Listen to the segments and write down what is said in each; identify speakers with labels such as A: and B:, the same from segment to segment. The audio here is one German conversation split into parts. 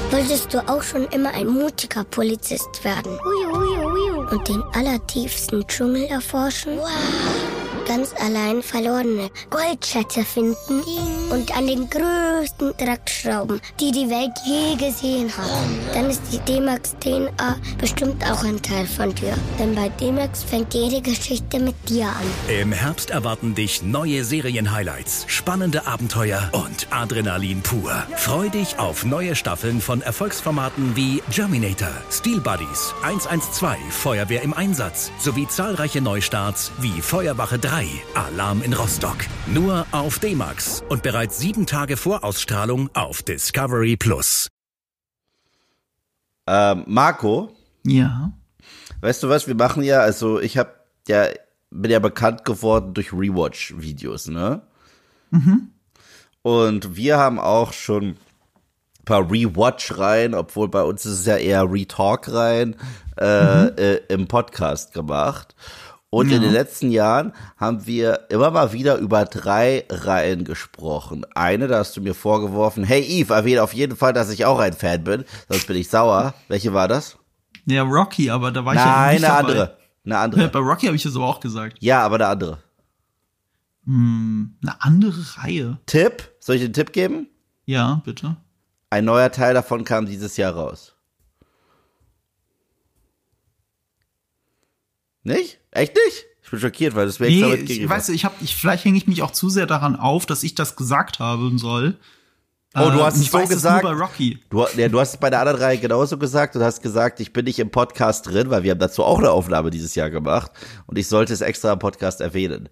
A: Wolltest du auch schon immer ein mutiger Polizist werden? Und den allertiefsten Dschungel erforschen? Wow. Ganz allein verlorene Goldschätze finden und an den größten Draht schrauben, die die Welt je gesehen hat. Dann ist die D-Max DNA bestimmt auch ein Teil von dir. Denn bei D-Max fängt jede Geschichte mit dir an.
B: Im Herbst erwarten dich neue Serien-Highlights, spannende Abenteuer und Adrenalin pur. Freu dich auf neue Staffeln von Erfolgsformaten wie Germinator, Steel Buddies, 112, Feuerwehr im Einsatz sowie zahlreiche Neustarts wie Feuerwache 3, Alarm in Rostock. Nur auf D-Max und bereits 7 Tage vor Ausstrahlung auf Discovery Plus.
C: Marco?
D: Ja?
C: Weißt du was, wir machen ja, also bin ja bekannt geworden durch Rewatch-Videos, ne?
D: Mhm.
C: Und wir haben auch schon ein paar Rewatch-Reihen, obwohl bei uns ist es ja eher Retalk-Reihen, im Podcast gemacht. Und in den letzten Jahren haben wir immer mal wieder über 3 Reihen gesprochen. Eine, da hast du mir vorgeworfen, hey Yves, erwähne auf jeden Fall, dass ich auch ein Fan bin, sonst bin ich sauer. Welche war das?
D: Ja, Rocky, aber da war ich
C: Nein,
D: ja nicht dabei.
C: Eine andere.
D: Bei Rocky habe ich das aber auch gesagt.
C: Ja, aber eine andere.
D: Eine andere Reihe.
C: Tipp? Soll ich den Tipp geben?
D: Ja, bitte.
C: Ein neuer Teil davon kam dieses Jahr raus. Nicht? Echt nicht? Ich bin schockiert, weil das wäre extra mitgegeben.
D: Weißt du, vielleicht hänge ich mich auch zu sehr daran auf, dass ich das gesagt haben soll.
C: Oh, du hast es so gesagt.
D: Nur bei Rocky.
C: Du hast es bei der anderen Reihe genauso gesagt und hast gesagt, ich bin nicht im Podcast drin, weil wir haben dazu auch eine Aufnahme dieses Jahr gemacht und ich sollte es extra im Podcast erwähnen.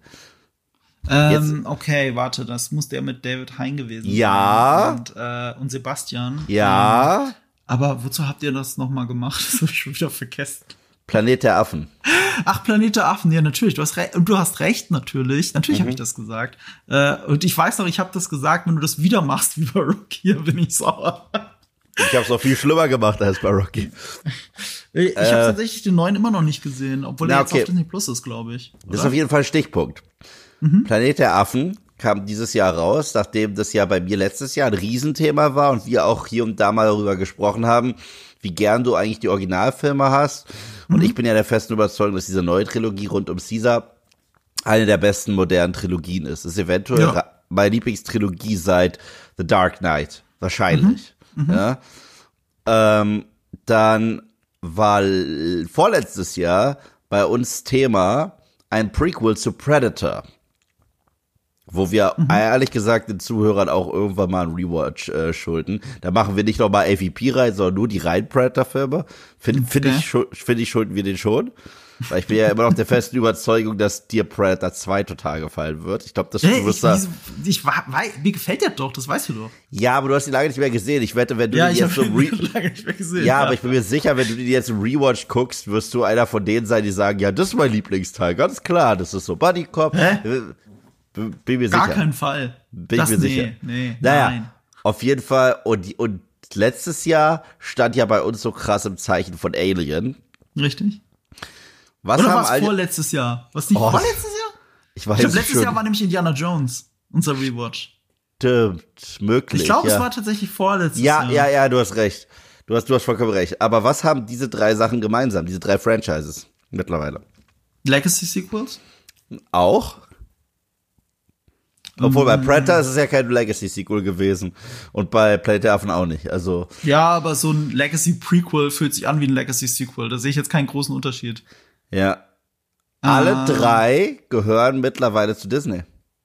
D: Okay, warte, das muss der mit David Hein gewesen sein. Und Sebastian.
C: Ja.
D: Aber wozu habt ihr das nochmal gemacht? Das habe ich schon wieder vergessen.
C: Planet der Affen.
D: Ach, Planet der Affen, ja, natürlich. Du hast recht, natürlich. Natürlich habe ich das gesagt. Und ich weiß noch, ich habe das gesagt, wenn du das wieder machst wie bei Rocky, bin ich sauer.
C: Ich habe es noch viel schlimmer gemacht als bei Rocky.
D: Ich habe tatsächlich den neuen immer noch nicht gesehen, obwohl er jetzt auf Disney Plus ist, glaube ich. Oder?
C: Das ist auf jeden Fall ein Stichpunkt. Planet der Affen kam dieses Jahr raus, nachdem das ja bei mir letztes Jahr ein Riesenthema war und wir auch hier und da mal darüber gesprochen haben, wie gern du eigentlich die Originalfilme hast. Und ich bin ja der festen Überzeugung, dass diese neue Trilogie rund um Caesar eine der besten modernen Trilogien ist. Es ist eventuell meine Lieblingstrilogie seit The Dark Knight. Wahrscheinlich. Ja. Dann war vorletztes Jahr bei uns Thema ein Prequel zu Predator. Wo wir ehrlich gesagt den Zuhörern auch irgendwann mal einen Rewatch schulden. Da machen wir nicht nochmal AVP rein, sondern nur die reinen Predator-Filme. Finde ich, schulden wir den schon. Weil ich bin ja immer noch der festen Überzeugung, dass dir Predator 2 total gefallen wird. Ich glaube, das
D: mir gefällt der doch, das weißt du doch.
C: Ja, aber du hast ihn lange nicht mehr gesehen. Ich wette, wenn du den jetzt
D: lange nicht mehr gesehen.
C: Ja, aber ich bin mir sicher, wenn du den jetzt im Rewatch guckst, wirst du einer von denen sein, die sagen, ja, das ist mein Lieblingsteil. Ganz klar, das ist so Buddy Cop. Bin mir sicher.
D: Gar keinen Fall.
C: Bin ich mir sicher. Nein. Auf jeden Fall. Und letztes Jahr stand ja bei uns so krass im Zeichen von Alien.
D: Richtig.
C: Was
D: Oder
C: haben
D: was vorletztes Jahr? Was nicht vorletztes Jahr?
C: Ich weiß
D: ich glaube,
C: nicht.
D: letztes Jahr war nämlich Indiana Jones, unser Rewatch.
C: Stimmt, möglich.
D: Ich glaube, es war tatsächlich vorletztes Jahr.
C: Ja, du hast recht. Du hast vollkommen recht. Aber was haben diese 3 Sachen gemeinsam, diese 3 Franchises mittlerweile?
D: Legacy Sequels?
C: Auch? Obwohl bei Predator ist es ja kein Legacy-Sequel gewesen. Und bei Planet der Affen auch nicht. Also.
D: Ja, aber so ein Legacy-Prequel fühlt sich an wie ein Legacy-Sequel. Da sehe ich jetzt keinen großen Unterschied.
C: Ja. Alle 3 gehören mittlerweile zu Disney.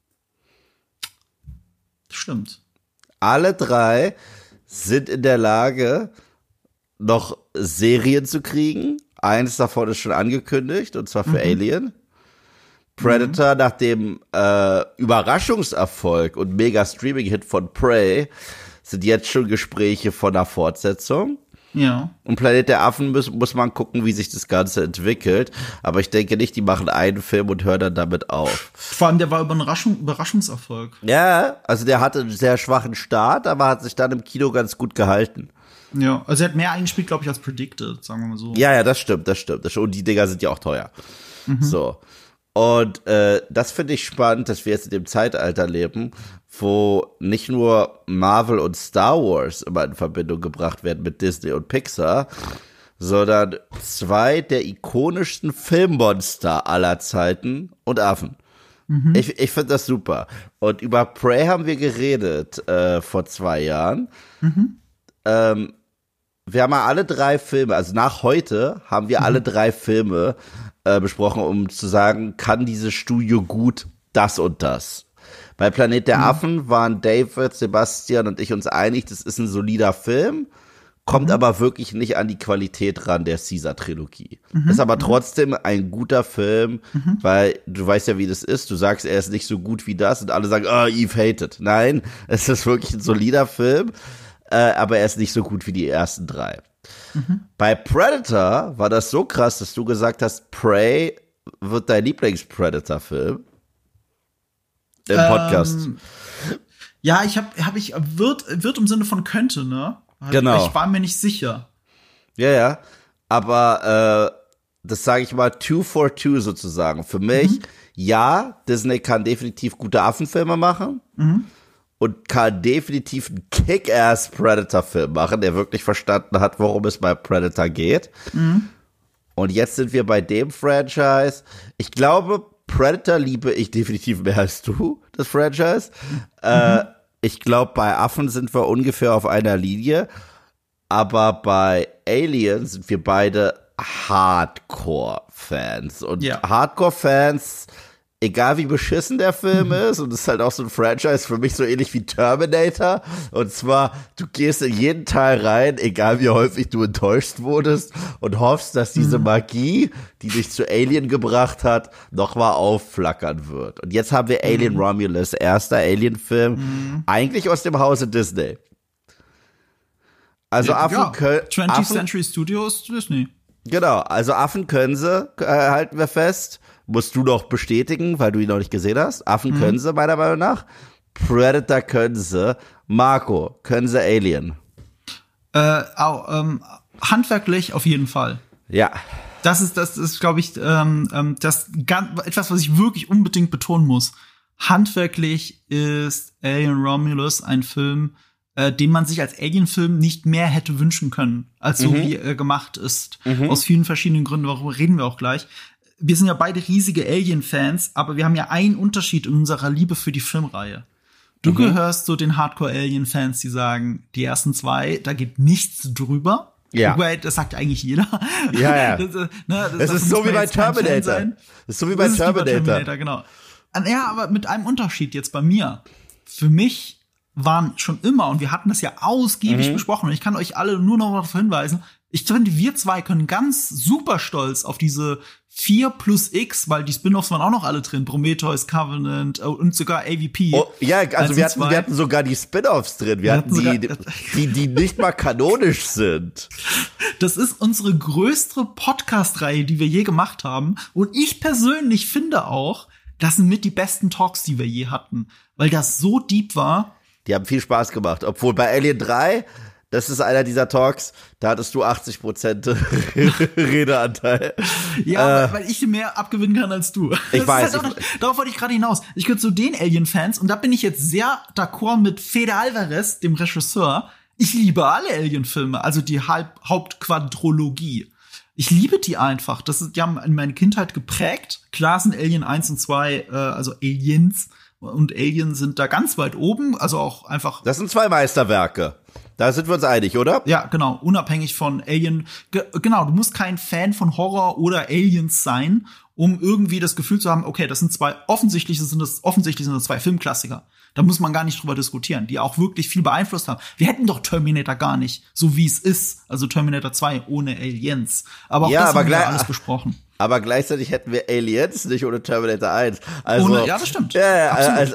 D: Stimmt.
C: Alle 3 sind in der Lage, noch Serien zu kriegen. Eines davon ist schon angekündigt, und zwar für Alien. Predator nach dem Überraschungserfolg und Mega-Streaming-Hit von Prey sind jetzt schon Gespräche von einer Fortsetzung.
D: Ja.
C: Und Planet der Affen muss man gucken, wie sich das Ganze entwickelt. Aber ich denke nicht, die machen einen Film und hören dann damit auf.
D: Vor allem, der war Überraschungserfolg.
C: Ja, also der hatte einen sehr schwachen Start, aber hat sich dann im Kino ganz gut gehalten.
D: Ja, also er hat mehr eingespielt, glaube ich, als predicted, sagen wir mal so.
C: Ja, das stimmt. Und die Dinger sind ja auch teuer. So. Und das finde ich spannend, dass wir jetzt in dem Zeitalter leben, wo nicht nur Marvel und Star Wars immer in Verbindung gebracht werden mit Disney und Pixar, sondern zwei der ikonischsten Filmmonster aller Zeiten und Affen. Ich finde das super. Und über Prey haben wir geredet vor 2 Jahren. Wir haben ja alle 3 Filme, also nach heute haben wir alle 3 Filme besprochen, um zu sagen, kann dieses Studio gut das und das. Bei Planet der Affen waren David, Sebastian und ich uns einig, das ist ein solider Film, kommt aber wirklich nicht an die Qualität ran der Caesar-Trilogie. Ist aber trotzdem ein guter Film, weil du weißt ja, wie das ist. Du sagst, er ist nicht so gut wie das und alle sagen, Eve hated. Nein, es ist wirklich ein solider Film, aber er ist nicht so gut wie die ersten 3. Bei Predator war das so krass, dass du gesagt hast, Prey wird dein Lieblings-Predator-Film im Podcast.
D: Ja, wird im Sinne von könnte, ne?
C: Genau.
D: Ich war mir nicht sicher.
C: Ja, aber das sage ich mal 2 for 2 sozusagen. Für mich, ja, Disney kann definitiv gute Affenfilme machen und kann definitiv einen Kick-Ass Predator-Film machen, der wirklich verstanden hat, worum es bei Predator geht. Und jetzt sind wir bei dem Franchise. Ich glaube, Predator liebe ich definitiv mehr als du, das Franchise. Ich glaube, bei Affen sind wir ungefähr auf einer Linie. Aber bei Alien sind wir beide Hardcore-Fans. Und Hardcore-Fans, egal wie beschissen der Film ist, und das ist halt auch so ein Franchise für mich so ähnlich wie Terminator. Und zwar, du gehst in jeden Teil rein, egal wie häufig du enttäuscht wurdest, und hoffst, dass diese Magie, die dich zu Alien gebracht hat, nochmal aufflackern wird. Und jetzt haben wir Alien Romulus, erster Alien-Film, eigentlich aus dem Hause Disney. Also Affen können...
D: 20th Century Studios, Disney.
C: Genau, also Affen können sie, halten wir fest. Musst du noch bestätigen, weil du ihn noch nicht gesehen hast. Affen können sie, meiner Meinung nach. Predator können sie. Marco, können sie Alien?
D: Handwerklich auf jeden Fall.
C: Ja.
D: Das ist, glaube ich, etwas, was ich wirklich unbedingt betonen muss. Handwerklich ist Alien Romulus ein Film, den man sich als Alien-Film nicht mehr hätte wünschen können, als so wie er gemacht ist. Aus vielen verschiedenen Gründen, darüber reden wir auch gleich. Wir sind ja beide riesige Alien-Fans, aber wir haben ja einen Unterschied in unserer Liebe für die Filmreihe. Du gehörst zu den Hardcore-Alien-Fans, die sagen, die ersten 2, da geht nichts drüber.
C: Ja.
D: Wobei, das sagt eigentlich jeder.
C: Ja.
D: Das
C: ist so wie bei Terminator. Das ist so wie bei Terminator.
D: Genau. Ja, aber mit einem Unterschied jetzt bei mir. Für mich waren schon immer, und wir hatten das ja ausgiebig besprochen, und ich kann euch alle nur noch darauf hinweisen, ich finde, wir 2 können ganz super stolz auf diese 4 plus X, weil die Spin-offs waren auch noch alle drin, Prometheus, Covenant und sogar AVP.
C: Oh, ja, also wir hatten sogar die Spin-offs drin, wir hatten die nicht mal kanonisch sind.
D: Das ist unsere größte Podcast-Reihe, die wir je gemacht haben, und ich persönlich finde auch, das sind mit die besten Talks, die wir je hatten, weil das so deep war.
C: Die haben viel Spaß gemacht, obwohl bei Alien 3, das ist einer dieser Talks, da hattest du 80% Redeanteil.
D: Ja, weil ich mehr abgewinnen kann als du.
C: Ich weiß.
D: Darauf wollte ich gerade hinaus. Ich gehöre zu den Alien-Fans, und da bin ich jetzt sehr d'accord mit Fede Alvarez, dem Regisseur. Ich liebe alle Alien-Filme, also die Hauptquadrologie. Ich liebe die einfach. Die haben meine Kindheit geprägt. Klar sind Alien 1 und 2, also Aliens und Alien sind da ganz weit oben, also auch einfach.
C: Das sind 2 Meisterwerke. Da sind wir uns einig, oder?
D: Ja, genau, unabhängig von Alien. Genau, du musst kein Fan von Horror oder Aliens sein, um irgendwie das Gefühl zu haben, okay, das sind offensichtlich sind das 2 Filmklassiker. Da muss man gar nicht drüber diskutieren, die auch wirklich viel beeinflusst haben. Wir hätten doch Terminator gar nicht, so wie es ist, also Terminator 2 ohne Aliens. Aber auch das haben wir alles besprochen.
C: Aber gleichzeitig hätten wir Aliens nicht ohne Terminator 1. Also,
D: ja, das stimmt.
C: Ja,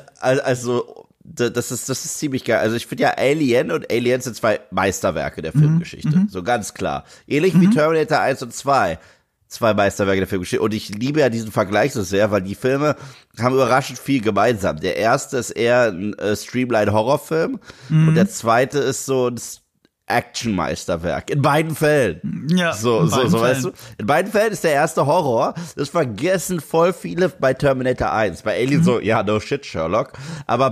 C: also das ist ziemlich geil. Also ich finde ja Alien und Aliens sind 2 Meisterwerke der Filmgeschichte. So ganz klar. Ähnlich wie Terminator 1 und 2. 2 Meisterwerke der Filmgeschichte. Und ich liebe ja diesen Vergleich so sehr, weil die Filme haben überraschend viel gemeinsam. Der erste ist eher ein Streamline-Horrorfilm und der zweite ist so ein Actionmeisterwerk. In beiden Fällen.
D: Ja,
C: so, weißt du? In beiden Fällen ist der erste Horror. Das vergessen voll viele bei Terminator 1. Bei Alien so, ja, no shit, Sherlock. Aber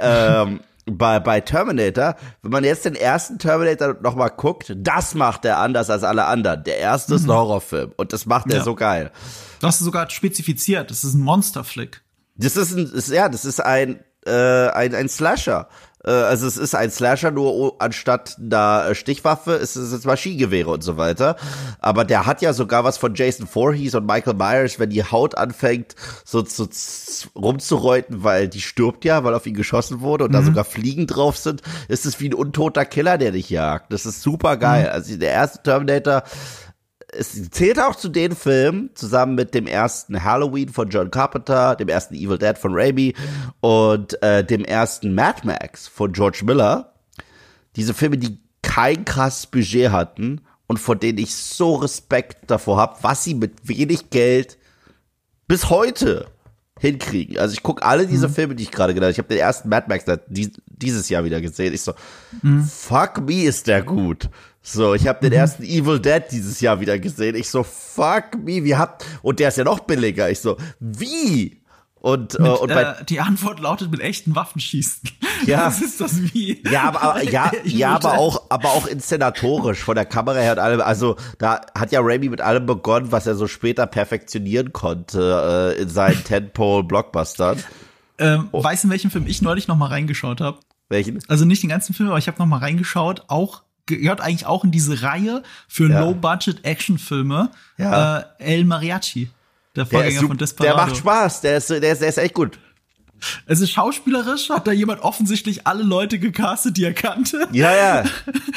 C: bei Terminator, wenn man jetzt den ersten Terminator nochmal guckt, das macht er anders als alle anderen. Der erste ist ein Horrorfilm. Und das macht er so geil.
D: Du hast es sogar spezifiziert. Das ist ein Monsterflick.
C: Das ist ein Slasher. Also es ist ein Slasher, nur anstatt einer Stichwaffe ist es jetzt Maschinengewehre und so weiter. Aber der hat ja sogar was von Jason Voorhees und Michael Myers, wenn die Haut anfängt so rumzureuten, weil die stirbt ja, weil auf ihn geschossen wurde und da sogar Fliegen drauf sind, ist es wie ein untoter Killer, der dich jagt. Das ist super geil. Also der erste Terminator, es zählt auch zu den Filmen, zusammen mit dem ersten Halloween von John Carpenter, dem ersten Evil Dead von Raimi und dem ersten Mad Max von George Miller. Diese Filme, die kein krasses Budget hatten und vor denen ich so Respekt davor habe, was sie mit wenig Geld bis heute hinkriegen. Also ich gucke alle diese Filme, die ich gerade genannt habe. Ich habe den ersten Mad Max dieses Jahr wieder gesehen. Ich so, fuck me, ist der gut. So, ich habe den ersten Evil Dead dieses Jahr wieder gesehen. Ich so, fuck me, und der ist ja noch billiger. Ich so, wie? Und
D: die Antwort lautet mit echten Waffen schießen.
C: Ja.
D: Das ist das wie.
C: Aber auch inszenatorisch von der Kamera her und allem. Also da hat ja Raimi mit allem begonnen, was er so später perfektionieren konnte in seinen Tentpole-Blockbustern.
D: Weißt du, in welchem Film ich neulich noch mal reingeschaut habe?
C: Welchen?
D: Also nicht den ganzen Film, aber ich habe noch mal reingeschaut. Gehört eigentlich auch in diese Reihe für Low-Budget-Action-Filme. Ja. El Mariachi. Der Vorgänger von Desperado.
C: Der macht Spaß, der ist echt gut.
D: Also schauspielerisch hat da jemand offensichtlich alle Leute gecastet, die er kannte.
C: Ja.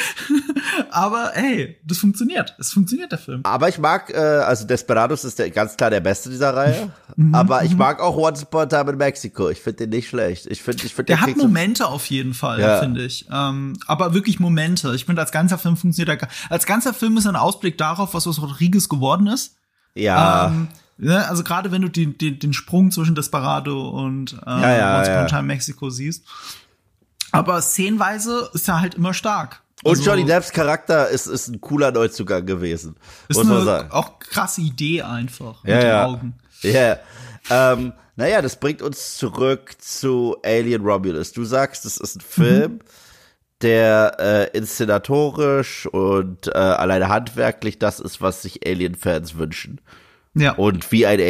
D: Aber ey, das funktioniert. Es funktioniert, der Film.
C: Aber ich mag, also Desperados ist ganz klar der Beste dieser Reihe. Aber ich mag auch Once Upon a Time in Mexico. Ich finde den nicht schlecht. Ich finde
D: der hat Momente auf jeden Fall, finde ich. Aber wirklich Momente. Ich finde, als ganzer Film funktioniert er. Als ganzer Film ist ein Ausblick darauf, was Rodriguez geworden ist.
C: Ja.
D: Also gerade wenn du den Sprung zwischen Desperado und Once Upon a Time Mexico siehst. Aber szenenweise ist er halt immer stark.
C: Und Johnny Depps Charakter ist ein cooler Neuzugang gewesen.
D: Ist
C: muss man
D: eine
C: sagen.
D: Auch krasse Idee einfach mit den Augen.
C: Ja. Das bringt uns zurück zu Alien Romulus. Du sagst, es ist ein Film, der inszenatorisch und alleine handwerklich das ist, was sich Alien-Fans wünschen. Ja. Und wie ein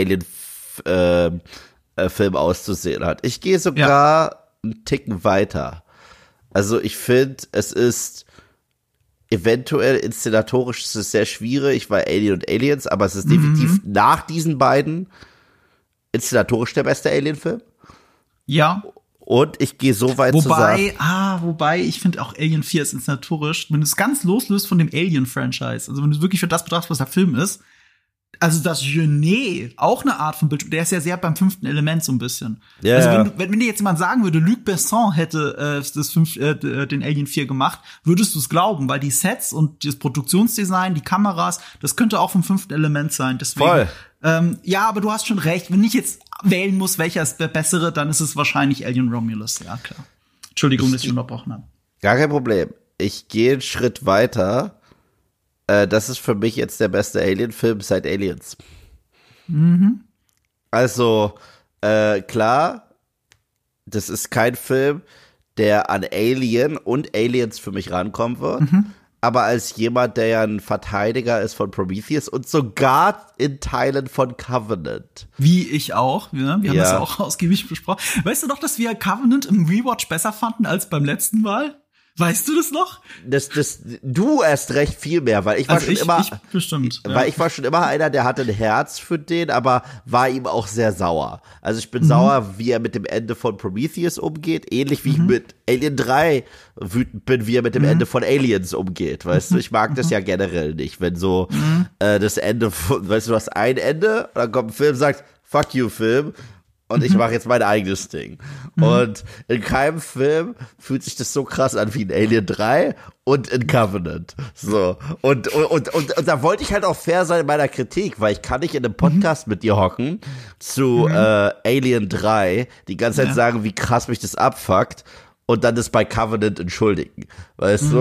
C: Alien-Film auszusehen hat. Ich gehe sogar einen Ticken weiter. Also ich finde, es ist eventuell inszenatorisch ist es sehr schwierig, weil Alien und Aliens, aber es ist definitiv nach diesen beiden inszenatorisch der beste Alien-Film. Ja. Und ich gehe so weit zu sagen.
D: Wobei, ich finde auch Alien 4 ist inszenatorisch, wenn du es ganz loslöst von dem Alien-Franchise, also wenn du wirklich für das betrachtest, was der Film ist, also das Genet, auch eine Art von Bildschirm, der ist ja sehr beim fünften Element so ein bisschen. Ja, also wenn dir jetzt jemand sagen würde, Luc Besson hätte den Alien 4 gemacht, würdest du es glauben, weil die Sets und das Produktionsdesign, die Kameras, das könnte auch vom fünften Element sein. Deswegen,
C: voll.
D: Aber du hast schon recht, wenn ich jetzt wählen muss, welcher ist der bessere, dann ist es wahrscheinlich Alien Romulus, ja klar. Entschuldigung, dass ich unterbrochen habe.
C: Gar kein Problem. Ich gehe einen Schritt weiter. Das ist für mich jetzt der beste Alien-Film seit Aliens. Also, klar, das ist kein Film, der an Alien und Aliens für mich rankommen wird. Aber als jemand, der ja ein Verteidiger ist von Prometheus und sogar in Teilen von Covenant.
D: Wie ich auch, wir haben das auch ausgiebig besprochen. Weißt du noch, dass wir Covenant im Rewatch besser fanden als beim letzten Mal? Weißt du das noch?
C: Du erst recht viel mehr, weil ich war ich war schon immer einer, der hatte ein Herz für den, aber war ihm auch sehr sauer. Also ich bin sauer, wie er mit dem Ende von Prometheus umgeht, ähnlich wie ich mit Alien 3 wütend bin, wie er mit dem Ende von Aliens umgeht, weißt du? Ich mag das ja generell nicht, wenn so das Ende, weißt du, du hast ein Ende, dann kommt ein Film und sagt, fuck you, Film. Und ich mache jetzt mein eigenes Ding. Und in keinem Film fühlt sich das so krass an wie in Alien 3 und in Covenant. So. Und da wollte ich halt auch fair sein in meiner Kritik, weil ich kann nicht in einem Podcast mit dir hocken zu Alien 3 die ganze Zeit sagen, wie krass mich das abfuckt und dann das bei Covenant entschuldigen. Weißt du?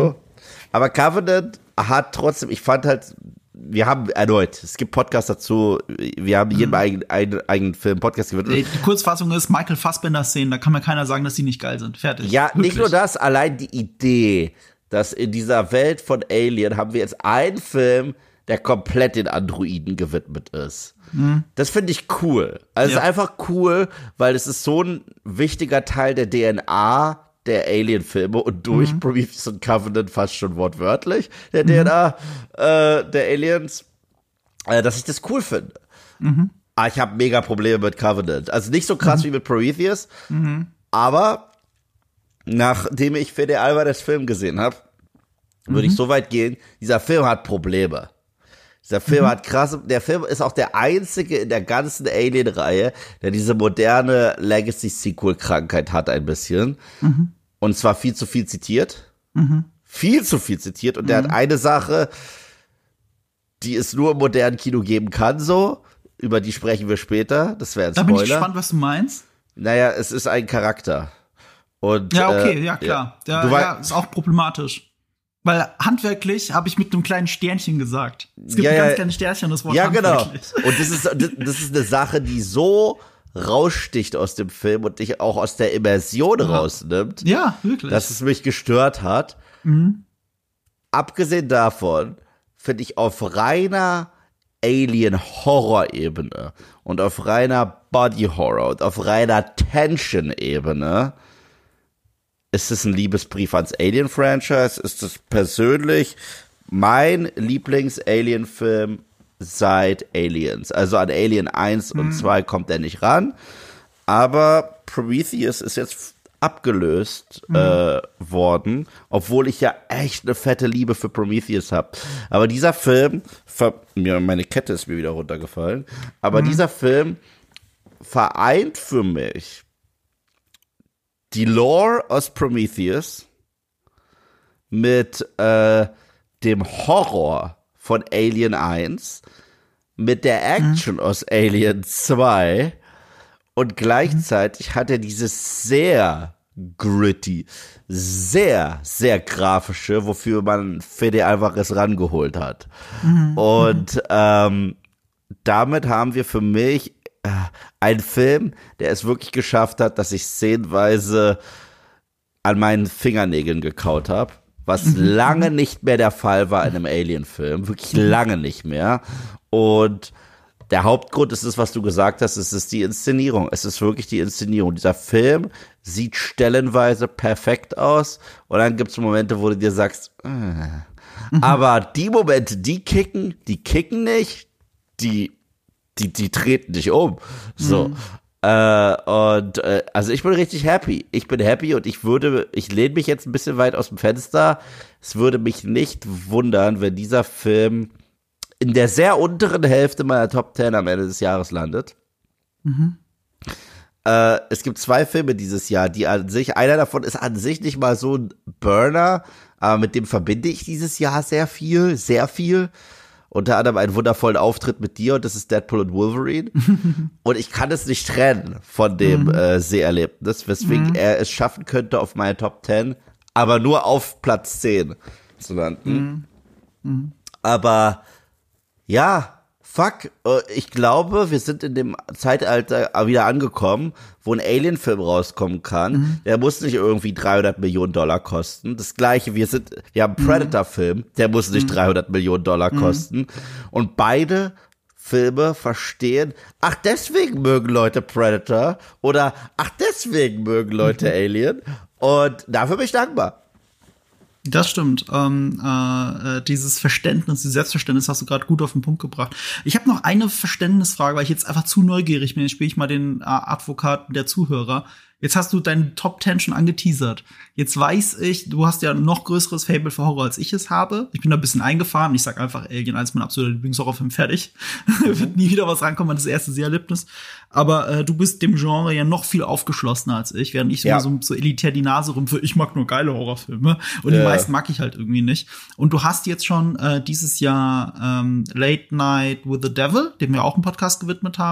C: Aber Covenant hat trotzdem, ich fand halt, wir haben erneut, es gibt Podcasts dazu, wir haben jedem eigenen Film Podcast gewidmet.
D: Die Kurzfassung ist Michael Fassbender-Szenen, da kann mir keiner sagen, dass die nicht geil sind. Fertig.
C: Ja,
D: Wirklich.
C: nicht nur das, allein die Idee, dass in dieser Welt von Alien haben wir jetzt einen Film, der komplett den Androiden gewidmet ist. Das finde ich cool. Also es ist einfach cool, weil es ist so ein wichtiger Teil der DNA der Alien-Filme und durch Prometheus und Covenant fast schon wortwörtlich der DNA der Aliens, dass ich das cool finde. Aber ich habe mega Probleme mit Covenant. Also nicht so krass wie mit Prometheus, aber nachdem ich Fede Alvarez Film gesehen habe, würde ich so weit gehen, dieser Film hat Probleme. Dieser Film hat krasse, der Film ist auch der einzige in der ganzen Alien-Reihe, der diese moderne Legacy-Sequel-Krankheit hat ein bisschen. Und zwar viel zu viel zitiert. Viel zu viel zitiert. Und der hat eine Sache, die es nur im modernen Kino geben kann, so. Über die sprechen wir später. Das wäre ein Spoiler.
D: Da bin ich gespannt, was du meinst.
C: Naja, es ist ein Charakter. Und,
D: ja, okay, ja, klar. Ja, ist auch problematisch. Weil handwerklich habe ich mit einem kleinen Sternchen gesagt. Es gibt ein ganz kleines Sternchen, das Wort handwerklich.
C: Genau. Und das ist eine Sache, die so raussticht aus dem Film und dich auch aus der Immersion rausnimmt.
D: Ja, wirklich.
C: Dass es mich gestört hat. Abgesehen davon finde ich auf reiner Alien-Horror-Ebene und auf reiner Body-Horror und auf reiner Tension-Ebene ist es ein Liebesbrief ans Alien-Franchise? Ist es persönlich mein Lieblings-Alien-Film seit Aliens? Also an Alien 1 und 2 kommt er nicht ran. Aber Prometheus ist jetzt abgelöst worden, obwohl ich ja echt eine fette Liebe für Prometheus habe. Aber dieser Film, meine Kette ist mir wieder runtergefallen, aber dieser Film vereint für mich die Lore aus Prometheus mit dem Horror von Alien 1, mit der Action aus Alien 2 und gleichzeitig hat er dieses sehr gritty, sehr, sehr grafische, wofür man Fede Alvarez rangeholt hat. Und damit haben wir für mich ein Film, der es wirklich geschafft hat, dass ich szenenweise an meinen Fingernägeln gekaut habe, was lange nicht mehr der Fall war in einem Alien-Film, wirklich lange nicht mehr. Und der Hauptgrund ist es, was du gesagt hast, es ist die Inszenierung. Es ist wirklich die Inszenierung. Dieser Film sieht stellenweise perfekt aus und dann gibt es Momente, wo du dir sagst, aber die Momente, die kicken nicht, die treten dich um. So. Also ich bin richtig happy. Ich bin happy und ich lehne mich jetzt ein bisschen weit aus dem Fenster. Es würde mich nicht wundern, wenn dieser Film in der sehr unteren Hälfte meiner Top 10 am Ende des Jahres landet. Es gibt 2 Filme dieses Jahr, die an sich, einer davon ist an sich nicht mal so ein Burner, aber mit dem verbinde ich dieses Jahr sehr viel. Unter anderem einen wundervollen Auftritt mit dir und das ist Deadpool und Wolverine. Und ich kann es nicht trennen von dem Seherlebnis, weswegen er es schaffen könnte, auf meine Top 10, aber nur auf Platz 10 zu landen. Aber ja, fuck, ich glaube, wir sind in dem Zeitalter wieder angekommen, wo ein Alien-Film rauskommen kann. Der muss nicht irgendwie $300 Millionen kosten. Das Gleiche, wir haben einen Predator-Film, der muss nicht $300 Millionen kosten. Und beide Filme verstehen, ach, deswegen mögen Leute Predator oder ach, deswegen mögen Leute Alien. Und dafür bin ich dankbar.
D: Das stimmt. Dieses Verständnis, dieses Selbstverständnis hast du gerade gut auf den Punkt gebracht. Ich habe noch eine Verständnisfrage, weil ich jetzt einfach zu neugierig bin. Jetzt spiele ich mal den Advokaten der Zuhörer. Jetzt hast du deine Top 10 schon angeteasert. Jetzt weiß ich, du hast ja ein noch größeres Faible für Horror, als ich es habe. Ich bin da ein bisschen eingefahren. Ich sag einfach, Alien 1 mein absoluter Lieblingshorrorfilm, fertig. Wird nie wieder was rankommen an das erste Seherlebnis. Aber du bist dem Genre ja noch viel aufgeschlossener als ich, während ich so elitär die Nase rümpfe. Ich mag nur geile Horrorfilme. Und die meisten mag ich halt irgendwie nicht. Und du hast jetzt schon dieses Jahr Late Night with the Devil, dem wir auch einen Podcast gewidmet haben,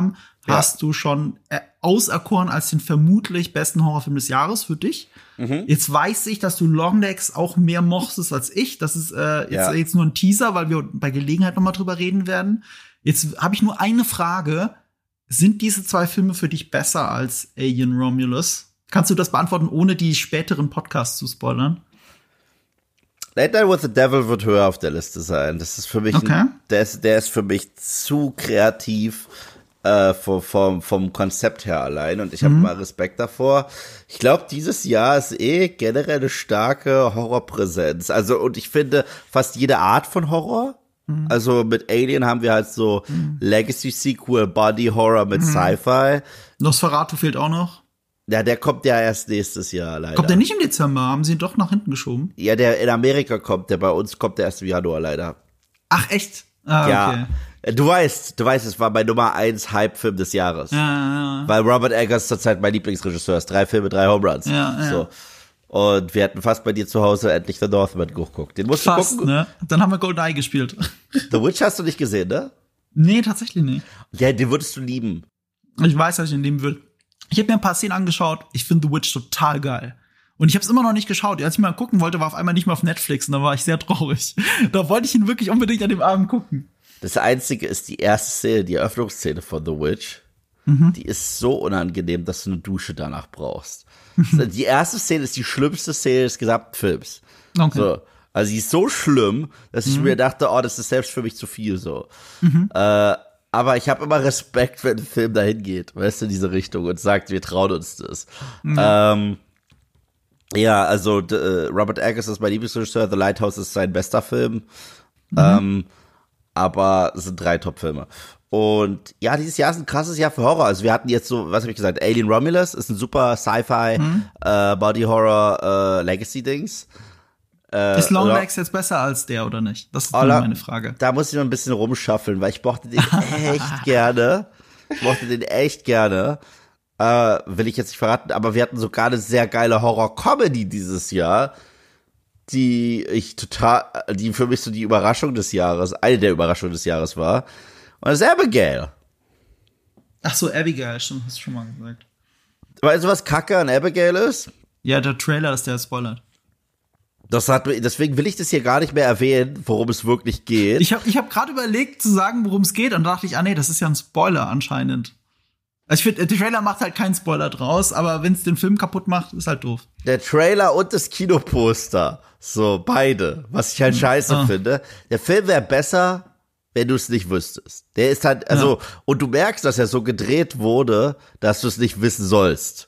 D: hast du schon auserkoren als den vermutlich besten Horrorfilm des Jahres für dich. Jetzt weiß ich, dass du Longlegs auch mehr mochtest als ich. Das ist jetzt nur ein Teaser, weil wir bei Gelegenheit noch mal drüber reden werden. Jetzt habe ich nur eine Frage. Sind diese 2 Filme für dich besser als Alien Romulus? Kannst du das beantworten, ohne die späteren Podcasts zu spoilern?
C: Late Night with the Devil wird höher auf der Liste sein. Das ist für mich, der ist für mich zu kreativ vom Konzept her allein. Und ich habe mal Respekt davor. Ich glaube, dieses Jahr ist generell eine starke Horrorpräsenz. Also, und ich finde fast jede Art von Horror. Also mit Alien haben wir halt so Legacy-Sequel, Body-Horror mit Sci-Fi.
D: Nosferatu fehlt auch noch.
C: Ja, der kommt ja erst nächstes Jahr, leider.
D: Kommt der nicht im Dezember? Haben sie ihn doch nach hinten geschoben?
C: Ja, der in Amerika kommt, der bei uns kommt der erst im Januar, leider.
D: Ach, echt? Ah,
C: ja.
D: Okay.
C: Du weißt, es war mein Nummer 1 Hype-Film des Jahres.
D: Ja.
C: Weil Robert Eggers zurzeit mein Lieblingsregisseur ist. 3 Filme, 3 Home Runs.
D: Ja.
C: So. Und wir hätten fast bei dir zu Hause endlich The Northman geguckt. Den musst du gucken.
D: Ne? Dann haben wir GoldenEye gespielt.
C: The Witch hast du nicht gesehen, ne?
D: Nee, tatsächlich nicht.
C: Ja, den würdest du lieben.
D: Ich weiß, dass ich ihn lieben würde. Ich habe mir ein paar Szenen angeschaut. Ich finde The Witch total geil. Und ich habe es immer noch nicht geschaut. Als ich mal gucken wollte, war auf einmal nicht mehr auf Netflix. Und da war ich sehr traurig. Da wollte ich ihn wirklich unbedingt an dem Abend gucken.
C: Das Einzige ist die erste Szene, die Eröffnungsszene von The Witch. Die ist so unangenehm, dass du eine Dusche danach brauchst. Die erste Szene ist die schlimmste Szene des gesamten Films.
D: Okay.
C: So. Also sie ist so schlimm, dass ich mir dachte, das ist selbst für mich zu viel so. Aber ich habe immer Respekt, wenn ein Film dahin geht, weißt du, in diese Richtung und sagt, wir trauen uns das. Ja, also Robert Eggers ist mein Lieblingsregisseur, The Lighthouse ist sein bester Film. Aber es sind 3 Top-Filme. Und ja, dieses Jahr ist ein krasses Jahr für Horror. Also wir hatten jetzt so, was habe ich gesagt, Alien Romulus ist ein super Sci-Fi, Body-Horror, Legacy-Dings.
D: Ist Longlegs jetzt besser als der oder nicht? Das ist nur meine Frage.
C: Da muss ich noch ein bisschen rumschaffeln, weil ich mochte den echt gerne. Will ich jetzt nicht verraten, aber wir hatten sogar eine sehr geile Horror-Comedy dieses Jahr, die für mich so die Überraschung des Jahres, eine der Überraschungen des Jahres war. Und das ist Abigail.
D: Ach so, Abigail, stimmt, hast du schon mal gesagt.
C: Weißt du, was Kacke an Abigail ist?
D: Ja, der Trailer ist der spoilert.
C: Deswegen will ich das hier gar nicht mehr erwähnen, worum es wirklich geht.
D: Ich hab gerade überlegt zu sagen, worum es geht, und dachte ich, nee, das ist ja ein Spoiler anscheinend. Also ich finde, der Trailer macht halt keinen Spoiler draus, aber wenn es den Film kaputt macht, ist halt doof.
C: Der Trailer und das Kinoposter, so beide, was ich halt scheiße finde. Der Film wäre besser, wenn du es nicht wüsstest. Der ist halt, und du merkst, dass er so gedreht wurde, dass du es nicht wissen sollst.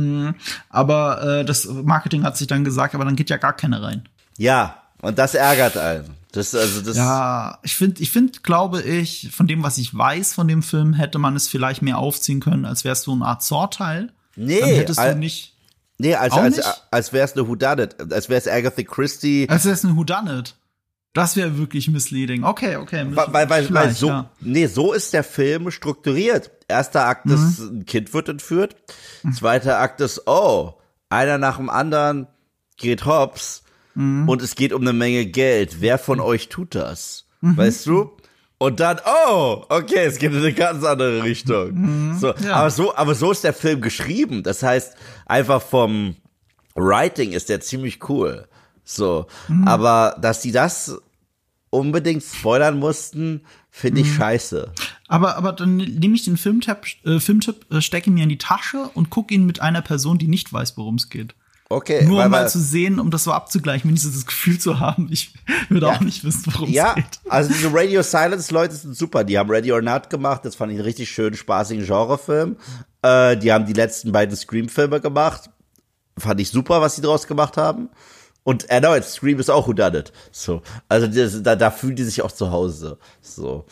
D: Aber das Marketing hat sich dann gesagt, aber dann geht ja gar keine rein.
C: Ja, und das ärgert einen.
D: Ja, ich finde, glaube ich, von dem, was ich weiß von dem Film, hätte man es vielleicht mehr aufziehen können, als wäre es so eine Art Saw-Teil.
C: Nee,
D: dann hättest du nicht.
C: Nee, als wäre es eine Whodunit, als wäre es Agatha Christie.
D: Als wäre es eine Whodunit. Das wäre wirklich misleading. Okay.
C: Weil so ist der Film strukturiert. Erster Akt ist, ein Kind wird entführt. Zweiter Akt ist, einer nach dem anderen geht hops. Und es geht um eine Menge Geld. Wer von euch tut das? Weißt du? Und dann, okay, es geht in eine ganz andere Richtung. Aber so ist der Film geschrieben. Das heißt, einfach vom Writing ist der ziemlich cool. So. Aber dass die das unbedingt spoilern mussten, finde ich scheiße.
D: Aber dann nehme ich den Filmtipp, stecke ihn mir in die Tasche und gucke ihn mit einer Person, die nicht weiß, worum es geht.
C: Okay.
D: Nur um mal zu sehen, um das so abzugleichen, wenigstens das Gefühl zu haben, ich würde auch nicht wissen, worum es geht.
C: Ja, also diese Radio Silence Leute sind super. Die haben Ready or Not gemacht. Das fand ich einen richtig schönen, spaßigen Genrefilm. Die haben die letzten beiden Scream-Filme gemacht. Fand ich super, was sie draus gemacht haben. Und erneut, Scream ist auch whodunit. So. Also da fühlen die sich auch zu Hause. So.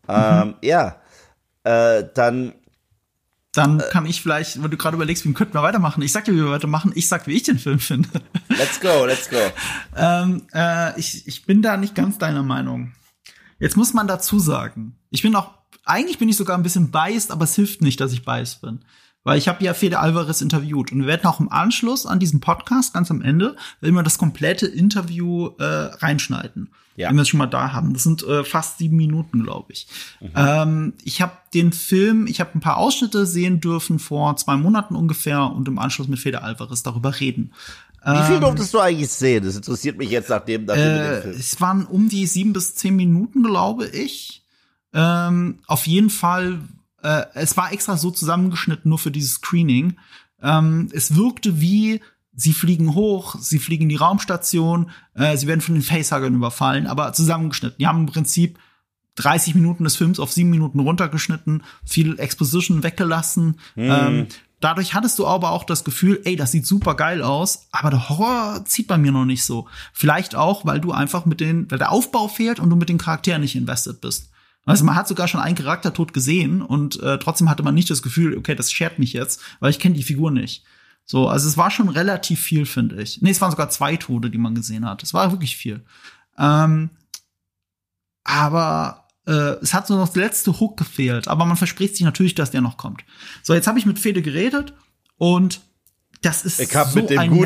D: Dann kann ich vielleicht, wenn du gerade überlegst, wie könnten wir weitermachen? Ich sag dir, wie wir weitermachen. Ich sag, wie ich den Film finde.
C: Let's go.
D: Ich bin da nicht ganz deiner Meinung. Jetzt muss man dazu sagen, eigentlich bin ich sogar ein bisschen biased, aber es hilft nicht, dass ich biased bin. Weil ich habe ja Fede Alvarez interviewt und wir werden auch im Anschluss an diesen Podcast, ganz am Ende, immer das komplette Interview reinschneiden. Ja. Wenn wir es schon mal da haben. Das sind fast 7 Minuten, glaube ich. Ich habe den Film, ich habe ein paar Ausschnitte sehen dürfen vor 2 Monaten ungefähr und im Anschluss mit Fede Alvarez darüber reden.
C: Wie viel durftest du eigentlich sehen? Das interessiert mich jetzt nachdem den Film.
D: Es waren um die 7 bis 10 Minuten, glaube ich. Auf jeden Fall, es war extra so zusammengeschnitten, nur für dieses Screening. Es wirkte wie, sie fliegen hoch, sie fliegen in die Raumstation, sie werden von den Facehuggern überfallen, aber zusammengeschnitten. Die haben im Prinzip 30 Minuten des Films auf 7 Minuten runtergeschnitten, viel Exposition weggelassen. Dadurch hattest du aber auch das Gefühl, ey, das sieht super geil aus, aber der Horror zieht bei mir noch nicht so. Vielleicht auch, weil du einfach weil der Aufbau fehlt und du mit den Charakteren nicht invested bist. Also man hat sogar schon einen Charaktertod gesehen und trotzdem hatte man nicht das Gefühl, okay, das schert mich jetzt, weil ich kenne die Figur nicht. So, also es war schon relativ viel, finde ich. Nee, es waren sogar 2 Tode, die man gesehen hat. Es war wirklich viel. Aber es hat so noch das letzte Hook gefehlt. Aber man verspricht sich natürlich, dass der noch kommt. So, jetzt habe ich mit Fede geredet und das ist
C: ich hab mit dem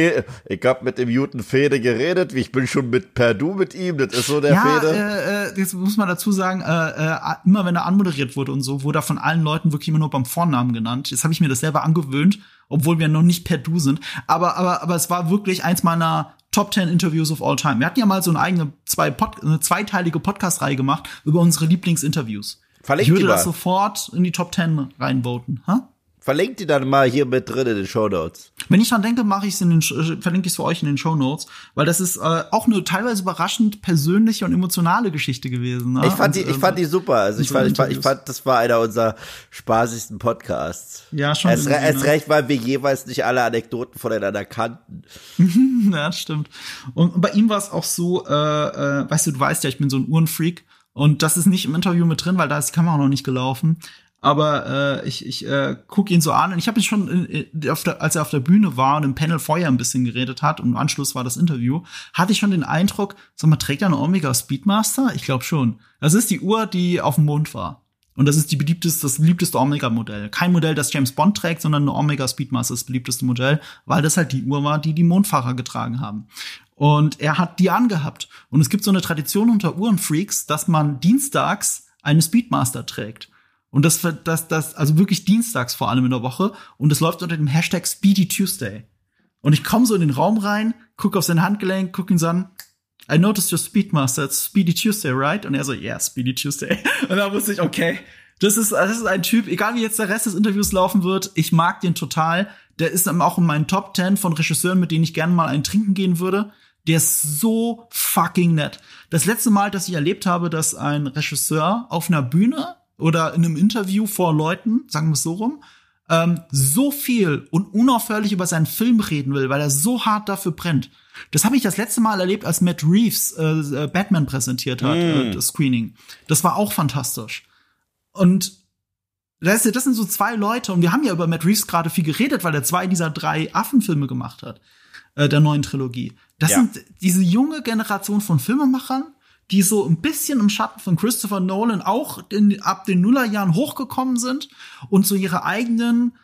C: guten Fede geredet. Ich bin schon per Du mit ihm. Das ist so der Fede.
D: Jetzt muss man dazu sagen, immer wenn er anmoderiert wurde und so, wurde er von allen Leuten wirklich immer nur beim Vornamen genannt. Jetzt habe ich mir das selber angewöhnt, obwohl wir noch nicht per Du sind. Aber es war wirklich eins meiner Top 10 Interviews of all time. Wir hatten ja mal so eine eigene eine zweiteilige Podcast-Reihe gemacht über unsere Lieblingsinterviews. Ich würde das sofort in die Top 10 reinvoten.
C: Verlinkt die dann mal hier mit drin in den Shownotes.
D: Wenn ich dran denke, verlinke ich es für euch in den Shownotes, weil das ist auch eine teilweise überraschend persönliche und emotionale Geschichte gewesen. Ne?
C: Ich fand die super. Also ich fand, das war einer unserer spaßigsten Podcasts.
D: Ja, schon.
C: Erst recht, weil wir jeweils nicht alle Anekdoten voneinander kannten.
D: Ja, stimmt. Und bei ihm war es auch so, weißt du weißt ja, ich bin so ein Uhrenfreak und das ist nicht im Interview mit drin, weil da ist die Kamera noch nicht gelaufen. Aber ich gucke ihn so an und ich habe ihn schon, als er auf der Bühne war und im Panel vorher ein bisschen geredet hat und im Anschluss war das Interview, hatte ich schon den Eindruck, sag mal, trägt er eine Omega Speedmaster? Ich glaube schon. Das ist die Uhr, die auf dem Mond war. Und das ist das beliebteste Omega-Modell. Kein Modell, das James Bond trägt, sondern eine Omega Speedmaster ist das beliebteste Modell, weil das halt die Uhr war, die Mondfahrer getragen haben. Und er hat die angehabt. Und es gibt so eine Tradition unter Uhrenfreaks, dass man dienstags eine Speedmaster trägt. Und das also wirklich dienstags vor allem in der Woche. Und das läuft unter dem Hashtag Speedy Tuesday. Und ich komme so in den Raum rein, gucke auf sein Handgelenk, gucke ihn so an. I noticed your Speedmaster, it's Speedy Tuesday, right? Und er so, yeah, Speedy Tuesday. Und da wusste ich, okay, das ist ein Typ, egal wie jetzt der Rest des Interviews laufen wird, ich mag den total. Der ist auch in meinen Top 10 von Regisseuren, mit denen ich gerne mal einen trinken gehen würde. Der ist so fucking nett. Das letzte Mal, dass ich erlebt habe, dass ein Regisseur auf einer Bühne oder in einem Interview vor Leuten, sagen wir es so rum, so viel und unaufhörlich über seinen Film reden will, weil er so hart dafür brennt. Das habe ich das letzte Mal erlebt, als Matt Reeves Batman präsentiert hat, das Screening. Das war auch fantastisch. Und das sind so 2 Leute, und wir haben ja über Matt Reeves gerade viel geredet, weil er 2 dieser 3 Affenfilme gemacht hat, der neuen Trilogie. Das sind diese junge Generation von Filmemachern, die so ein bisschen im Schatten von Christopher Nolan auch ab den Nullerjahren hochgekommen sind und so ihre eigenen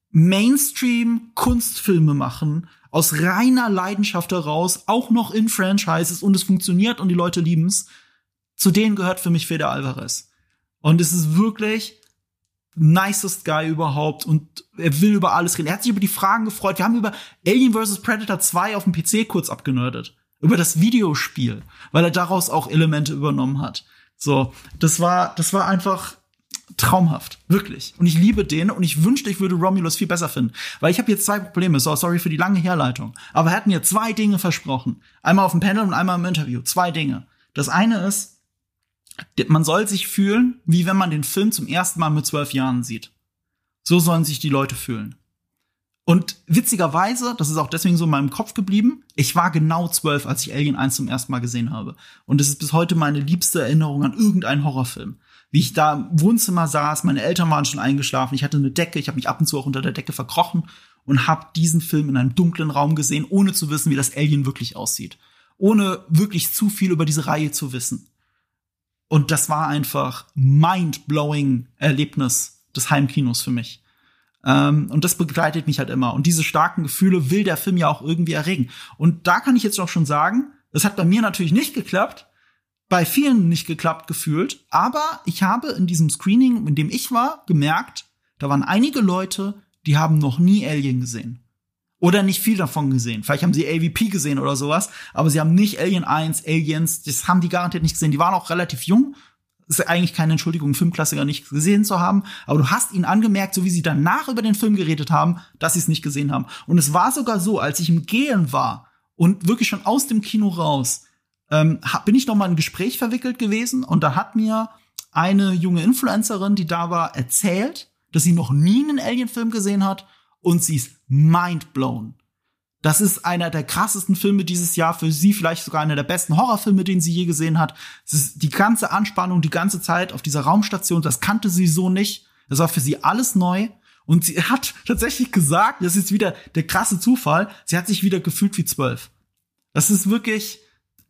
D: Mainstream-Kunstfilme machen, aus reiner Leidenschaft heraus, auch noch in Franchises, und es funktioniert und die Leute lieben's. Zu denen gehört für mich Fede Alvarez. Und es ist wirklich nicest Guy überhaupt und er will über alles reden. Er hat sich über die Fragen gefreut. Wir haben über Alien vs. Predator 2 auf dem PC kurz abgenördet. Über das Videospiel, weil er daraus auch Elemente übernommen hat. So, das war einfach traumhaft, wirklich. Und ich liebe den und ich wünschte, ich würde Romulus viel besser finden. Weil ich habe jetzt 2 Probleme, sorry für die lange Herleitung. Aber er hat mir 2 Dinge versprochen. Einmal auf dem Panel und einmal im Interview. 2 Dinge. Das eine ist, man soll sich fühlen, wie wenn man den Film zum ersten Mal mit 12 Jahren sieht. So sollen sich die Leute fühlen. Und witzigerweise, das ist auch deswegen so in meinem Kopf geblieben, ich war genau 12, als ich Alien 1 zum ersten Mal gesehen habe. Und es ist bis heute meine liebste Erinnerung an irgendeinen Horrorfilm. Wie ich da im Wohnzimmer saß, meine Eltern waren schon eingeschlafen, ich hatte eine Decke, ich habe mich ab und zu auch unter der Decke verkrochen und habe diesen Film in einem dunklen Raum gesehen, ohne zu wissen, wie das Alien wirklich aussieht. Ohne wirklich zu viel über diese Reihe zu wissen. Und das war einfach mind-blowing Erlebnis des Heimkinos für mich. Und das begleitet mich halt immer. Und diese starken Gefühle will der Film ja auch irgendwie erregen. Und da kann ich jetzt auch schon sagen, das hat bei mir natürlich nicht geklappt, bei vielen nicht geklappt gefühlt, aber ich habe in diesem Screening, in dem ich war, gemerkt, da waren einige Leute, die haben noch nie Alien gesehen. Oder nicht viel davon gesehen. Vielleicht haben sie AVP gesehen oder sowas, aber sie haben nicht Alien 1, Aliens, das haben die garantiert nicht gesehen. Die waren auch relativ jung. Das ist eigentlich keine Entschuldigung, einen Filmklassiker nicht gesehen zu haben. Aber du hast ihnen angemerkt, so wie sie danach über den Film geredet haben, dass sie es nicht gesehen haben. Und es war sogar so, als ich im Gehen war und wirklich schon aus dem Kino raus, bin ich noch mal in ein Gespräch verwickelt gewesen. Und da hat mir eine junge Influencerin, die da war, erzählt, dass sie noch nie einen Alien-Film gesehen hat. Und sie ist mindblown. Das ist einer der krassesten Filme dieses Jahr, für sie vielleicht sogar einer der besten Horrorfilme, den sie je gesehen hat. Es ist die ganze Anspannung, die ganze Zeit auf dieser Raumstation, das kannte sie so nicht. Das war für sie alles neu. Und sie hat tatsächlich gesagt, das ist wieder der krasse Zufall, sie hat sich wieder gefühlt wie 12. Das ist wirklich,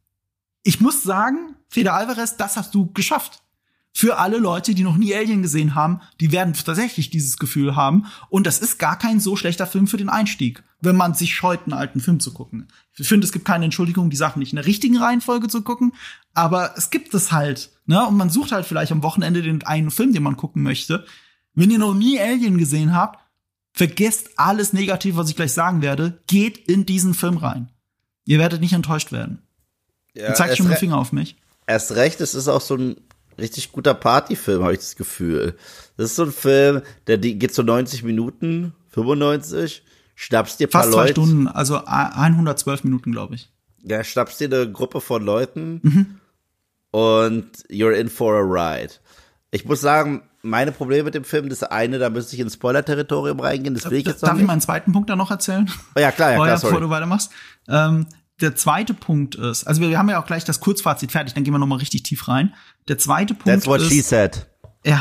D: ich muss sagen, Fede Alvarez, das hast du geschafft. Für alle Leute, die noch nie Alien gesehen haben, die werden tatsächlich dieses Gefühl haben. Und das ist gar kein so schlechter Film für den Einstieg, wenn man sich scheut, einen alten Film zu gucken. Ich finde, es gibt keine Entschuldigung, die Sachen nicht in der richtigen Reihenfolge zu gucken. Aber es gibt es halt. Ne? Und man sucht halt vielleicht am Wochenende den einen Film, den man gucken möchte. Wenn ihr noch nie Alien gesehen habt, vergesst alles Negative, was ich gleich sagen werde. Geht in diesen Film rein. Ihr werdet nicht enttäuscht werden. Ja, zeigt schon den Finger auf mich.
C: Erst recht, es ist auch so ein richtig guter Partyfilm, habe ich das Gefühl. Das ist so ein Film, der geht so 90 Minuten, 95, schnappst dir ein paar Leute.
D: Fast 2 Stunden, also 112 Minuten, glaube ich.
C: Ja, schnappst dir eine Gruppe von Leuten und you're in for a ride. Ich muss sagen, meine Probleme mit dem Film, das eine, da müsste ich ins Spoiler-Territorium reingehen, das will ich jetzt noch
D: nicht. Darf ich meinen zweiten Punkt dann noch erzählen?
C: Oh, ja, klar, sorry.
D: Bevor du weitermachst. Der zweite Punkt ist, also wir haben ja auch gleich das Kurzfazit fertig, dann gehen wir noch mal richtig tief rein. Der zweite Punkt ist,
C: That's what she said.
D: Er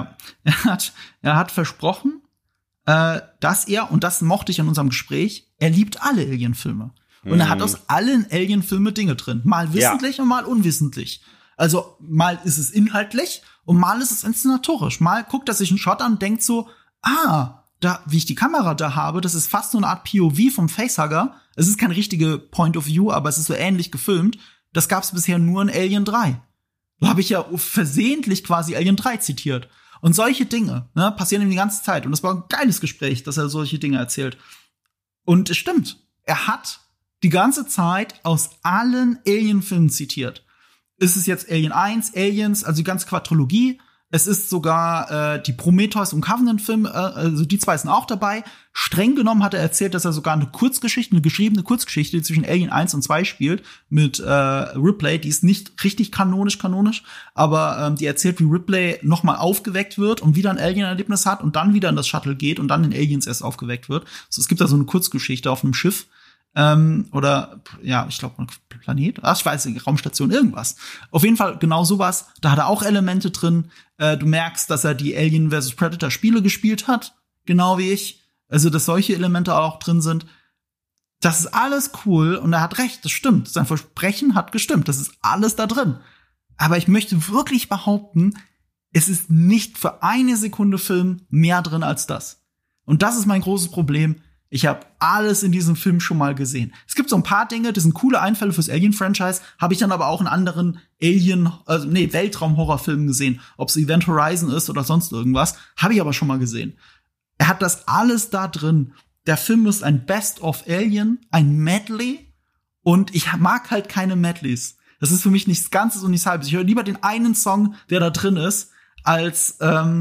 D: hat versprochen, dass er, und das mochte ich in unserem Gespräch, er liebt alle Alien-Filme. Und er hat aus allen Alien-Filmen Dinge drin. Mal wissentlich und mal unwissentlich. Also mal ist es inhaltlich und mal ist es inszenatorisch. Mal guckt er sich einen Shot an und denkt so, da, wie ich die Kamera da habe, das ist fast so eine Art POV vom Facehugger. Es ist kein richtige Point of View, aber es ist so ähnlich gefilmt. Das gab es bisher nur in Alien 3. Da habe ich ja versehentlich quasi Alien 3 zitiert. Und solche Dinge passieren ihm die ganze Zeit. Und das war ein geiles Gespräch, dass er solche Dinge erzählt. Und es stimmt. Er hat die ganze Zeit aus allen Alien-Filmen zitiert. Ist es jetzt Alien 1, Aliens, also die ganze Quadrologie. Es ist sogar die Prometheus- und Covenant-Filme, also die zwei sind auch dabei. Streng genommen hat er erzählt, dass er sogar eine geschriebene Kurzgeschichte, die zwischen Alien 1 und 2 spielt, mit Ripley, die ist nicht richtig kanonisch, aber die erzählt, wie Ripley nochmal aufgeweckt wird und wieder ein Alien-Erlebnis hat und dann wieder in das Shuttle geht und dann in Aliens erst aufgeweckt wird. Also es gibt da so eine Kurzgeschichte auf einem Schiff. Oder, ja, ich glaube, Planet, ich weiß nicht, Raumstation, irgendwas. Auf jeden Fall genau sowas. Da hat er auch Elemente drin. Du merkst, dass er die Alien vs. Predator Spiele gespielt hat. Genau wie ich. Also, dass solche Elemente auch drin sind. Das ist alles cool und er hat recht, das stimmt. Sein Versprechen hat gestimmt. Das ist alles da drin. Aber ich möchte wirklich behaupten, es ist nicht für eine Sekunde Film mehr drin als das. Und das ist mein großes Problem. Ich habe alles in diesem Film schon mal gesehen. Es gibt so ein paar Dinge, das sind coole Einfälle fürs Alien-Franchise, habe ich dann aber auch in anderen Weltraum-Horrorfilmen gesehen. Ob es Event Horizon ist oder sonst irgendwas, habe ich aber schon mal gesehen. Er hat das alles da drin. Der Film ist ein Best of Alien, ein Medley. Und ich mag halt keine Medleys. Das ist für mich nichts Ganzes und nichts Halbes. Ich höre lieber den einen Song, der da drin ist, als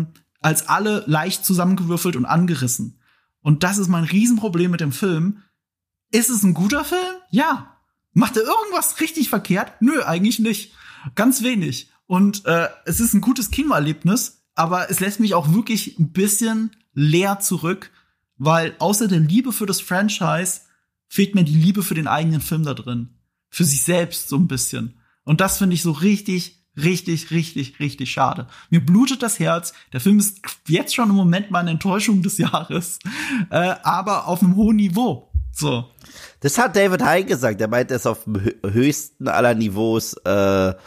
D: alle leicht zusammengewürfelt und angerissen. Und das ist mein Riesenproblem mit dem Film. Ist es ein guter Film? Ja. Macht er irgendwas richtig verkehrt? Nö, eigentlich nicht. Ganz wenig. Und es ist ein gutes Kinoerlebnis, aber es lässt mich auch wirklich ein bisschen leer zurück, weil außer der Liebe für das Franchise fehlt mir die Liebe für den eigenen Film da drin. Für sich selbst so ein bisschen. Und das finde ich so richtig schade. Mir blutet das Herz. Der Film ist jetzt schon im Moment meine Enttäuschung des Jahres. Aber auf einem hohen Niveau. So.
C: Das hat David Hein gesagt. Er meint, er ist auf dem höchsten aller Niveaus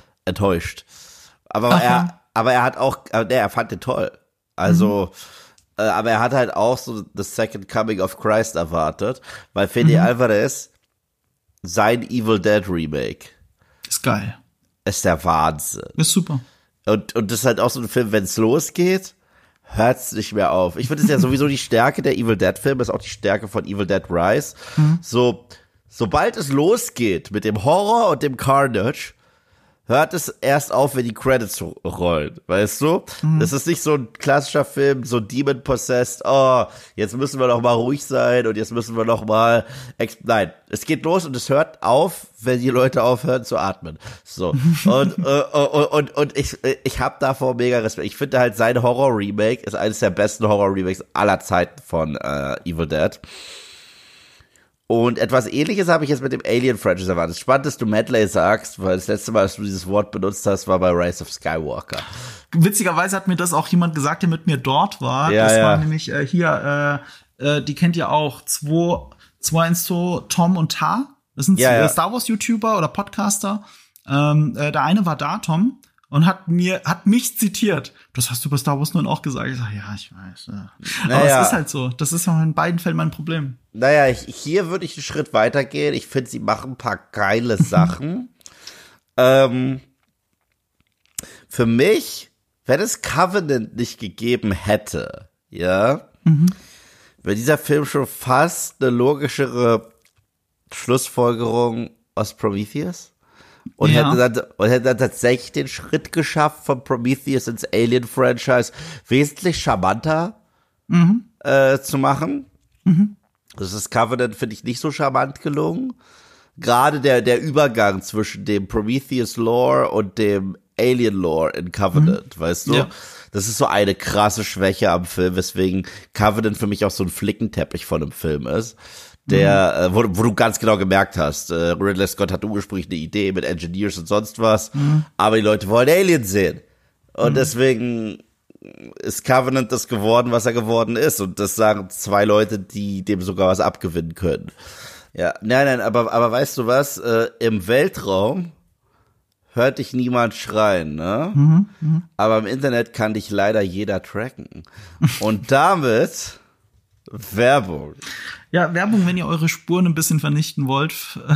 C: enttäuscht. Aber er hat auch, er fand den toll. Also, aber er hat halt auch so The Second Coming of Christ erwartet, weil Fede Alvarez sein Evil Dead Remake
D: ist geil.
C: Ist der Wahnsinn.
D: Ist super.
C: Und das ist halt auch so ein Film, wenn es losgeht, hört's nicht mehr auf. Ich finde, es ja sowieso die Stärke der Evil Dead Filme, ist auch die Stärke von Evil Dead Rise. Sobald es losgeht mit dem Horror und dem Carnage, hört es erst auf, wenn die Credits rollen, weißt du? Das ist nicht so ein klassischer Film, so Demon-Possessed, jetzt müssen wir noch mal ruhig sein und jetzt müssen wir noch mal, nein, es geht los und es hört auf, wenn die Leute aufhören zu atmen. So. Und ich hab davor mega Respekt. Ich finde halt, sein Horror-Remake ist eines der besten Horror-Remakes aller Zeiten von Evil Dead. Und etwas Ähnliches habe ich jetzt mit dem Alien-Franchise erwartet. Spannend, dass du Medley sagst, weil das letzte Mal, dass du dieses Wort benutzt hast, war bei Rise of Skywalker.
D: Witzigerweise hat mir das auch jemand gesagt, der mit mir dort war. Ja, das war nämlich die kennt ihr auch, 212 Tom und Ta. Das sind Star Wars YouTuber oder Podcaster. Der eine war da, Tom, und hat mich zitiert. Das hast du bei Star Wars 9 auch gesagt. Ich sag, ja, ich weiß. Aber es ist halt so. Das ist ja in beiden Fällen mein Problem.
C: Naja, hier würde ich einen Schritt weitergehen. Ich finde, sie machen ein paar geile Sachen. Für mich, wenn es Covenant nicht gegeben hätte, wäre dieser Film schon fast eine logischere Schlussfolgerung aus Prometheus. Und hätte dann tatsächlich den Schritt geschafft von Prometheus ins Alien-Franchise wesentlich charmanter zu machen. Das ist Covenant, finde ich, nicht so charmant gelungen. Gerade der Übergang zwischen dem Prometheus-Lore und dem Alien-Lore in Covenant, weißt du? Ja. Das ist so eine krasse Schwäche am Film, weswegen Covenant für mich auch so ein Flickenteppich von einem Film ist. Der, wo du ganz genau gemerkt hast, Ridley Scott hat ursprünglich eine Idee mit Engineers und sonst was, aber die Leute wollen Aliens sehen. Und deswegen ist Covenant das geworden, was er geworden ist. Und das sagen zwei Leute, die dem sogar was abgewinnen können. Ja, nein, aber weißt du was? Im Weltraum hört dich niemand schreien, ne? Aber im Internet kann dich leider jeder tracken. Und damit Werbung.
D: Ja, Werbung, wenn ihr eure Spuren ein bisschen vernichten wollt.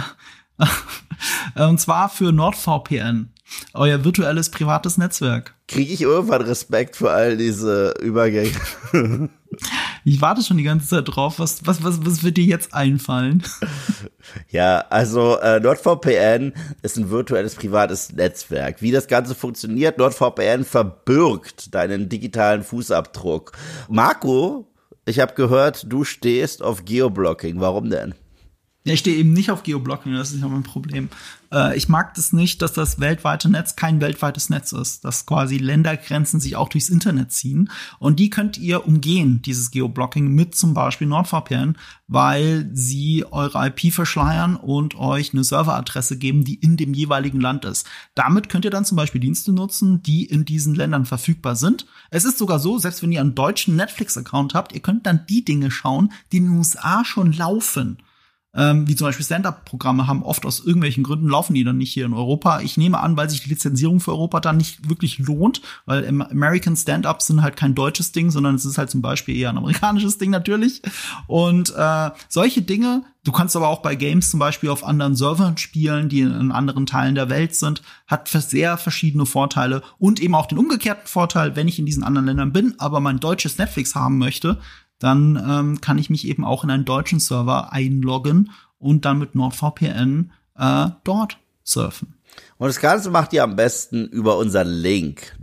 D: Und zwar für NordVPN, euer virtuelles privates Netzwerk.
C: Kriege ich irgendwann Respekt für all diese Übergänge?
D: Ich warte schon die ganze Zeit drauf. Was wird dir jetzt einfallen?
C: Ja, also NordVPN ist ein virtuelles privates Netzwerk. Wie das Ganze funktioniert, NordVPN verbirgt deinen digitalen Fußabdruck. Marco, ich habe gehört, du stehst auf Geoblocking. Warum denn?
D: Ja, ich stehe eben nicht auf Geoblocking, das ist ja mein Problem. Ich mag das nicht, dass das weltweite Netz kein weltweites Netz ist, dass quasi Ländergrenzen sich auch durchs Internet ziehen. Und die könnt ihr umgehen, dieses Geoblocking, mit zum Beispiel NordVPN, weil sie eure IP verschleiern und euch eine Serveradresse geben, die in dem jeweiligen Land ist. Damit könnt ihr dann zum Beispiel Dienste nutzen, die in diesen Ländern verfügbar sind. Es ist sogar so, selbst wenn ihr einen deutschen Netflix-Account habt, ihr könnt dann die Dinge schauen, die in den USA schon laufen. Wie zum Beispiel Stand-Up-Programme haben oft aus irgendwelchen Gründen laufen die dann nicht hier in Europa. Ich nehme an, weil sich die Lizenzierung für Europa dann nicht wirklich lohnt, weil American Stand-Ups sind halt kein deutsches Ding, sondern es ist halt zum Beispiel eher ein amerikanisches Ding natürlich. Und solche Dinge, du kannst aber auch bei Games zum Beispiel auf anderen Servern spielen, die in anderen Teilen der Welt sind, hat sehr verschiedene Vorteile und eben auch den umgekehrten Vorteil, wenn ich in diesen anderen Ländern bin, aber mein deutsches Netflix haben möchte, dann kann ich mich eben auch in einen deutschen Server einloggen und dann mit NordVPN dort surfen.
C: Und das Ganze macht ihr am besten über unseren Link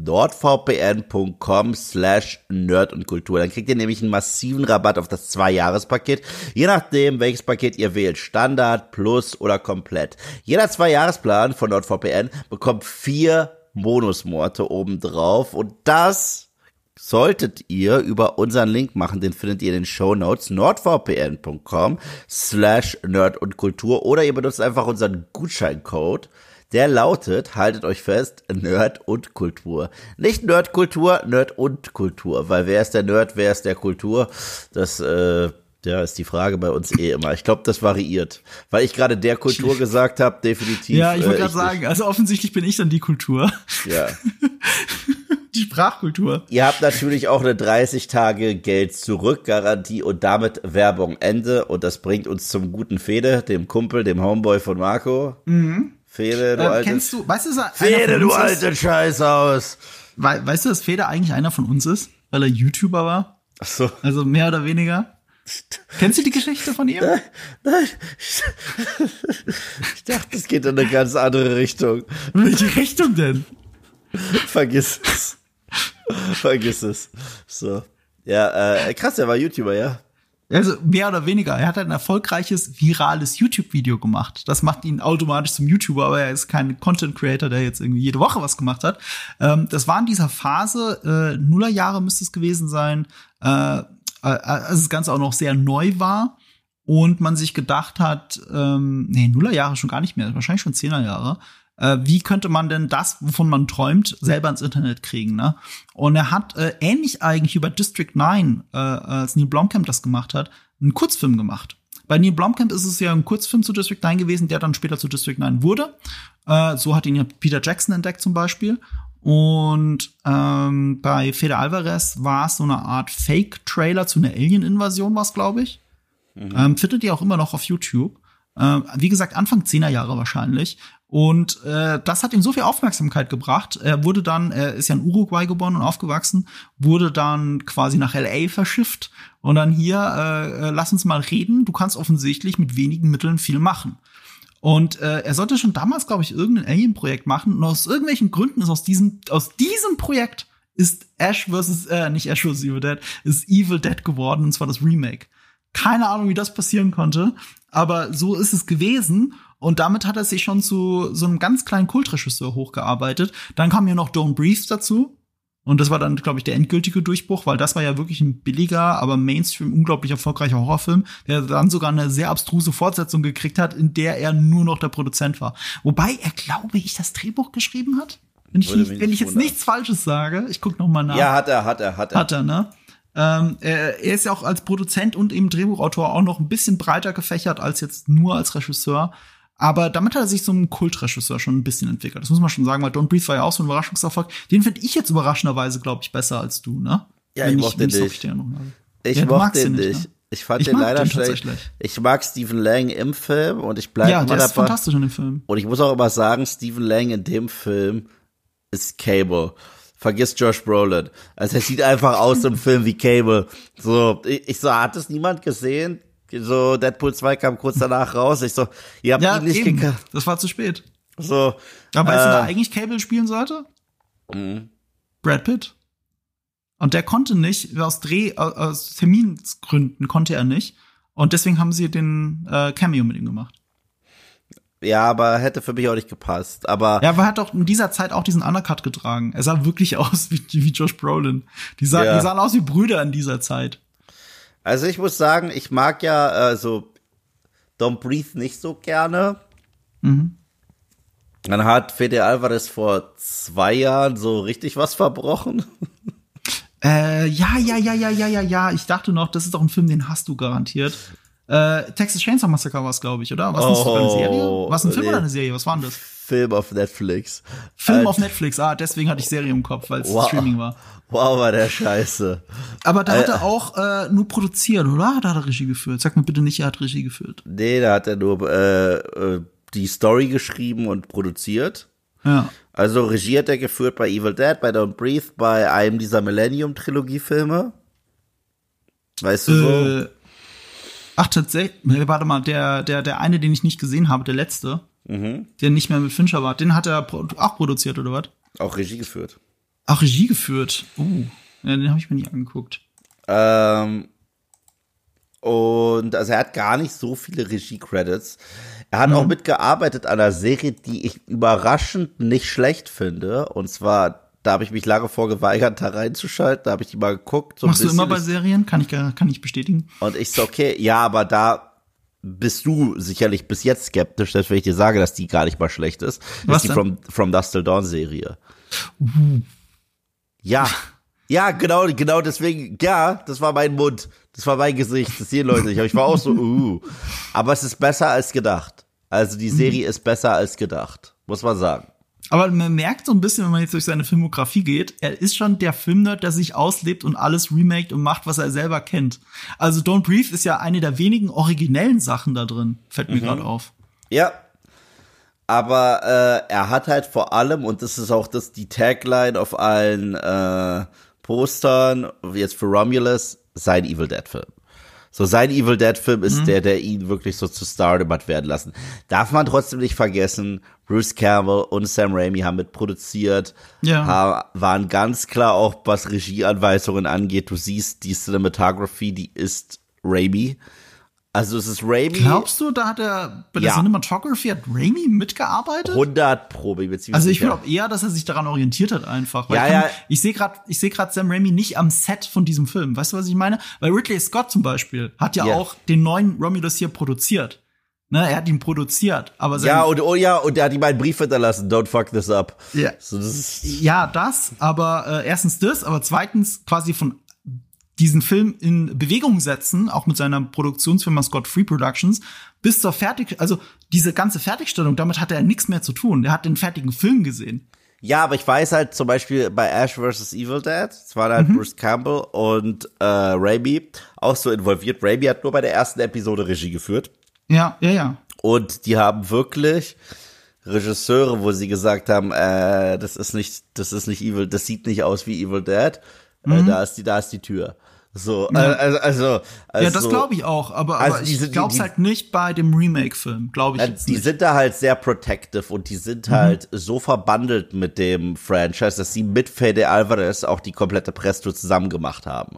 C: nordvpn.com/Nerd und Kultur. Dann kriegt ihr nämlich einen massiven Rabatt auf das 2-Jahres-Paket, je nachdem, welches Paket ihr wählt, Standard, Plus oder komplett. Jeder 2-Jahres-Plan von NordVPN bekommt 4 Bonusmonate obendrauf und das solltet ihr über unseren Link machen, den findet ihr in den Shownotes, nordvpn.com/Nerd und Kultur, oder ihr benutzt einfach unseren Gutscheincode, der lautet, haltet euch fest, Nerd und Kultur. Nicht Nerdkultur, Nerd und Kultur, weil wer ist der Nerd, wer ist der Kultur? Das ist die Frage bei uns immer. Ich glaube, das variiert. Weil ich gerade der Kultur gesagt habe, definitiv.
D: Ja, ich wollte gerade sagen, also offensichtlich bin ich dann die Kultur.
C: Ja.
D: Die Sprachkultur.
C: Ihr habt natürlich auch eine 30-Tage-Geld-Zurück-Garantie und damit Werbung Ende. Und das bringt uns zum guten Fede, dem Kumpel, dem Homeboy von Marco. Fede, du alte...
D: Kennst du, weißt du,
C: Fede, du alte Scheißhaus.
D: Weißt du, dass Fede eigentlich einer von uns ist? Weil er YouTuber war?
C: Ach so.
D: Also mehr oder weniger. Kennst du die Geschichte von ihm?
C: Nein. Ich dachte, es geht in eine ganz andere Richtung.
D: In welche Richtung denn?
C: Vergiss es. So. Ja, krass, er war YouTuber, ja.
D: Also mehr oder weniger. Er hat ein erfolgreiches, virales YouTube-Video gemacht. Das macht ihn automatisch zum YouTuber, aber er ist kein Content-Creator, der jetzt irgendwie jede Woche was gemacht hat. Das war in dieser Phase, Nullerjahre müsste es gewesen sein, als das Ganze auch noch sehr neu war und man sich gedacht hat, Nullerjahre schon gar nicht mehr, wahrscheinlich schon 10er Jahre. Wie könnte man denn das, wovon man träumt, selber ins Internet kriegen, ne? Und er hat ähnlich eigentlich über District 9, als Neil Blomkamp das gemacht hat, einen Kurzfilm gemacht. Bei Neil Blomkamp ist es ja ein Kurzfilm zu District 9 gewesen, der dann später zu District 9 wurde. So hat ihn ja Peter Jackson entdeckt zum Beispiel. Und bei Fede Alvarez war es so eine Art Fake-Trailer zu einer Alien-Invasion, was glaube ich. Findet ihr auch immer noch auf YouTube. Wie gesagt, Anfang 10er Jahre wahrscheinlich. Und das hat ihm so viel Aufmerksamkeit gebracht. Er ist ja in Uruguay geboren und aufgewachsen, wurde dann quasi nach LA verschifft. Und dann hier, lass uns mal reden. Du kannst offensichtlich mit wenigen Mitteln viel machen. Und er sollte schon damals, glaube ich, irgendein Alien-Projekt machen. Und aus irgendwelchen Gründen ist aus diesem Projekt ist nicht Ash vs. Evil Dead, ist Evil Dead geworden, und zwar das Remake. Keine Ahnung, wie das passieren konnte, aber so ist es gewesen. Und damit hat er sich schon zu so einem ganz kleinen Kultregisseur hochgearbeitet. Dann kam ja noch Don't Breathe dazu. Und das war dann, glaube ich, der endgültige Durchbruch, weil das war ja wirklich ein billiger, aber Mainstream unglaublich erfolgreicher Horrorfilm, der dann sogar eine sehr abstruse Fortsetzung gekriegt hat, in der er nur noch der Produzent war. Wobei er, glaube ich, das Drehbuch geschrieben hat. Wenn ich jetzt nichts Falsches sage, ich guck noch mal nach.
C: Ja, hat er.
D: Hat er, ne? Er ist ja auch als Produzent und eben Drehbuchautor auch noch ein bisschen breiter gefächert als jetzt nur als Regisseur. Aber damit hat er sich zum Kultregisseur schon ein bisschen entwickelt. Das muss man schon sagen, weil Don't Breathe war ja auch so ein Überraschungserfolg. Den finde ich jetzt überraschenderweise, glaube ich, besser als du, ne?
C: Ja, ich mochte den nicht. Ich mochte den nicht. Ich fand den leider schlecht. Ich mag Stephen Lang im Film und ich bleibe immer dabei. Ja, der ist
D: fantastisch in dem Film.
C: Und ich muss auch immer sagen, Stephen Lang in dem Film ist Cable. Vergiss Josh Brolin. Also er sieht einfach aus im Film wie Cable. So, hat es niemand gesehen? So, Deadpool 2 kam kurz danach raus. Ich so, ihr habt ihn nicht gekauft.
D: Das war zu spät.
C: So.
D: Aber weißt du, wer eigentlich Cable spielen sollte? Brad Pitt. Und der konnte nicht, aus Termingründen konnte er nicht. Und deswegen haben sie den Cameo mit ihm gemacht.
C: Ja, aber hätte für mich auch nicht gepasst. Aber
D: er hat doch in dieser Zeit auch diesen Undercut getragen. Er sah wirklich aus wie Josh Brolin. Die sahen aus wie Brüder in dieser Zeit.
C: Also ich muss sagen, ich mag ja so Don't Breathe nicht so gerne. Dann hat Fede Alvarez vor 2 Jahren so richtig was verbrochen.
D: Ja. Ich dachte noch, das ist doch ein Film, den hast du garantiert. Texas Chainsaw Massacre war es, glaube ich, oder? Was ist das sogar eine Serie? War es ein Film oder eine Serie? Was war denn das?
C: Film auf Netflix.
D: Auf Netflix, deswegen hatte ich Serie im Kopf, weil es Streaming war.
C: Wow, war der scheiße.
D: Aber da hat er auch nur produziert, oder? Da hat er Regie geführt. Sag mir bitte nicht, er hat Regie geführt.
C: Nee, da hat er nur die Story geschrieben und produziert.
D: Ja.
C: Also Regie hat er geführt bei Evil Dead, bei Don't Breathe, bei einem dieser Millennium-Trilogie-Filme. Weißt du so?
D: Ach, tatsächlich. Warte mal, der eine, den ich nicht gesehen habe, der letzte, der nicht mehr mit Fincher war, den hat er auch produziert, oder was?
C: Auch Regie geführt.
D: Ach, Regie geführt. Ja, den habe ich mir nicht angeguckt.
C: Und also er hat gar nicht so viele Regie-Credits. Er hat auch mitgearbeitet an einer Serie, die ich überraschend nicht schlecht finde. Und zwar, da habe ich mich lange vorgeweigert, da reinzuschalten. Da habe ich die mal geguckt. So
D: machst du immer bei Serien? Kann ich bestätigen.
C: Und ich so, okay, ja, aber da bist du sicherlich bis jetzt skeptisch, dass wenn ich dir sage, dass die gar nicht mal schlecht ist.
D: Was
C: ist die From Dusk Till Dawn Serie. Ja, genau deswegen, ja, das war mein Mund, das war mein Gesicht, das sehen Leute nicht, aber ich war auch so, aber es ist besser als gedacht. Also die Serie ist besser als gedacht, muss man sagen.
D: Aber man merkt so ein bisschen, wenn man jetzt durch seine Filmografie geht, er ist schon der Filmnerd, der sich auslebt und alles remaked und macht, was er selber kennt. Also Don't Breathe ist ja eine der wenigen originellen Sachen da drin, fällt mir gerade auf.
C: Ja, aber er hat halt vor allem, und das ist auch die Tagline auf allen Postern, jetzt für Romulus, sein Evil Dead-Film. So, sein Evil Dead-Film ist der ihn wirklich so zu Stardom hat werden lassen. Darf man trotzdem nicht vergessen, Bruce Campbell und Sam Raimi haben mitproduziert, waren ganz klar auch, was Regieanweisungen angeht. Du siehst, die Cinematography, die ist Raimi. Also es ist Raimi.
D: Glaubst du, da hat er bei der Cinematography hat Raimi mitgearbeitet?
C: 100%, bin ich ziemlich
D: Also ich
C: sicher.
D: glaube eher, dass er sich daran orientiert hat einfach. Weil ich sehe gerade Sam Raimi nicht am Set von diesem Film. Weißt du, was ich meine? Weil Ridley Scott zum Beispiel hat ja auch den neuen Romulus hier produziert. Ne, er hat ihn produziert, aber
C: und er hat ihm einen Brief hinterlassen, don't fuck this up.
D: Ja,
C: so,
D: aber erstens das, aber zweitens quasi von diesen Film in Bewegung setzen, auch mit seiner Produktionsfirma Scott Free Productions, bis zur also diese ganze Fertigstellung, damit hatte er nichts mehr zu tun. Er hat den fertigen Film gesehen.
C: Ja, aber ich weiß halt zum Beispiel bei Ash vs. Evil Dead, es waren halt Bruce Campbell und Raimi auch so involviert. Raimi hat nur bei der ersten Episode Regie geführt.
D: Ja.
C: Und die haben wirklich Regisseure, wo sie gesagt haben, das ist nicht Evil, das sieht nicht aus wie Evil Dead. Da ist die Tür. So, also
D: ja, das glaube ich auch, aber ich glaube es halt nicht bei dem Remake-Film, glaube ich jetzt
C: die
D: nicht.
C: sind da halt sehr protective und die sind halt so verbandelt mit dem Franchise, dass sie mit Fede Alvarez auch die komplette Presto zusammen gemacht haben.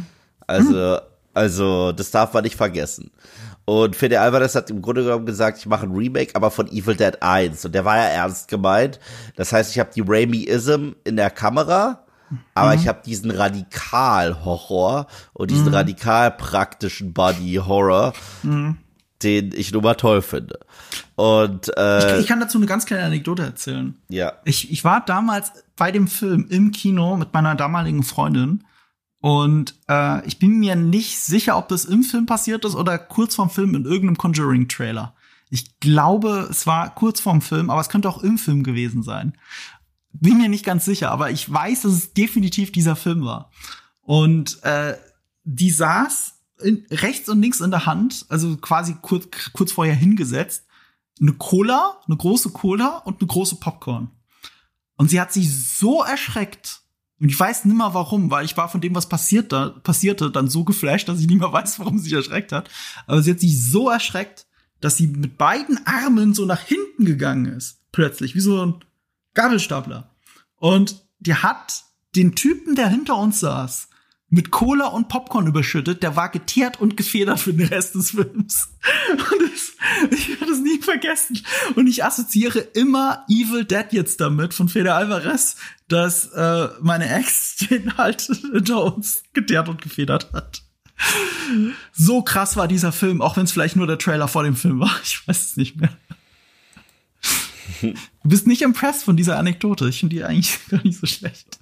C: Also das darf man nicht vergessen. Und Fede Alvarez hat im Grunde genommen gesagt, ich mache ein Remake, aber von Evil Dead 1. Und der war ja ernst gemeint. Das heißt, ich habe die Raimi-ism in der Kamera, aber ich habe diesen Radikal-Horror und diesen radikal praktischen Body-Horror, den ich nur mal toll finde. Und
D: ich kann dazu eine ganz kleine Anekdote erzählen.
C: Ja.
D: Ich war damals bei dem Film im Kino mit meiner damaligen Freundin und ich bin mir nicht sicher, ob das im Film passiert ist oder kurz vorm Film in irgendeinem Conjuring-Trailer. Ich glaube, es war kurz vorm Film, aber es könnte auch im Film gewesen sein. Bin mir nicht ganz sicher, aber ich weiß, dass es definitiv dieser Film war. Und die saß rechts und links in der Hand, also quasi kurz vorher hingesetzt, eine große Cola und eine große Popcorn. Und sie hat sich so erschreckt. Und ich weiß nimmer warum, weil ich war von dem, was passierte, dann so geflasht, dass ich nicht mehr weiß, warum sie sich erschreckt hat. Aber sie hat sich so erschreckt, dass sie mit beiden Armen so nach hinten gegangen ist. Plötzlich, wie so ein Gabelstapler. Und die hat den Typen, der hinter uns saß, mit Cola und Popcorn überschüttet. Der war geteert und gefedert für den Rest des Films. Und ich werde das nie vergessen. Und ich assoziiere immer Evil Dead jetzt damit von Fede Alvarez, dass meine Ex den halt hinter uns geteert und gefedert hat. So krass war dieser Film, auch wenn es vielleicht nur der Trailer vor dem Film war. Ich weiß es nicht mehr. Du bist nicht impressed von dieser Anekdote. Ich finde die eigentlich gar nicht so schlecht.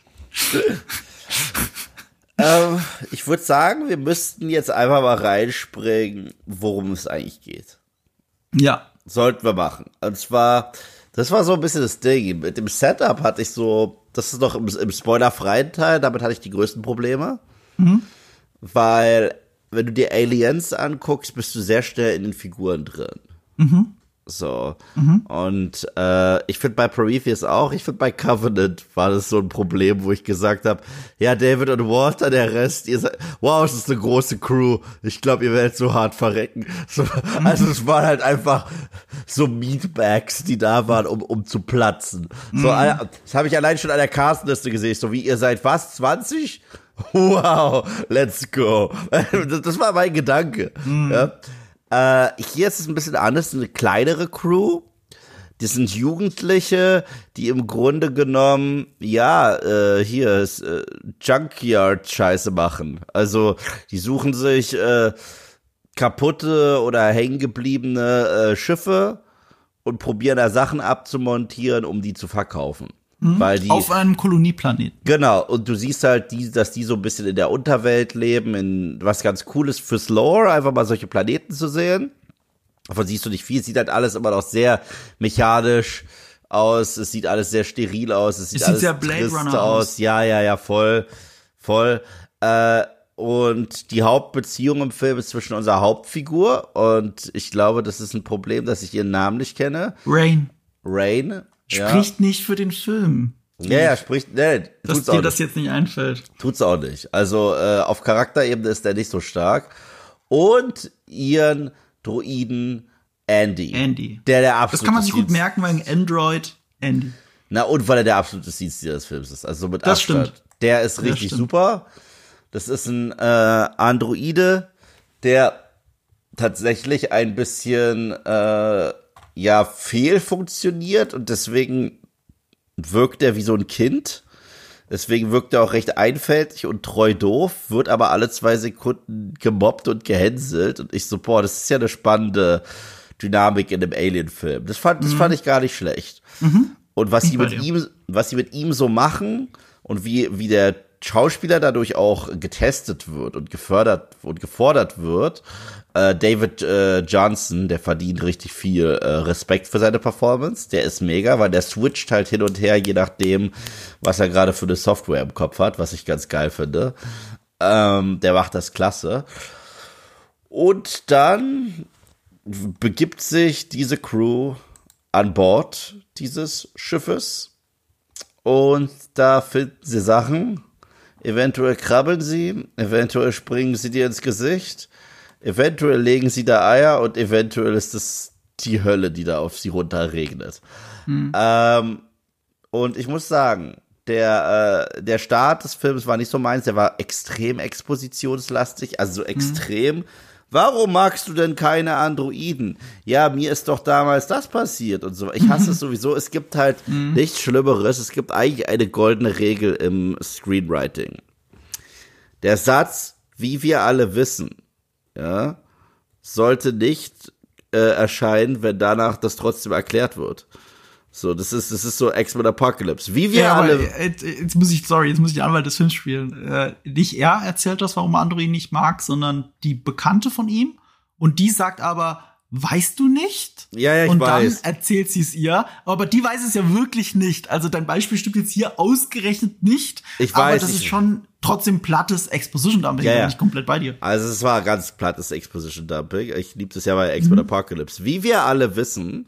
C: Ich würde sagen, wir müssten jetzt einfach mal reinspringen, worum es eigentlich geht.
D: Ja.
C: Sollten wir machen. Und zwar, das war so ein bisschen das Ding. Mit dem Setup hatte ich so, das ist noch im spoilerfreien Teil, damit hatte ich die größten Probleme. Weil, wenn du dir Aliens anguckst, bist du sehr schnell in den Figuren drin. So. Und ich finde bei Prometheus auch, ich finde bei Covenant war das so ein Problem, wo ich gesagt habe, ja, David und Walter, der Rest, ihr seid, wow, es ist eine große Crew. Ich glaube, ihr werdet so hart verrecken. So, also es waren halt einfach so Meatbags, die da waren, um zu platzen. So, das habe ich allein schon an der Castliste gesehen. So wie, ihr seid was, 20? Wow, let's go. Das war mein Gedanke. Ja. Hier ist es ein bisschen anders, eine kleinere Crew. Das sind Jugendliche, die im Grunde genommen, hier ist Junkyard-Scheiße machen. Also, die suchen sich kaputte oder hängengebliebene Schiffe und probieren da Sachen abzumontieren, um die zu verkaufen. Weil die,
D: auf einem Kolonieplaneten.
C: Genau, und du siehst halt, dass die so ein bisschen in der Unterwelt leben, in was ganz cool ist fürs Lore, einfach mal solche Planeten zu sehen. Davon siehst du nicht viel, sieht halt alles immer noch sehr mechanisch aus, es sieht alles sehr steril aus, es sieht alles
D: sehr Blade Runner aus.
C: Ja, voll. Und die Hauptbeziehung im Film ist zwischen unserer Hauptfigur und ich glaube, das ist ein Problem, dass ich ihren Namen nicht kenne.
D: Rain.
C: Spricht
D: nicht für den Film.
C: Ja, spricht, ne,
D: dass dir das jetzt nicht einfällt.
C: Tut's auch nicht. Also auf Charakterebene ist der nicht so stark. Und ihren Droiden Andy. Der absolute.
D: Das kann man sich gut merken, weil Android Andy.
C: Na, und weil er der absolute Dienstleister des Films ist. Also mit
D: das
C: Abstand.
D: Stimmt.
C: Der ist richtig super. Das ist ein Androide, der tatsächlich ein bisschen fehlfunktioniert und deswegen wirkt er wie so ein Kind. Deswegen wirkt er auch recht einfältig und treu doof, wird aber alle 2 Sekunden gemobbt und gehänselt. Und ich so, boah, das ist ja eine spannende Dynamik in einem Alien-Film. Das fand ich gar nicht schlecht. Und was sie mit ihm so machen und wie der Schauspieler dadurch auch getestet wird und gefördert und gefordert wird. David Johnson, der verdient richtig viel Respekt für seine Performance. Der ist mega, weil der switcht halt hin und her, je nachdem, was er gerade für eine Software im Kopf hat, was ich ganz geil finde. Der macht das klasse. Und dann begibt sich diese Crew an Bord dieses Schiffes und da finden sie Sachen. Eventuell krabbeln sie, eventuell springen sie dir ins Gesicht, eventuell legen sie da Eier und eventuell ist es die Hölle, die da auf sie runterregnet. Und ich muss sagen, der Start des Films war nicht so meins, der war extrem expositionslastig, also so extrem. Warum magst du denn keine Androiden? Ja, mir ist doch damals das passiert und so. Ich hasse es sowieso. Es gibt halt nichts Schlimmeres. Es gibt eigentlich eine goldene Regel im Screenwriting. Der Satz, wie wir alle wissen, ja, sollte nicht erscheinen, wenn danach das trotzdem erklärt wird. So, das ist so X-Men Apocalypse. Wie wir alle.
D: Jetzt muss ich den Anwalt des Films spielen. Nicht er erzählt das, warum Android ihn nicht mag, sondern die Bekannte von ihm. Und die sagt aber, weißt du nicht?
C: Ja, ich weiß.
D: Und dann erzählt sie es ihr. Aber die weiß es ja wirklich nicht. Also dein Beispiel stimmt jetzt hier ausgerechnet nicht.
C: Ich weiß.
D: Aber das ist schon trotzdem plattes Exposition-Dumping. Da bin ich komplett bei dir.
C: Also es war ganz plattes Exposition-Dumping. Ich liebe das ja bei X-Men Apocalypse. Wie wir alle wissen,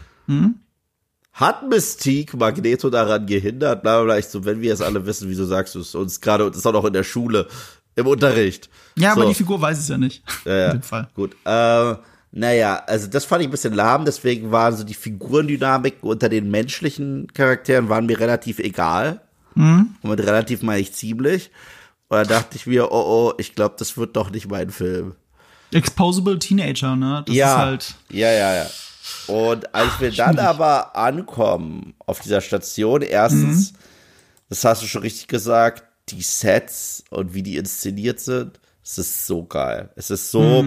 C: hat Mystique Magneto daran gehindert, bla bla bla. Ich so, wenn wir es alle wissen, wieso sagst du es uns gerade? Und das ist auch noch in der Schule, im Unterricht.
D: Ja,
C: so.
D: Aber die Figur weiß es ja nicht.
C: Ja,
D: in dem Fall.
C: Gut. Naja, also das fand ich ein bisschen lahm, deswegen waren so die Figurendynamiken unter den menschlichen Charakteren waren mir relativ egal. Und mit relativ meine ich ziemlich. Und dann dachte ich mir, ich glaube, das wird doch nicht mein Film.
D: Exposable Teenager, ne? Das ist halt.
C: Ja. Und als wir dann aber ankommen auf dieser Station, erstens, das hast du schon richtig gesagt, die Sets und wie die inszeniert sind, es ist so geil. Es ist so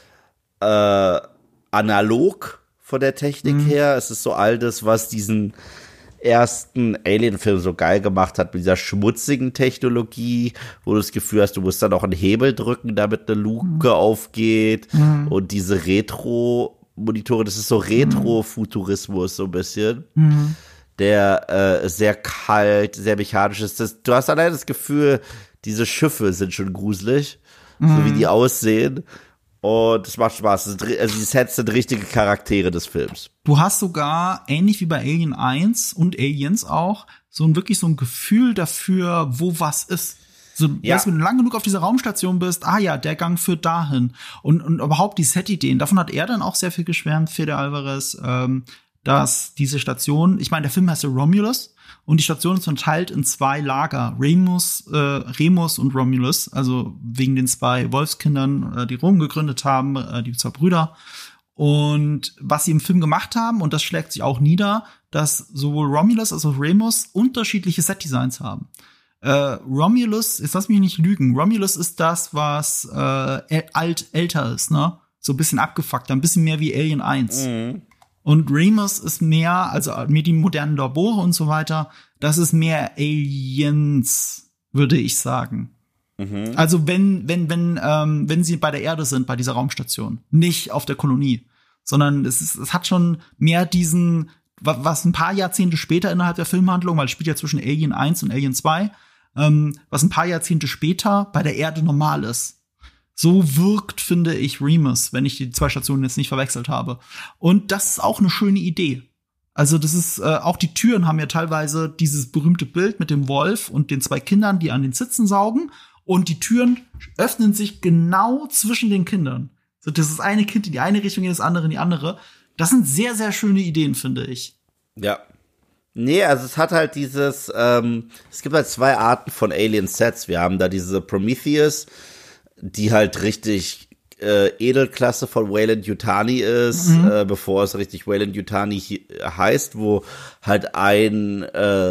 C: analog von der Technik her. Es ist so all das, was diesen ersten Alien-Film so geil gemacht hat, mit dieser schmutzigen Technologie, wo du das Gefühl hast, du musst dann auch einen Hebel drücken, damit eine Luke aufgeht und diese Retro-Monitore, das ist so Retro-Futurismus so ein bisschen, der sehr kalt, sehr mechanisch ist. Du hast allein das Gefühl, diese Schiffe sind schon gruselig, so wie die aussehen. Und es macht Spaß. Also die Sets sind richtige Charaktere des Films.
D: Du hast sogar, ähnlich wie bei Alien 1 und Aliens auch, wirklich so ein Gefühl dafür, wo was ist. So, wenn du lang genug auf dieser Raumstation bist, der Gang führt dahin. Und überhaupt die Set-Ideen. Davon hat er dann auch sehr viel geschwärmt, Fede Alvarez, dass diese Station, ich meine, der Film heißt ja Romulus. Und die Station ist unterteilt in 2 Lager, Remus und Romulus, also wegen den 2 Wolfskindern, die Rom gegründet haben, die 2 Brüder. Und was sie im Film gemacht haben, und das schlägt sich auch nieder, dass sowohl Romulus als auch Remus unterschiedliche Set-Designs haben. Romulus, jetzt lass mich nicht lügen, Romulus ist das, was älter ist, ne? So ein bisschen abgefuckt, ein bisschen mehr wie Alien 1. Und Remus ist mehr, also mehr die modernen Labore und so weiter, das ist mehr Aliens, würde ich sagen. Also wenn sie bei der Erde sind, bei dieser Raumstation, nicht auf der Kolonie, sondern es hat schon mehr diesen was ein paar Jahrzehnte später innerhalb der Filmhandlung, weil es spielt ja zwischen Alien 1 und Alien 2, was ein paar Jahrzehnte später bei der Erde normal ist. So wirkt, finde ich, Remus, wenn ich die 2 Stationen jetzt nicht verwechselt habe. Und das ist auch eine schöne Idee. Also das ist, auch die Türen haben ja teilweise dieses berühmte Bild mit dem Wolf und den 2 Kindern, die an den Sitzen saugen. Und die Türen öffnen sich genau zwischen den Kindern. So, das ist eine Kind in die eine Richtung, das andere in die andere. Das sind sehr, sehr schöne Ideen, finde ich.
C: Ja. Nee, also es hat halt dieses, es gibt halt 2 Arten von Alien-Sets. Wir haben da diese Prometheus, die halt richtig Edelklasse von Weyland-Yutani ist, bevor es richtig Weyland-Yutani heißt, wo halt ein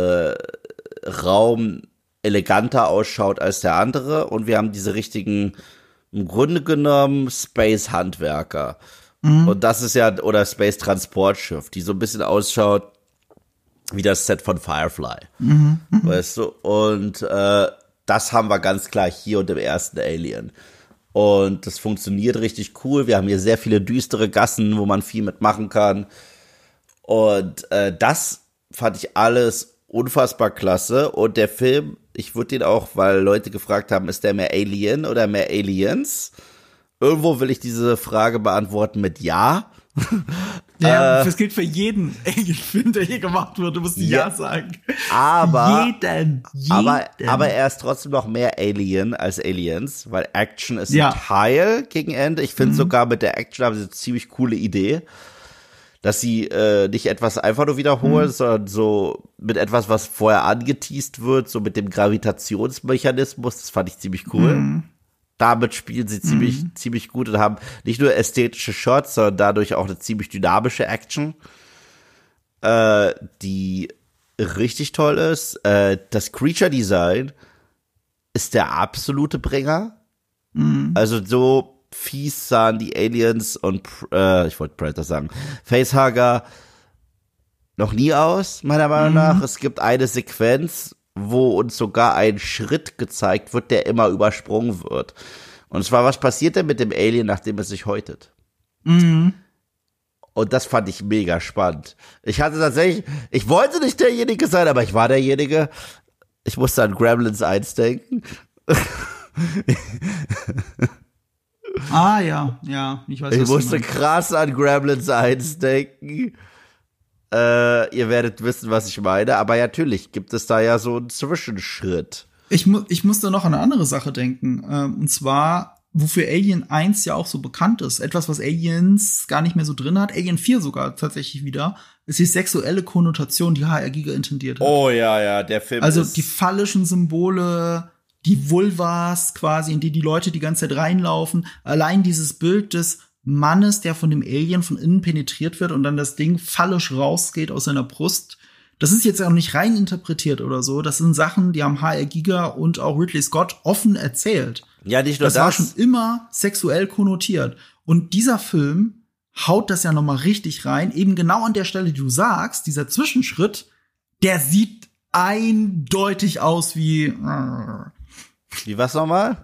C: Raum eleganter ausschaut als der andere. Und wir haben diese richtigen, im Grunde genommen, Space-Handwerker. Und das ist ja, oder Space-Transportschiff, die so ein bisschen ausschaut wie das Set von Firefly. Weißt du? Und das haben wir ganz klar hier und im ersten Alien. Und das funktioniert richtig cool. Wir haben hier sehr viele düstere Gassen, wo man viel mitmachen kann. Und das fand ich alles unfassbar klasse. Und der Film, ich würde den auch, weil Leute gefragt haben, ist der mehr Alien oder mehr Aliens? Irgendwo will ich diese Frage beantworten mit Ja.
D: Ja, das gilt für jeden Alien-Film, der hier gemacht wird. Du musst ja sagen.
C: Aber
D: jeden.
C: Aber er ist trotzdem noch mehr Alien als Aliens, weil Action ist ein Teil gegen Ende. Ich finde sogar mit der Action haben sie eine ziemlich coole Idee, dass sie nicht etwas einfach nur wiederholen, sondern so mit etwas, was vorher angeteast wird, so mit dem Gravitationsmechanismus. Das fand ich ziemlich cool. Damit spielen sie ziemlich gut und haben nicht nur ästhetische Shots, sondern dadurch auch eine ziemlich dynamische Action, die richtig toll ist. Das Creature-Design ist der absolute Bringer. Also so fies sahen die Aliens und, ich wollte Predator sagen, Facehugger noch nie aus, meiner Meinung nach. Es gibt eine Sequenz, wo uns sogar ein Schritt gezeigt wird, der immer übersprungen wird. Und zwar, was passiert denn mit dem Alien, nachdem es sich häutet? Und das fand ich mega spannend. Ich hatte tatsächlich, ich wollte nicht derjenige sein, aber ich war derjenige. Ich musste an Gremlins 1 denken.
D: Ja, ich weiß,
C: ich musste krass an Gremlins 1 denken. Ihr werdet wissen, was ich meine, aber natürlich gibt es da ja so einen Zwischenschritt.
D: Ich musste noch an eine andere Sache denken, und zwar, wofür Alien 1 ja auch so bekannt ist, etwas, was Aliens gar nicht mehr so drin hat, Alien 4 sogar tatsächlich wieder, ist die sexuelle Konnotation, die HR Giga intendiert hat.
C: Oh ja, der Film
D: also die phallischen Symbole, die Vulvas quasi, in die Leute die ganze Zeit reinlaufen, allein dieses Bild des Mannes, der von dem Alien von innen penetriert wird und dann das Ding phallisch rausgeht aus seiner Brust. Das ist jetzt auch nicht rein interpretiert oder so. Das sind Sachen, die haben HR Giga und auch Ridley Scott offen erzählt.
C: Ja, nicht nur das.
D: Das war schon immer sexuell konnotiert. Und dieser Film haut das ja noch mal richtig rein. Eben genau an der Stelle, die du sagst, dieser Zwischenschritt, der sieht eindeutig aus wie
C: was nochmal?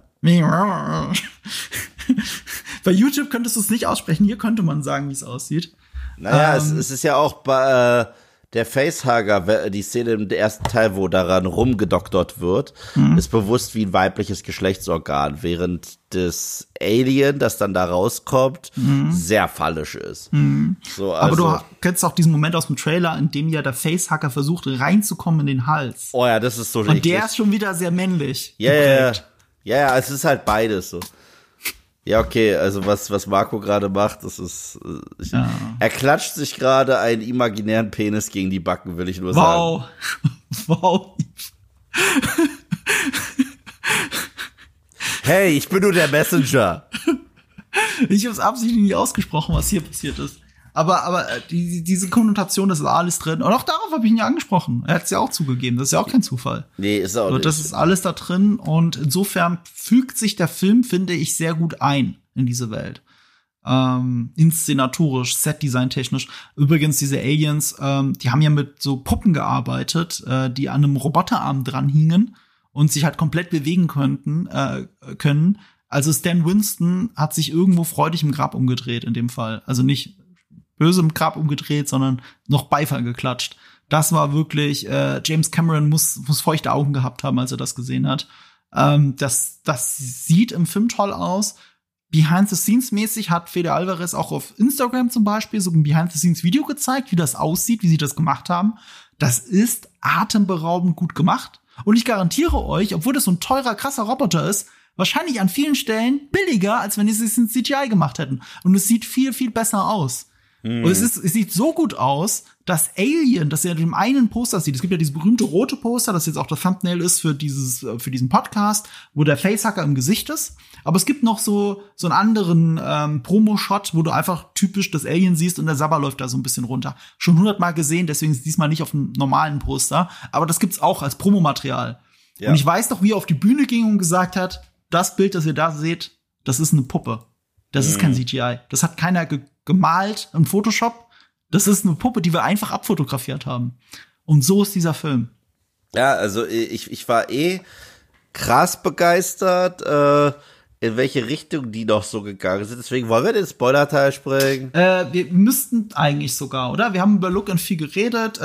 D: Bei YouTube könntest du es nicht aussprechen, hier könnte man sagen, wie es aussieht.
C: Naja, es ist ja auch bei der Facehugger, die Szene im ersten Teil, wo daran rumgedoktert wird, ist bewusst wie ein weibliches Geschlechtsorgan, während das Alien, das dann da rauskommt, sehr phallisch ist. So, also,
D: aber du kennst auch diesen Moment aus dem Trailer, in dem ja der Facehugger versucht, reinzukommen in den Hals.
C: Oh ja, das ist so
D: richtig. Und der ist schon wieder sehr männlich.
C: Ja, es ist halt beides so. Ja, okay, also was Marco gerade macht, das ist, er klatscht sich gerade einen imaginären Penis gegen die Backen, will ich nur sagen.
D: Wow.
C: Hey, ich bin nur der Messenger.
D: Ich habe es absichtlich nicht ausgesprochen, was hier passiert ist. Aber diese Konnotation, das ist alles drin. Und auch darauf habe ich ihn ja angesprochen. Er hat es ja auch zugegeben. Das ist ja auch kein Zufall.
C: Nee, ist auch nicht.
D: Das ist alles da drin. Und insofern fügt sich der Film, finde ich, sehr gut ein in diese Welt. Inszenatorisch, Setdesign-technisch. Übrigens, diese Aliens, die haben ja mit so Puppen gearbeitet, die an einem Roboterarm dran hingen und sich halt komplett bewegen können. Also Stan Winston hat sich irgendwo freudig im Grab umgedreht in dem Fall. Also nicht böse im Grab umgedreht, sondern noch Beifall geklatscht. Das war wirklich, James Cameron muss feuchte Augen gehabt haben, als er das gesehen hat. Das sieht im Film toll aus. Behind-the-Scenes-mäßig hat Fede Alvarez auch auf Instagram zum Beispiel so ein Behind-the-Scenes-Video gezeigt, wie das aussieht, wie sie das gemacht haben. Das ist atemberaubend gut gemacht. Und ich garantiere euch, obwohl das so ein teurer, krasser Roboter ist, wahrscheinlich an vielen Stellen billiger, als wenn sie es in CGI gemacht hätten. Und es sieht viel, viel besser aus. Und es sieht so gut aus, dass Alien, das ihr in dem einen Poster sieht, es gibt ja dieses berühmte rote Poster, das jetzt auch das Thumbnail ist für diesen Podcast, wo der Facehacker im Gesicht ist. Aber es gibt noch so einen anderen Promo-Shot, wo du einfach typisch das Alien siehst und der Sabber läuft da so ein bisschen runter. Schon 100-mal gesehen, deswegen ist es diesmal nicht auf dem normalen Poster. Aber das gibt's auch als Promomaterial. Ja. Und ich weiß noch, wie er auf die Bühne ging und gesagt hat, das Bild, das ihr da seht, das ist eine Puppe. Das ist kein CGI. Das hat keiner gemalt im Photoshop. Das ist eine Puppe, die wir einfach abfotografiert haben. Und so ist dieser Film.
C: Ja, also ich war krass begeistert, in welche Richtung die noch so gegangen sind. Deswegen wollen wir den Spoiler-Teil springen.
D: Wir müssten eigentlich sogar, oder? Wir haben über Look and Feel geredet.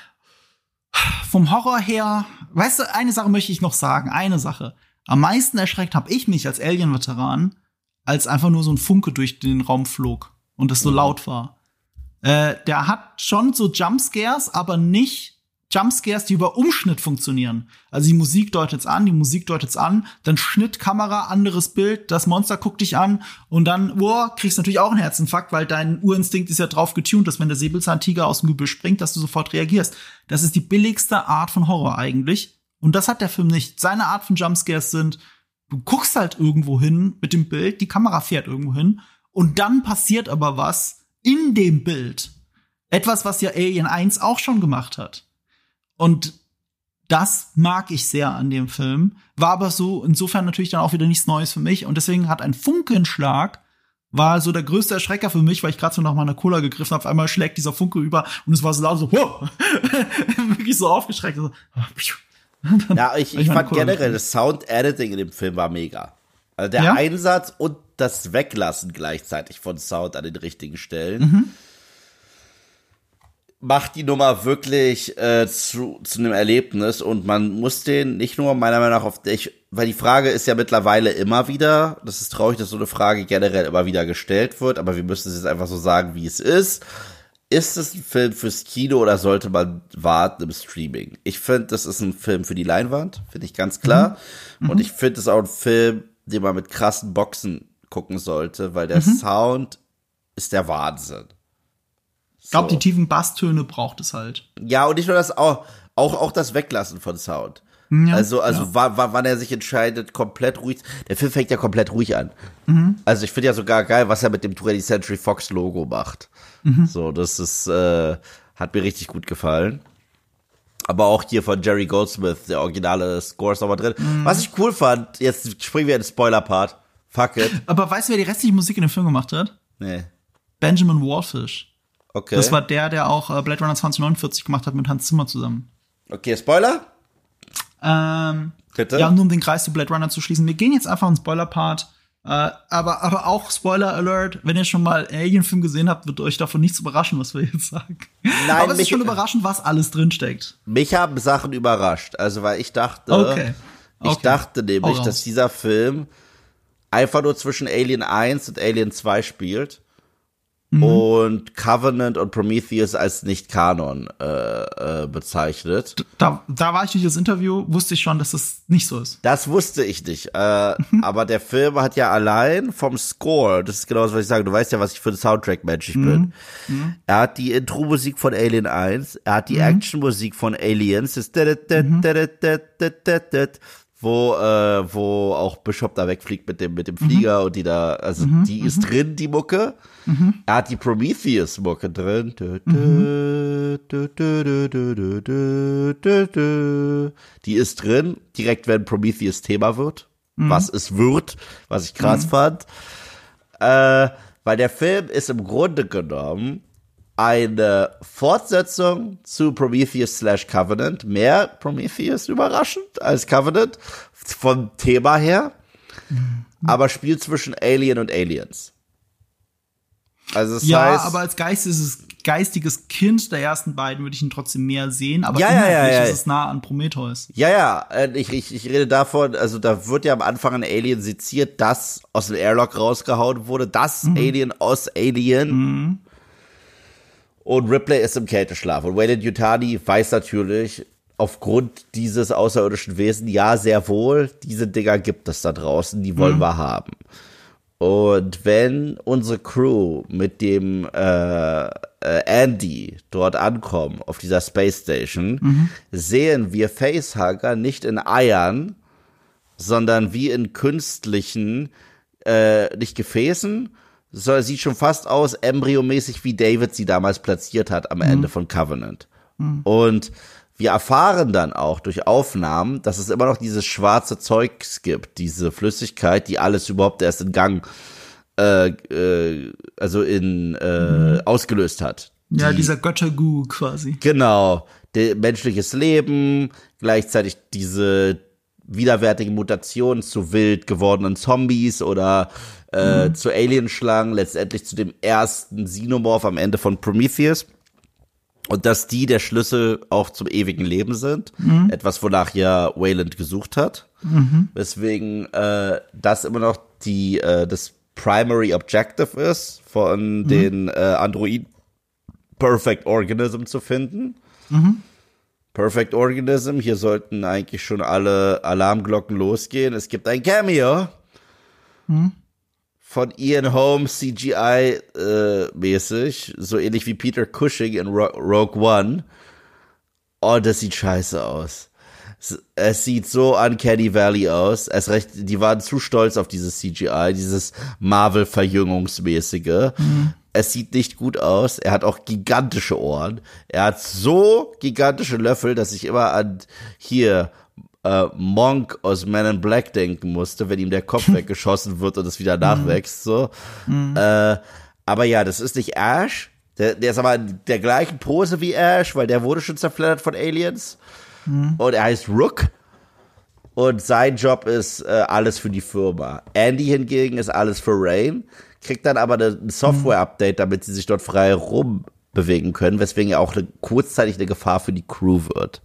D: Vom Horror her, weißt du, eine Sache möchte ich noch sagen. Eine Sache. Am meisten erschreckt habe ich mich als Alien-Veteran, als einfach nur so ein Funke durch den Raum flog und es so laut war. Der hat schon so Jumpscares, aber nicht Jumpscares, die über Umschnitt funktionieren. Also die Musik deutet's an, dann Schnitt, Kamera, anderes Bild, das Monster guckt dich an und dann, kriegst natürlich auch einen Herzinfarkt, weil dein Urinstinkt ist ja drauf getunt, dass wenn der Säbelzahntiger aus dem Gebüsch springt, dass du sofort reagierst. Das ist die billigste Art von Horror eigentlich. Und das hat der Film nicht. Seine Art von Jumpscares sind, du guckst halt irgendwo hin mit dem Bild, die Kamera fährt irgendwo hin und dann passiert aber was in dem Bild. Etwas, was ja Alien 1 auch schon gemacht hat. Und das mag ich sehr an dem Film. War aber so insofern natürlich dann auch wieder nichts Neues für mich. Und deswegen hat ein Funkenschlag war so der größte Erschrecker für mich, weil ich gerade so nach meiner Cola gegriffen habe. Auf einmal schlägt dieser Funke über und es war so laut, so wirklich so aufgeschreckt. So.
C: Ja, ich fand generell, das Sound-Editing in dem Film war mega. Also der Einsatz und das Weglassen gleichzeitig von Sound an den richtigen Stellen macht die Nummer wirklich zu einem Erlebnis. Und man muss den nicht nur meiner Meinung nach weil die Frage ist ja mittlerweile immer wieder, das ist traurig, dass so eine Frage generell immer wieder gestellt wird, aber wir müssen es jetzt einfach so sagen, wie es ist. Ist es ein Film fürs Kino oder sollte man warten im Streaming? Ich finde, das ist ein Film für die Leinwand, finde ich ganz klar. Und ich finde es auch ein Film, den man mit krassen Boxen gucken sollte, weil der Sound ist der Wahnsinn.
D: Ich glaube, die tiefen Basstöne braucht es halt.
C: Ja, und nicht nur das, auch das Weglassen von Sound. Ja, also wann er sich entscheidet, komplett ruhig. Der Film fängt ja komplett ruhig an. Also ich finde ja sogar geil, was er mit dem 20th Century Fox Logo macht. So, das ist, hat mir richtig gut gefallen. Aber auch hier von Jerry Goldsmith, der originale Score ist nochmal drin. Was ich cool fand, jetzt springen wir in den Spoiler-Part. Fuck it.
D: Aber weißt du, wer die restliche Musik in dem Film gemacht hat?
C: Nee.
D: Benjamin Wallfish.
C: Okay.
D: Das war der auch Blade Runner 2049 gemacht hat mit Hans Zimmer zusammen.
C: Okay, Spoiler?
D: Bitte? Ja, nur um den Kreis zu Blade Runner zu schließen. Wir gehen jetzt einfach in den Spoiler-Part. Aber auch Spoiler Alert, wenn ihr schon mal einen Alien-Film gesehen habt, wird euch davon nichts überraschen, was wir jetzt sagen. Nein, aber es ist schon überraschend, was alles drinsteckt.
C: Mich haben Sachen überrascht. Also, weil ich dachte, ich dachte nämlich, dass dieser Film einfach nur zwischen Alien 1 und Alien 2 spielt. Und Covenant und Prometheus als Nicht-Kanon bezeichnet.
D: Da war ich durch das Interview, wusste ich schon, dass das nicht so ist.
C: Das wusste ich nicht. Aber der Film hat ja allein vom Score, das ist genau das, was ich sage, du weißt ja, was ich für ein Soundtrack-Mensch ich bin. Er hat die Intro-Musik von Alien 1, er hat die Action-Musik von Aliens, das wo auch Bishop da wegfliegt mit dem Flieger und die da, also die ist drin, die Mucke. Er hat die Prometheus-Mucke drin. Die ist drin, direkt wenn Prometheus Thema wird. Was es wird, was ich krass fand. Weil der Film ist im Grunde genommen eine Fortsetzung zu Prometheus/Covenant. Mehr Prometheus überraschend als Covenant vom Thema her. Aber spielt zwischen Alien und Aliens. Also das
D: ja,
C: heißt,
D: aber als geistiges Kind der ersten beiden würde ich ihn trotzdem mehr sehen, aber
C: ja,
D: inhaltlich ist es nah an Prometheus.
C: Ja, ich rede davon, also da wird ja am Anfang ein Alien seziert, das aus dem Airlock rausgehauen wurde, das Alien aus Alien. Und Ripley ist im Kälteschlaf. Und Weyland-Yutani weiß natürlich, aufgrund dieses außerirdischen Wesens, ja, sehr wohl, diese Dinger gibt es da draußen, die wollen wir haben. Und wenn unsere Crew mit dem Andy dort ankommen, auf dieser Space Station, sehen wir Facehugger nicht in Eiern, sondern wie in künstlichen, nicht Gefäßen, sondern sieht schon fast aus, embryomäßig, wie David sie damals platziert hat am Ende von Covenant. Und wir erfahren dann auch durch Aufnahmen, dass es immer noch dieses schwarze Zeugs gibt, diese Flüssigkeit, die alles überhaupt erst in Gang, ausgelöst hat.
D: Ja, dieser Göttergu quasi.
C: Genau, menschliches Leben, gleichzeitig diese widerwärtigen Mutationen zu wild gewordenen Zombies oder zu Alienschlangen, letztendlich zu dem ersten Xenomorph am Ende von Prometheus. Und dass die der Schlüssel auch zum ewigen Leben sind. Etwas, wonach ja Weyland gesucht hat. Weswegen das immer noch das Primary Objective ist, von den Androiden Perfect Organism zu finden. Perfect Organism, hier sollten eigentlich schon alle Alarmglocken losgehen. Es gibt ein Cameo von Ian Holmes, CGI-mäßig, so ähnlich wie Peter Cushing in Rogue One. Oh, das sieht scheiße aus. Es sieht so Uncanny Valley aus. Erst recht, die waren zu stolz auf dieses CGI, dieses Marvel-Verjüngungsmäßige. Es sieht nicht gut aus. Er hat auch gigantische Ohren. Er hat so gigantische Löffel, dass ich immer an Monk aus Men in Black denken musste, wenn ihm der Kopf weggeschossen wird und es wieder nachwächst. So. Aber ja, das ist nicht Ash. Der ist aber in der gleichen Pose wie Ash, weil der wurde schon zerfleddert von Aliens. Und er heißt Rook. Und sein Job ist alles für die Firma. Andy hingegen ist alles für Rain. Kriegt dann aber ein Software-Update, damit sie sich dort frei rumbewegen können, weswegen er auch kurzzeitig eine Gefahr für die Crew wird.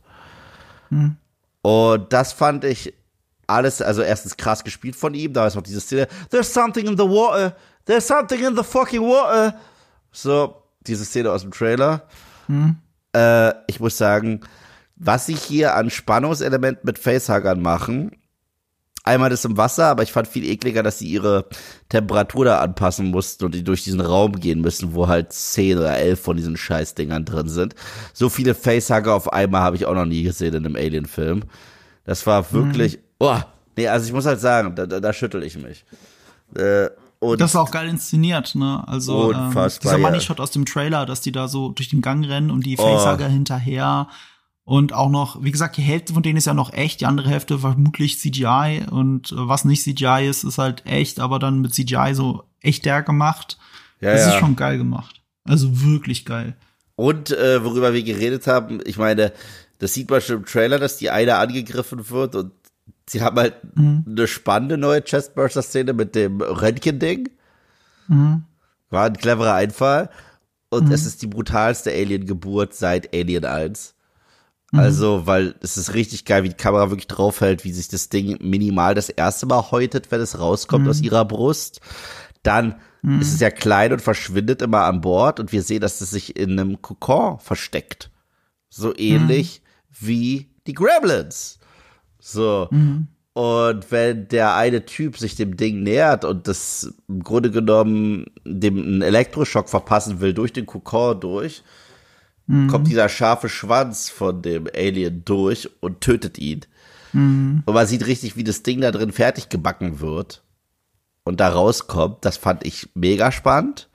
C: Und das fand ich alles, also erstens krass gespielt von ihm, da ist noch diese Szene, there's something in the water, there's something in the fucking water. So, diese Szene aus dem Trailer. Ich muss sagen, was sie hier an Spannungselementen mit Facehuggern machen, einmal das im Wasser, aber ich fand viel ekliger, dass sie ihre Temperatur da anpassen mussten und die durch diesen Raum gehen müssen, wo halt 10 oder 11 von diesen Scheißdingern drin sind. So viele Facehugger auf einmal habe ich auch noch nie gesehen in einem Alien-Film. Das war wirklich, also ich muss halt sagen, da schüttel ich mich. Und
D: das war auch geil inszeniert, ne? Also
C: unfassbar,
D: dieser Money-Shot aus dem Trailer, dass die da so durch den Gang rennen und die Facehugger hinterher. Und auch noch, wie gesagt, die Hälfte von denen ist ja noch echt, die andere Hälfte vermutlich CGI. Und was nicht CGI ist, ist halt echt, aber dann mit CGI so echter gemacht. Das ist schon geil gemacht. Also wirklich geil.
C: Und worüber wir geredet haben, ich meine, das sieht man schon im Trailer, dass die eine angegriffen wird und sie haben halt eine spannende neue Chestburster-Szene mit dem Röntgen-Ding. War ein cleverer Einfall. Und es ist die brutalste Alien-Geburt seit Alien 1. Also, weil es ist richtig geil, wie die Kamera wirklich draufhält, wie sich das Ding minimal das erste Mal häutet, wenn es rauskommt aus ihrer Brust. Dann ist es ja klein und verschwindet immer an Bord und wir sehen, dass es sich in einem Kokon versteckt. So ähnlich wie die Gremlins. So. Und wenn der eine Typ sich dem Ding nähert und das im Grunde genommen dem einen Elektroschock verpassen will durch den Kokon durch, kommt dieser scharfe Schwanz von dem Alien durch und tötet ihn. Und man sieht richtig, wie das Ding da drin fertig gebacken wird und da rauskommt. Das fand ich mega spannend.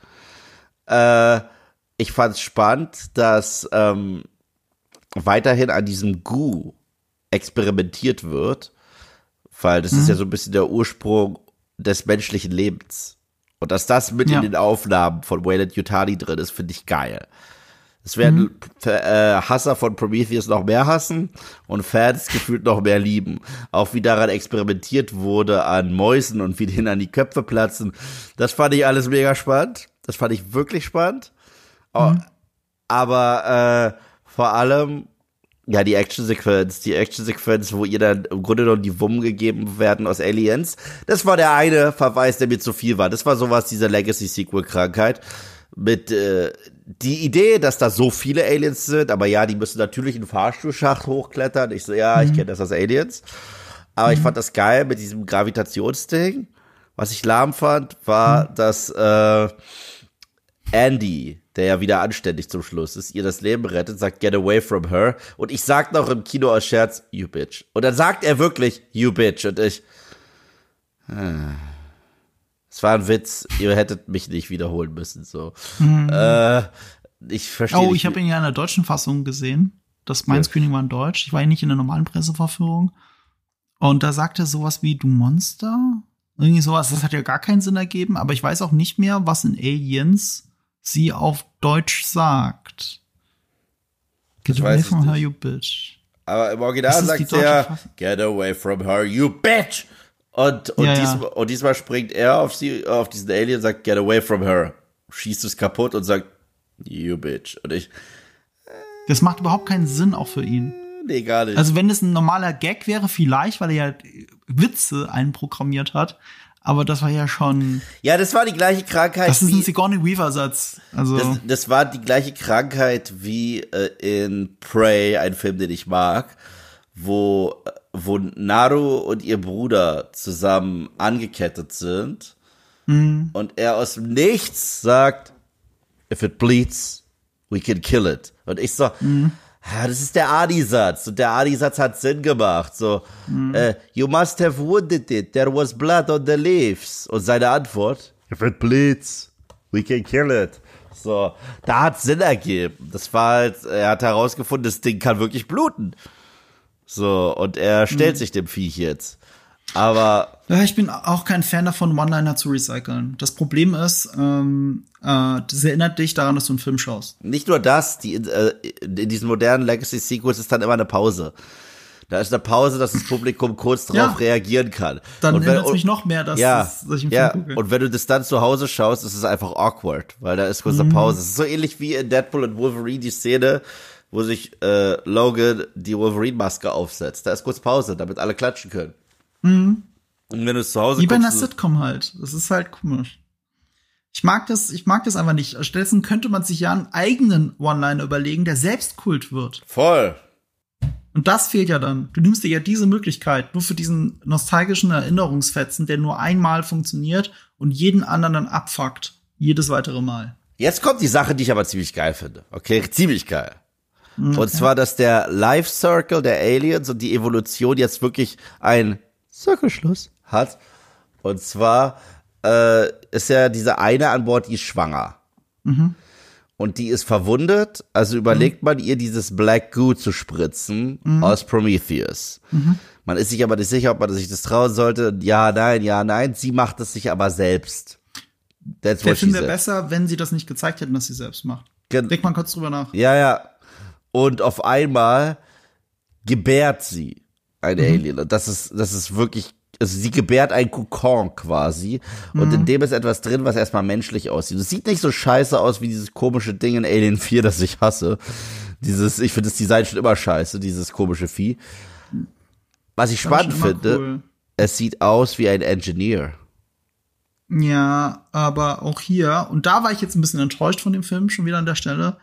C: Ich fand es spannend, dass weiterhin an diesem Goo experimentiert wird, weil das ist ja so ein bisschen der Ursprung des menschlichen Lebens. Und dass das mit in den Aufnahmen von Weyland-Yutani drin ist, finde ich geil. Es werden Hasser von Prometheus noch mehr hassen und Fans gefühlt noch mehr lieben. Auch wie daran experimentiert wurde an Mäusen und wie denen an die Köpfe platzen. Das fand ich alles mega spannend. Das fand ich wirklich spannend. Aber vor allem, ja, die Actionsequenz, wo ihr dann im Grunde noch die Wummen gegeben werden aus Aliens. Das war der eine Verweis, der mir zu viel war. Das war sowas, diese Legacy-Sequel-Krankheit. Mit die Idee, dass da so viele Aliens sind, aber ja, die müssen natürlich einen Fahrstuhlschacht hochklettern. Ich so, ja, ich kenne das aus Aliens. Aber ich fand das geil mit diesem Gravitationsding. Was ich lahm fand, war, dass Andy, der ja wieder anständig zum Schluss ist, ihr das Leben rettet, sagt, get away from her. Und ich sag noch im Kino aus Scherz, you bitch. Und dann sagt er wirklich, you bitch. Und ich, es war ein Witz, ihr hättet mich nicht wiederholen müssen, so. Ich verstehe nicht.
D: Oh, ich habe ihn ja in der deutschen Fassung gesehen. Das Mein-Screening war in Deutsch. Ich war ja nicht in der normalen Pressevorführung. Und da sagt er sowas wie, du Monster? Irgendwie sowas, das hat ja gar keinen Sinn ergeben. Aber ich weiß auch nicht mehr, was in Aliens sie auf Deutsch sagt. Get away from her, you bitch.
C: Aber im Original sagt er, get away from her, you bitch! Und diesmal springt er auf diesen Alien und sagt, get away from her. Schießt es kaputt und sagt, you bitch. Und
D: das macht überhaupt keinen Sinn auch für ihn.
C: Nee, gar nicht.
D: Also wenn es ein normaler Gag wäre, vielleicht, weil er ja Witze einprogrammiert hat. Aber das war ja schon.
C: Ja, das war die gleiche Krankheit.
D: Das ist ein Sigourney Weaver-Satz. Also
C: das war die gleiche Krankheit wie in Prey, ein Film, den ich mag, wo Naru und ihr Bruder zusammen angekettet sind und er aus dem Nichts sagt, if it bleeds, we can kill it. Und ich so, das ist der Adi-Satz. Und der Adi-Satz hat Sinn gemacht. So, you must have wounded it. There was blood on the leaves. Und seine Antwort, if it bleeds, we can kill it. So, da hat Sinn ergeben. Das war halt, er hat herausgefunden, das Ding kann wirklich bluten. So, und er stellt sich dem Viech jetzt. Aber
D: ja, ich bin auch kein Fan davon, One-Liner zu recyceln. Das Problem ist, das erinnert dich daran, dass du einen Film schaust.
C: Nicht nur das, in diesen modernen Legacy-Sequels ist dann immer eine Pause. Da ist eine Pause, dass das Publikum kurz darauf reagieren kann.
D: Dann erinnert es mich noch mehr, dass ich einen Film gucke.
C: Und wenn du das dann zu Hause schaust, ist es einfach awkward, weil da ist kurz eine Pause. Es ist so ähnlich wie in Deadpool und Wolverine die Szene, wo sich Logan die Wolverine-Maske aufsetzt. Da ist kurz Pause, damit alle klatschen können. Und wenn du es zu Hause
D: wie bei einer Sitcom halt. Das ist halt komisch. Ich mag das einfach nicht. Stattdessen könnte man sich ja einen eigenen One-Liner überlegen, der selbst Kult wird.
C: Voll.
D: Und das fehlt ja dann. Du nimmst dir ja diese Möglichkeit nur für diesen nostalgischen Erinnerungsfetzen, der nur einmal funktioniert und jeden anderen dann abfuckt. Jedes weitere Mal.
C: Jetzt kommt die Sache, die ich aber ziemlich geil finde. Okay, ziemlich geil. Okay. Und zwar, dass der Life Circle der Aliens und die Evolution jetzt wirklich ein Zirkelschluss hat. Und zwar ist ja diese eine an Bord, die ist schwanger. Und die ist verwundet. Also überlegt man ihr, dieses Black Goo zu spritzen aus Prometheus. Man ist sich aber nicht sicher, ob man sich das trauen sollte. Ja, nein. Sie macht es sich aber selbst.
D: Der Film wäre besser, wenn sie das nicht gezeigt hätten, dass sie selbst macht. Denk mal kurz drüber nach.
C: Ja. Und auf einmal gebärt sie ein Alien. Und das ist wirklich, also sie gebärt ein Kokon quasi. Und in dem ist etwas drin, was erstmal menschlich aussieht. Es sieht nicht so scheiße aus wie dieses komische Ding in Alien 4, das ich hasse. Ich finde das Design schon immer scheiße, dieses komische Vieh. Was ich spannend finde, cool. Es sieht aus wie ein Engineer.
D: Ja, aber auch hier, und da war ich jetzt ein bisschen enttäuscht von dem Film, schon wieder an der Stelle.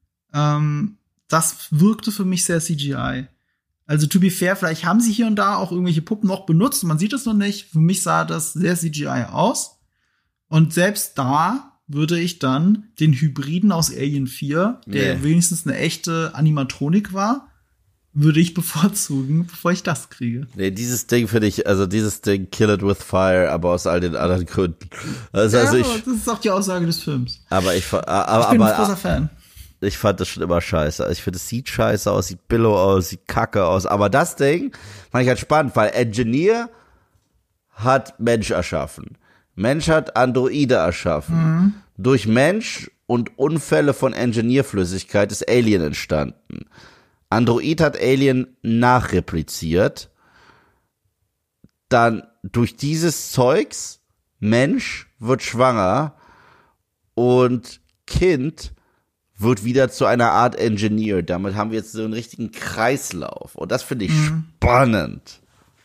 D: Das wirkte für mich sehr CGI. Also, to be fair, vielleicht haben sie hier und da auch irgendwelche Puppen noch benutzt, man sieht es noch nicht. Für mich sah das sehr CGI aus. Und selbst da würde ich dann den Hybriden aus Alien 4, der wenigstens eine echte Animatronik war, würde ich bevorzugen, bevor ich das kriege.
C: Nee, dieses Ding finde ich, also dieses Ding, kill it with fire, aber aus all den anderen Gründen.
D: Das ist auch die Aussage des Films.
C: Aber ich bin
D: ein großer Fan.
C: Ich fand das schon immer scheiße. Ich finde, es sieht scheiße aus, sieht billow aus, sieht kacke aus. Aber das Ding fand ich halt spannend, weil Engineer hat Mensch erschaffen. Mensch hat Androide erschaffen. Durch Mensch und Unfälle von Engineerflüssigkeit ist Alien entstanden. Android hat Alien nachrepliziert. Dann durch dieses Zeugs, Mensch wird schwanger und Kind wird wieder zu einer Art Engineer. Damit haben wir jetzt so einen richtigen Kreislauf. Und das finde ich spannend.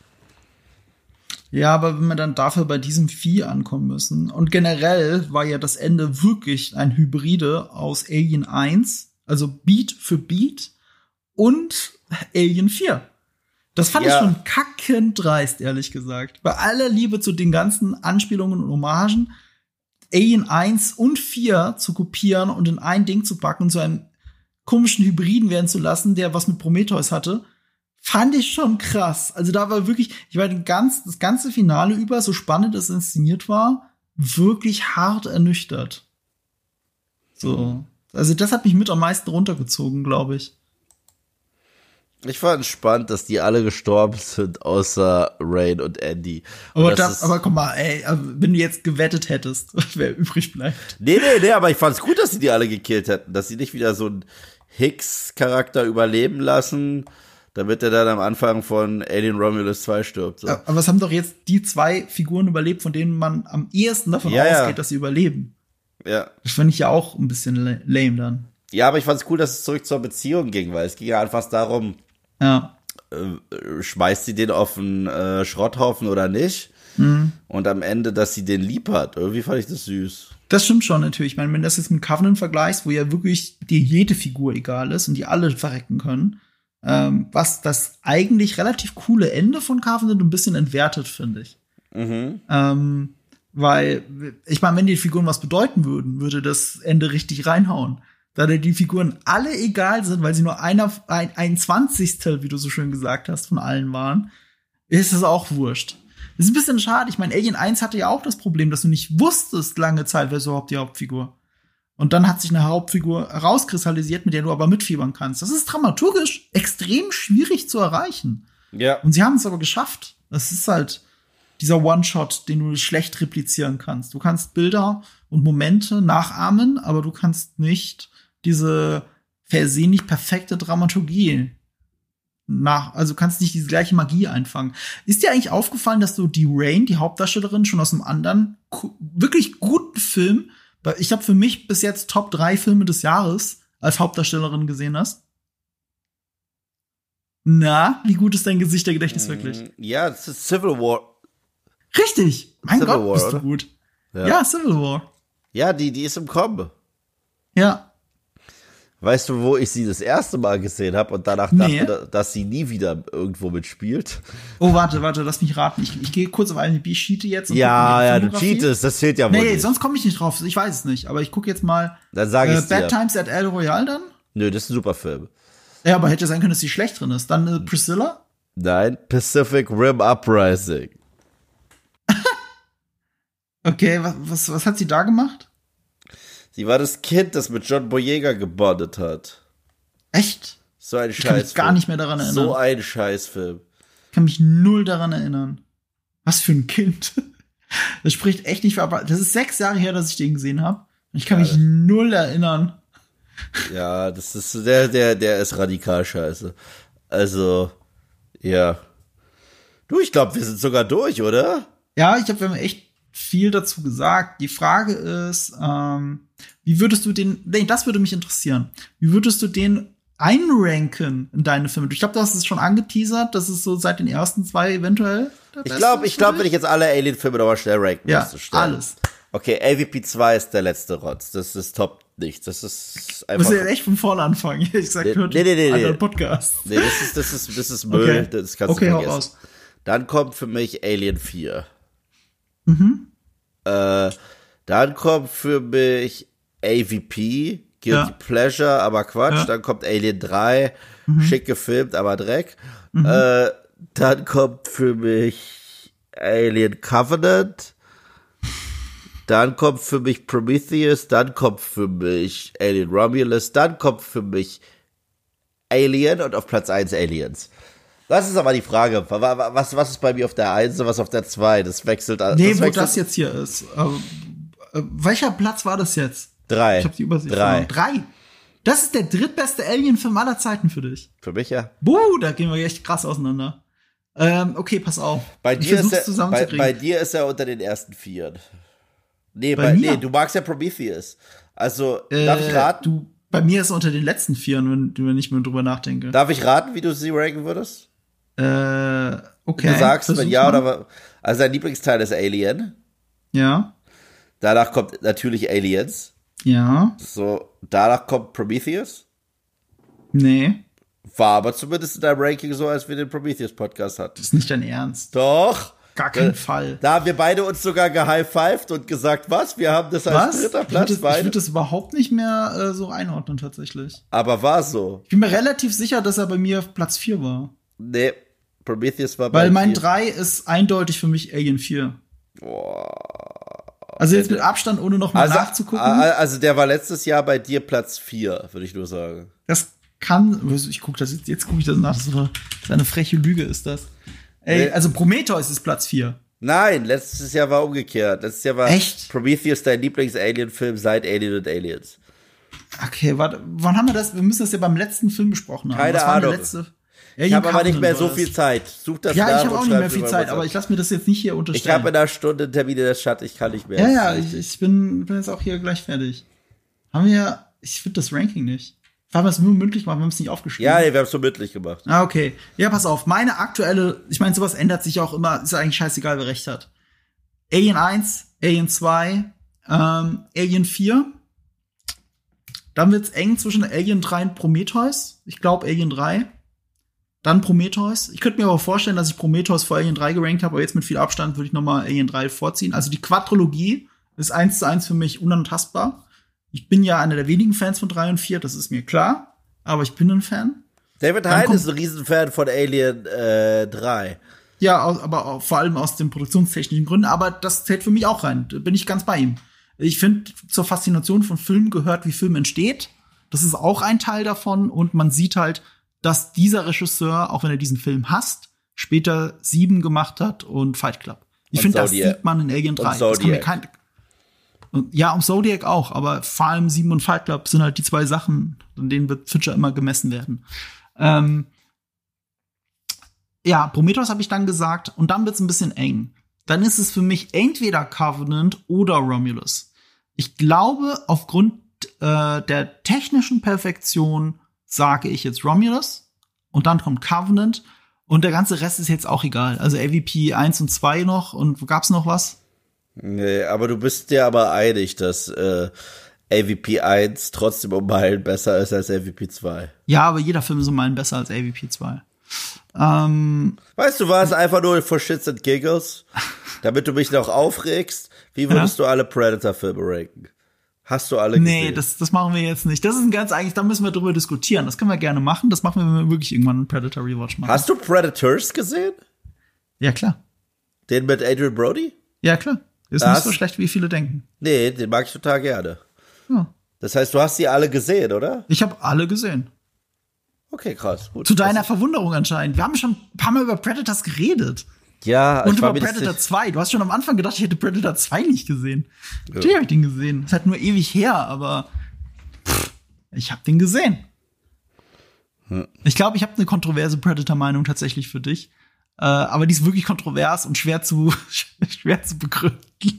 D: Ja, aber wenn wir dann dafür bei diesem Vieh ankommen müssen. Und generell war ja das Ende wirklich ein Hybride aus Alien 1, also Beat für Beat, und Alien 4. Das fand ich schon kackend dreist, ehrlich gesagt. Bei aller Liebe zu den ganzen Anspielungen und Hommagen, Alien 1 und 4 zu kopieren und in ein Ding zu packen und zu einem komischen Hybriden werden zu lassen, der was mit Prometheus hatte, fand ich schon krass. Also da war wirklich, ich war das ganze Finale über, so spannend es inszeniert war, wirklich hart ernüchtert. So. Also das hat mich mit am meisten runtergezogen, glaube ich.
C: Ich fand es spannend, dass die alle gestorben sind, außer Rain und Andy. Und
D: aber guck mal, ey, wenn du jetzt gewettet hättest, wer übrig bleibt.
C: Nee, aber ich fand es gut, dass sie die alle gekillt hätten. Dass sie nicht wieder so einen Hicks-Charakter überleben lassen, damit er dann am Anfang von Alien Romulus 2 stirbt. So.
D: Aber es haben doch jetzt die 2 Figuren überlebt, von denen man am ehesten davon ausgeht, dass sie überleben. Ja. Das fand ich ja auch ein bisschen lame dann.
C: Ja, aber ich fand es cool, dass es zurück zur Beziehung ging, weil es ging ja einfach darum, schmeißt sie den auf den Schrotthaufen oder nicht? Und am Ende, dass sie den lieb hat. Irgendwie fand ich das süß.
D: Das stimmt schon natürlich. Ich meine, wenn du das jetzt mit Covenant vergleichst, wo ja wirklich dir jede Figur egal ist und die alle verrecken können, was das eigentlich relativ coole Ende von Covenant ein bisschen entwertet, finde ich. Weil, ich meine, wenn die Figuren was bedeuten würden, würde das Ende richtig reinhauen. Da die Figuren alle egal sind, weil sie nur ein 20. wie du so schön gesagt hast, von allen waren, ist es auch wurscht. Das ist ein bisschen schade. Ich meine, Alien 1 hatte ja auch das Problem, dass du nicht wusstest lange Zeit, wer ist überhaupt die Hauptfigur. Und dann hat sich eine Hauptfigur herauskristallisiert, mit der du aber mitfiebern kannst. Das ist dramaturgisch extrem schwierig zu erreichen. Ja. Und sie haben es aber geschafft. Das ist halt dieser One-Shot, den du schlecht replizieren kannst. Du kannst Bilder und Momente nachahmen, aber du kannst nicht diese versehentlich perfekte Dramaturgie also kannst nicht diese gleiche Magie einfangen. Ist dir eigentlich aufgefallen, dass du die Rain, die Hauptdarstellerin, schon aus einem anderen wirklich guten Film, ich habe für mich bis jetzt Top 3 Filme des Jahres als Hauptdarstellerin gesehen hast? Na, wie gut ist dein Gedächtnis wirklich?
C: Ja, das ist Civil War.
D: Richtig! Mein Civil Gott, War, bist du gut. Ja, Civil War.
C: Ja, die ist im Kommen.
D: Ja.
C: Weißt du, wo ich sie das erste Mal gesehen habe und danach dachte, dass sie nie wieder irgendwo mitspielt?
D: Oh, warte, lass mich raten. Ich gehe kurz auf IMDb, cheate jetzt. Und
C: du cheatest, das fehlt ja wohl nicht.
D: Sonst komme ich nicht drauf. Ich weiß es nicht, aber ich gucke jetzt mal.
C: Dann sage ich
D: Bad Times at El Royale dann?
C: Nö, das ist ein super Film.
D: Ja, aber hätte ja sein können, dass sie schlecht drin ist. Dann Priscilla?
C: Nein, Pacific Rim Uprising.
D: Okay, was hat sie da gemacht?
C: Sie war das Kind, das mit John Boyega gebondet hat.
D: Echt?
C: So ein Scheißfilm. Ich
D: kann mich gar nicht mehr daran erinnern.
C: So ein Scheißfilm.
D: Ich kann mich null daran erinnern. Was für ein Kind. Das spricht echt nicht für. Aber das ist 6 Jahre her, dass ich den gesehen habe. Ich kann mich null erinnern.
C: Ja, das ist der ist radikal scheiße. Also, ja. Du, ich glaube, wir sind sogar durch, oder?
D: Ja, wir haben echt viel dazu gesagt. Die Frage ist, wie würdest du das würde mich interessieren. Wie würdest du den einranken in deine Filme? Ich glaube, du hast es schon angeteasert, das ist so seit den ersten 2 eventuell.
C: Ich glaube, wenn ich jetzt alle Alien-Filme nochmal schnell ranken müsste.
D: Alles.
C: Okay, AVP 2 ist der letzte Rotz. Das ist top nichts. Das ist einfach.
D: Muss ja echt von vorne anfangen. Ich sag, nee. Podcast.
C: Nee, das ist Müll. Okay. Das kannst du vergessen. Hau raus. Dann kommt für mich Alien 4. Dann kommt für mich AVP, Guilty Pleasure, aber Quatsch. Ja. Dann kommt Alien 3, schick gefilmt, aber Dreck. Dann kommt für mich Alien Covenant. Dann kommt für mich Prometheus. Dann kommt für mich Alien Romulus. Dann kommt für mich Alien und auf Platz 1 Aliens. Das ist aber die Frage. Was ist bei mir auf der 1 und was auf der 2? Das wechselt.
D: Wo das jetzt hier ist. Welcher Platz war das jetzt?
C: 3.
D: Ich hab die Übersicht. 3. Das ist der drittbeste Alien-Film aller Zeiten für dich.
C: Für mich, ja.
D: Da gehen wir echt krass auseinander. Okay, pass auf.
C: Bei dir ist er unter den ersten 4. Nee, du magst ja Prometheus. Also, darf ich raten?
D: Bei mir ist es unter den letzten 4, wenn ich mir drüber nachdenke.
C: Darf ich raten, wie du sie ranken würdest?
D: Okay.
C: Du sagst, wenn ja oder was. Also, dein Lieblingsteil ist Alien.
D: Ja.
C: Danach kommt natürlich Aliens.
D: Ja.
C: So, danach kommt Prometheus.
D: Nee.
C: War aber zumindest in deinem Ranking so, als wir den Prometheus-Podcast hatten.
D: Das ist nicht dein Ernst.
C: Doch.
D: Gar keinen Fall.
C: Da haben wir beide uns sogar gehighfived und gesagt, was? Wir haben das als dritter Platz.
D: Ich würde das überhaupt nicht mehr so einordnen, tatsächlich.
C: Aber war so.
D: Ich bin mir relativ sicher, dass er bei mir auf Platz 4 war.
C: Nee, Prometheus war bei mir.
D: Weil mein 3 ist eindeutig für mich Alien 4.
C: Boah.
D: Also jetzt mit Abstand, ohne noch mal nachzugucken.
C: Also der war letztes Jahr bei dir Platz 4, würde ich nur sagen.
D: Das kann, jetzt gucke ich das nach, das ist eine freche Lüge ist das. Ey, also Prometheus ist Platz 4.
C: Nein, letztes Jahr war umgekehrt. Letztes Jahr war
D: Echt?
C: Prometheus dein Lieblings-Alien-Film seit Alien und Aliens.
D: Okay, warte, wann haben wir das? Wir müssen das ja beim letzten Film besprochen haben.
C: Keine Ahnung. Ich habe aber nicht mehr so viel Zeit. Such das nach.
D: Ja, ich habe auch nicht mehr viel Zeit, aber ich lasse mir das jetzt nicht hier unterstellen.
C: Ich habe in einer Stunde einen Termin in der Stadt, ich kann nicht mehr.
D: Ja, ich bin jetzt auch hier gleich fertig. Ich finde das Ranking nicht. Haben wir es nur mündlich gemacht, wir haben es nicht aufgeschrieben.
C: Ja, nee, wir haben es nur mündlich gemacht.
D: Ah, okay. Ja, pass auf, meine aktuelle, ich meine, sowas ändert sich auch immer, ist ja eigentlich scheißegal, wer recht hat. Alien 1, Alien 2, Alien 4. Dann wird's eng zwischen Alien 3 und Prometheus. Ich glaube Alien 3. Dann Prometheus. Ich könnte mir aber vorstellen, dass ich Prometheus vor Alien 3 gerankt habe, aber jetzt mit viel Abstand würde ich noch mal Alien 3 vorziehen. Also die Quadrologie ist 1:1 für mich unantastbar. Ich bin ja einer der wenigen Fans von 3 und 4, das ist mir klar, aber ich bin ein Fan.
C: David Hein ist ein Riesenfan von Alien 3.
D: Ja, aber auch, vor allem aus den produktionstechnischen Gründen, aber das zählt für mich auch rein, da bin ich ganz bei ihm. Ich finde, zur Faszination von Filmen gehört, wie Film entsteht. Das ist auch ein Teil davon und man sieht halt, dass dieser Regisseur, auch wenn er diesen Film hasst, später 7 gemacht hat und Fight Club. Ich finde, das sieht man in Alien 3. Das kann mir ja, um Zodiac auch, aber vor allem 7 und Fight Club sind halt die 2 Sachen, an denen wird Fincher immer gemessen werden. Ja, Prometheus habe ich dann gesagt und dann wird's ein bisschen eng. Dann ist es für mich entweder Covenant oder Romulus. Ich glaube, aufgrund der technischen Perfektion sage ich jetzt Romulus und dann kommt Covenant und der ganze Rest ist jetzt auch egal. Also AVP 1 und 2 noch und gab's noch was?
C: Nee, aber du bist dir aber einig, dass AVP 1 trotzdem um Meilen besser ist als AVP 2.
D: Ja, aber jeder Film ist um Meilen besser als AVP 2.
C: Weißt du was? Einfach nur for shits and giggles. Damit du mich noch aufregst. Wie würdest du alle Predator-Filme ranken? Hast du alle gesehen?
D: Nee, das machen wir jetzt nicht. Das ist eigentlich, da müssen wir drüber diskutieren. Das können wir gerne machen. Das machen wir, wenn wir wirklich irgendwann einen Predator-Rewatch machen.
C: Hast du Predators gesehen?
D: Ja, klar.
C: Den mit Adrian Brody?
D: Ja, klar. Ist nicht so schlecht, wie viele denken.
C: Nee, den mag ich total gerne.
D: Ja.
C: Das heißt, du hast die alle gesehen, oder?
D: Ich habe alle gesehen.
C: Okay, krass. Gut.
D: Zu deiner Verwunderung anscheinend. Wir haben schon ein paar Mal über Predators geredet.
C: Ja,
D: und über Predator 2. Du hast schon am Anfang gedacht, ich hätte Predator 2 nicht gesehen. Ja. Natürlich habe ich den gesehen. Ist halt nur ewig her, aber ich habe den gesehen. Hm. Ich glaube, ich habe eine kontroverse Predator-Meinung tatsächlich für dich. Aber die ist wirklich kontrovers und schwer zu begründen.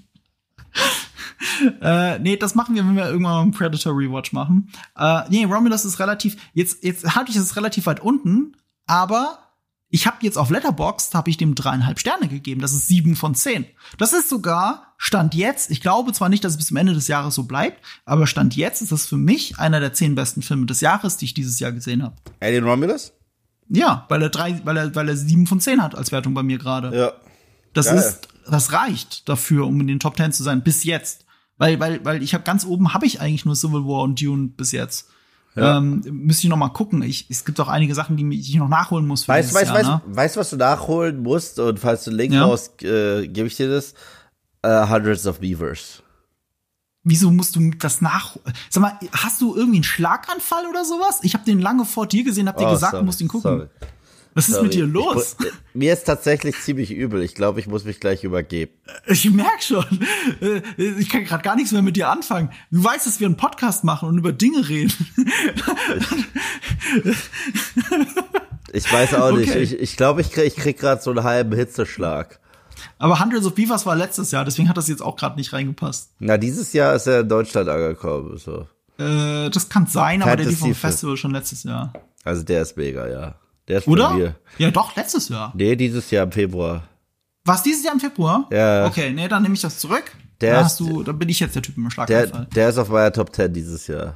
D: Nee, das machen wir, wenn wir irgendwann mal einen Predator-Rewatch machen. Nee, Romulus ist relativ, jetzt hatte ich es relativ weit unten, aber ich habe jetzt auf Letterboxd, habe ich dem 3,5 Sterne gegeben. Das ist 7 von 10. Das ist sogar, Stand jetzt, ich glaube zwar nicht, dass es bis zum Ende des Jahres so bleibt, aber Stand jetzt ist das für mich einer der 10 besten Filme des Jahres, die ich dieses Jahr gesehen habe.
C: Alien Romulus?
D: Ja, weil er 7 von 10 hat als Wertung bei mir gerade.
C: Ja.
D: Das reicht dafür, um in den Top 10 zu sein, bis jetzt. Weil ich habe ganz oben ich eigentlich nur Civil War und Dune bis jetzt. Ja. Müsste ich noch mal gucken. Es gibt auch einige Sachen, die ich noch nachholen muss.
C: Weißt du, was du nachholen musst? Und falls du einen Link brauchst, gebe ich dir das. Hundreds of Beavers.
D: Wieso musst du das nachholen? Sag mal, hast du irgendwie einen Schlaganfall oder sowas? Ich habe den lange vor dir gesehen, hab dir gesagt, du musst ihn gucken.
C: Sorry.
D: Was ist mit dir los?
C: Mir ist tatsächlich ziemlich übel. Ich glaube, ich muss mich gleich übergeben. Ich
D: merk schon. Ich kann gerade gar nichts mehr mit dir anfangen. Du weißt, dass wir einen Podcast machen und über Dinge reden.
C: Ich weiß auch nicht. Ich glaube, ich krieg gerade so einen halben Hitzeschlag.
D: Aber Hundreds of Beavers war letztes Jahr, deswegen hat das jetzt auch gerade nicht reingepasst.
C: Na, dieses Jahr ist er in Deutschland angekommen. So.
D: Das kann sein, aber der lief vom
C: Fantasy
D: Festival schon letztes Jahr.
C: Also der ist mega, ja. Der ist
D: Oder?
C: Von mir.
D: Ja, doch, letztes Jahr.
C: Nee, dieses Jahr im Februar.
D: Was, dieses Jahr im Februar?
C: Ja.
D: Okay, nee, dann nehme ich das zurück.
C: Da
D: bin ich jetzt der Typ im Schlaganfall.
C: Der ist auf meiner Top 10 dieses Jahr.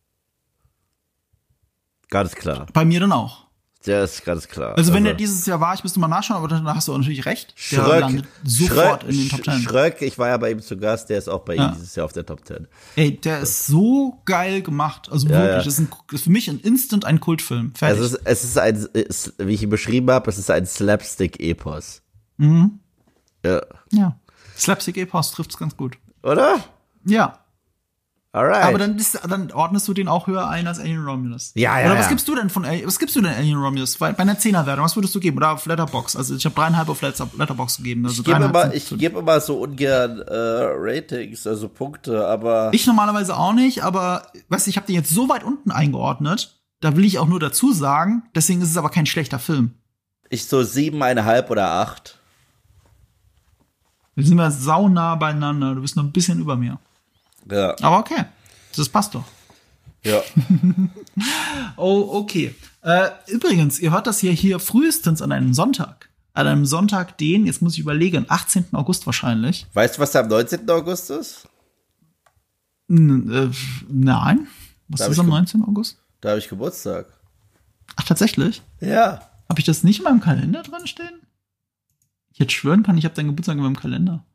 C: Ganz klar.
D: Bei mir dann auch.
C: Der ist ganz klar.
D: Also wenn der dieses Jahr war, ich müsste mal nachschauen, aber dann hast du natürlich recht. Der landet sofort in den Top 10.
C: Schröck, ich war ja bei ihm zu Gast, der ist auch bei ihm dieses Jahr auf der Top 10.
D: Ey, der ist so geil gemacht. Also wirklich, das ist für mich instant ein Kultfilm. Fertig.
C: Also es ist wie ich ihn beschrieben habe, es ist ein Slapstick-Epos.
D: Mhm.
C: Ja.
D: Slapstick-Epos trifft's ganz gut.
C: Oder?
D: Ja.
C: Alright.
D: Aber dann ordnest du den auch höher ein als Alien Romulus.
C: Ja.
D: Oder was gibst du denn Alien Romulus? Bei einer 10er-Wertung, was würdest du geben? Oder auf Letterboxd? Also ich habe 3,5 auf Letterboxd gegeben. Also
C: ich gebe immer so ungern Ratings, also Punkte, aber
D: ich normalerweise auch nicht, aber weißt du, ich habe den jetzt so weit unten eingeordnet, da will ich auch nur dazu sagen, deswegen ist es aber kein schlechter Film.
C: Ich so 7,5 oder 8.
D: Wir sind ja saunah beieinander, du bist noch ein bisschen über mir.
C: Ja.
D: Aber okay, das passt doch.
C: Ja.
D: Oh, okay. Übrigens, ihr hört das hier frühestens an einem Sonntag. An einem Sonntag, jetzt muss ich überlegen, 18. August wahrscheinlich.
C: Weißt du, was da am 19. August ist?
D: Nein. Was ist am 19. August?
C: Da habe ich Geburtstag.
D: Ach, tatsächlich?
C: Ja.
D: Habe ich das nicht in meinem Kalender drin stehen? Ich hätte schwören können, ich habe deinen Geburtstag in meinem Kalender.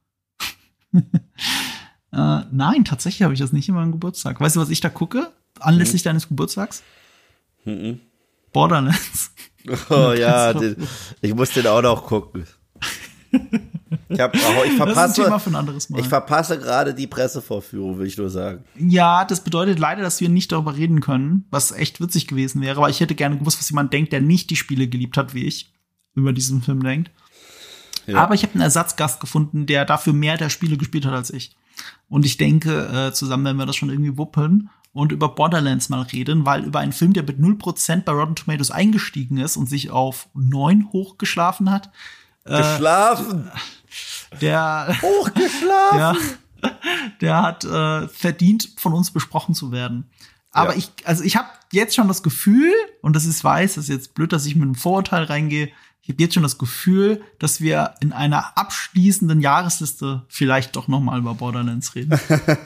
D: Nein, tatsächlich habe ich das nicht in meinem Geburtstag. Weißt du, was ich da gucke? Anlässlich deines Geburtstags? Borderlands.
C: Oh ja, ich muss den auch noch gucken. Ich verpasse,
D: das ist ein Thema für ein anderes Mal.
C: Ich verpasse gerade die Pressevorführung, will ich nur sagen.
D: Ja, das bedeutet leider, dass wir nicht darüber reden können, was echt witzig gewesen wäre. Aber ich hätte gerne gewusst, was jemand denkt, der nicht die Spiele geliebt hat, wie ich, über diesen Film denkt. Ja. Aber ich habe einen Ersatzgast gefunden, der dafür mehr der Spiele gespielt hat als ich. Und ich denke, zusammen werden wir das schon irgendwie wuppen und über Borderlands mal reden, weil über einen Film, der mit 0% bei Rotten Tomatoes eingestiegen ist und sich auf 9 hochgeschlafen hat.
C: Geschlafen?
D: Hochgeschlafen? Der hat verdient, von uns besprochen zu werden. Aber ich habe jetzt schon das Gefühl, und das ist jetzt blöd, dass ich mit einem Vorurteil reingehe, ich habe jetzt schon das Gefühl, dass wir in einer abschließenden Jahresliste vielleicht doch noch mal über Borderlands reden.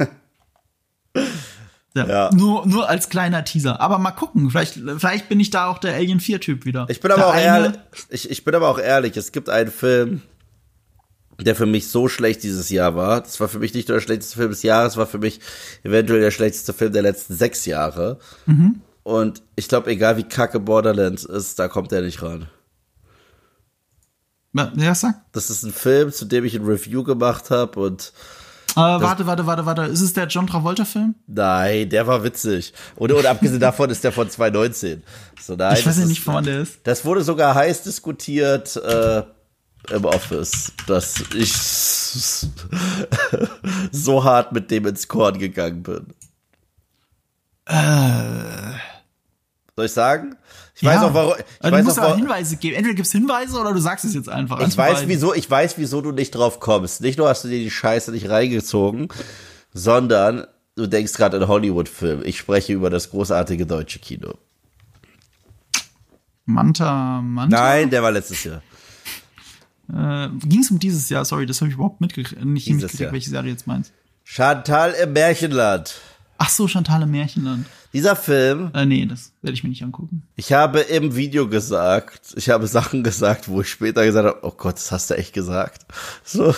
D: Ja. Nur als kleiner Teaser. Aber mal gucken, vielleicht bin ich da auch der Alien 4-Typ wieder.
C: Ich bin aber auch ehrlich, es gibt einen Film, der für mich so schlecht dieses Jahr war. Das war für mich nicht nur der schlechteste Film des Jahres, war für mich eventuell der schlechteste Film der letzten 6 Jahre. Mhm. Und ich glaube, egal wie kacke Borderlands ist, da kommt er nicht ran.
D: Ja, sag.
C: Das ist ein Film, zu dem ich ein Review gemacht habe und
D: warte. Ist es der John Travolta-Film?
C: Nein, der war witzig. Und abgesehen davon ist der von 2019. So, nein,
D: ich weiß ja nicht, von wann der ist.
C: Das wurde sogar heiß diskutiert im Office, dass ich so hart mit dem ins Korn gegangen bin. Soll ich sagen? Ich weiß auch, warum.
D: Du musst aber Hinweise geben. Entweder gibt's Hinweise oder du sagst es jetzt einfach.
C: Ich weiß, wieso du nicht drauf kommst. Nicht nur hast du dir die Scheiße nicht reingezogen, sondern du denkst gerade an Hollywood-Film. Ich spreche über das großartige deutsche Kino.
D: Manta?
C: Nein, der war letztes Jahr.
D: Ging es um dieses Jahr? Sorry, das habe ich überhaupt nicht mitgekriegt, welches Jahr du jetzt meinst.
C: Chantal im Märchenland.
D: Ach so, Chantal im Märchenland.
C: Dieser Film.
D: Nee, das werde ich mir nicht angucken.
C: Ich habe im Video gesagt, ich habe Sachen gesagt, wo ich später gesagt habe, oh Gott, das hast du echt gesagt. So.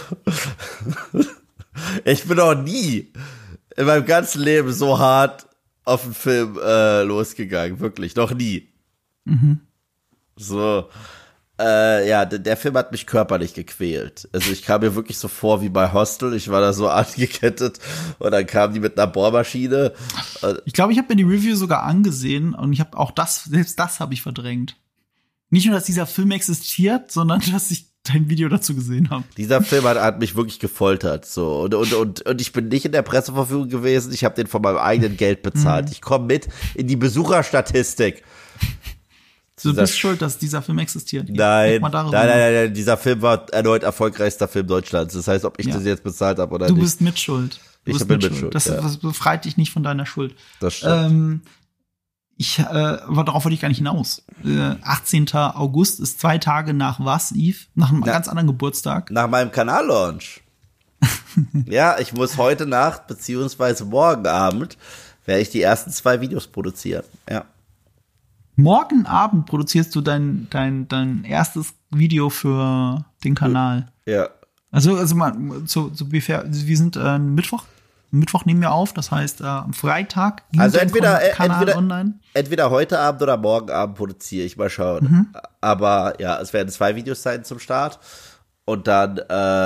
C: Ich bin noch nie in meinem ganzen Leben so hart auf einen Film losgegangen. Wirklich, noch nie. Mhm. So. Der Film hat mich körperlich gequält. Also ich kam mir wirklich so vor wie bei Hostel. Ich war da so angekettet und dann kamen die mit einer Bohrmaschine.
D: Ich glaube, ich habe mir die Review sogar angesehen und ich habe auch selbst das habe ich verdrängt. Nicht nur, dass dieser Film existiert, sondern dass ich dein Video dazu gesehen habe.
C: Dieser Film hat mich wirklich gefoltert. So. Und ich bin nicht in der Presseverführung gewesen. Ich habe den von meinem eigenen Geld bezahlt. Ich komme mit in die Besucherstatistik.
D: Du bist schuld, dass dieser Film existiert.
C: Nein, dieser Film war erneut erfolgreichster Film Deutschlands. Das heißt, ob ich das jetzt bezahlt habe oder nicht.
D: Du bist mitschuld.
C: Ich bin mitschuld.
D: Das befreit dich nicht von deiner Schuld.
C: Das stimmt.
D: Darauf wollte ich gar nicht hinaus. 18. August ist 2 Tage nach was, Yves? Nach einem ganz anderen Geburtstag.
C: Nach meinem Kanal-Launch. Ja, ich muss heute Nacht, beziehungsweise morgen Abend, werde ich die ersten 2 Videos produzieren. Ja.
D: Morgen Abend produzierst du dein erstes Video für den Kanal.
C: Ja.
D: Also mal, wir sind Mittwoch. Mittwoch nehmen wir auf, das heißt am Freitag ging
C: also
D: Kanal online.
C: Entweder heute Abend oder morgen Abend produziere ich, mal schauen. Aber ja, es werden 2 Videos sein zum Start. Und dann,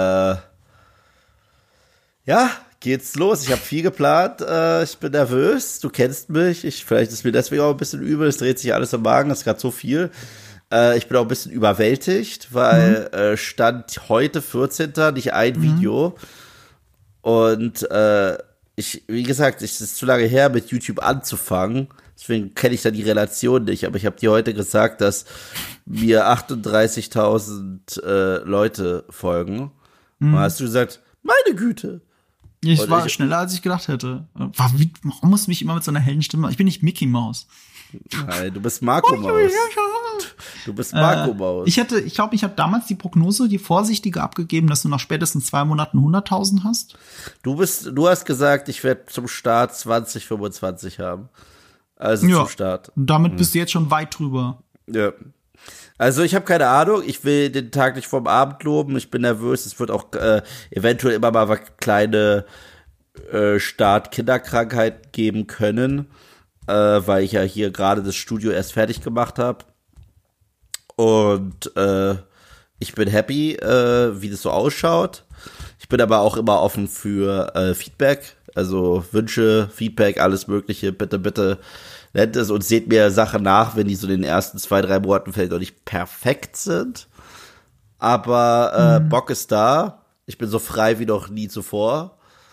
C: geht's los. Ich habe viel geplant. Ich bin nervös. Du kennst mich. Vielleicht ist mir deswegen auch ein bisschen übel. Es dreht sich alles im Magen. Es ist gerade so viel. Ich bin auch ein bisschen überwältigt, weil Stand heute 14. nicht ein Video. Und wie gesagt, es ist zu lange her, mit YouTube anzufangen. Deswegen kenne ich da die Relation nicht. Aber ich habe dir heute gesagt, dass mir 38.000 Leute folgen. Und hast du gesagt, meine Güte.
D: Ich war schneller, als ich gedacht hätte. Warum musst du mich immer mit so einer hellen Stimme? Ich bin nicht Mickey Mouse.
C: Nein, du bist Marco Maus. Du bist Marco Maus.
D: Ich glaube, ich habe damals die Prognose, die vorsichtige abgegeben, dass du nach spätestens 2 Monaten 100.000 hast.
C: Du hast gesagt, ich werde zum Start 2025 haben. Also zum Start.
D: Und damit bist du jetzt schon weit drüber.
C: Ja. Also ich habe keine Ahnung, ich will den Tag nicht vom Abend loben, ich bin nervös, es wird auch eventuell immer mal kleine Start-Kinderkrankheiten geben können, weil ich ja hier gerade das Studio erst fertig gemacht habe. Und ich bin happy, wie das so ausschaut. Ich bin aber auch immer offen für Feedback, also Wünsche, Feedback, alles Mögliche, bitte nennt es und seht mir Sachen nach, wenn die so in den ersten 2-3 Monaten vielleicht noch nicht perfekt sind. Aber Bock ist da. Ich bin so frei wie noch nie zuvor.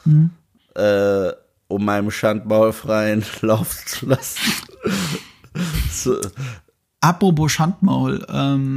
C: Um meinem Schandmaul freien Lauf zu lassen. So.
D: Apropos Schandmaul,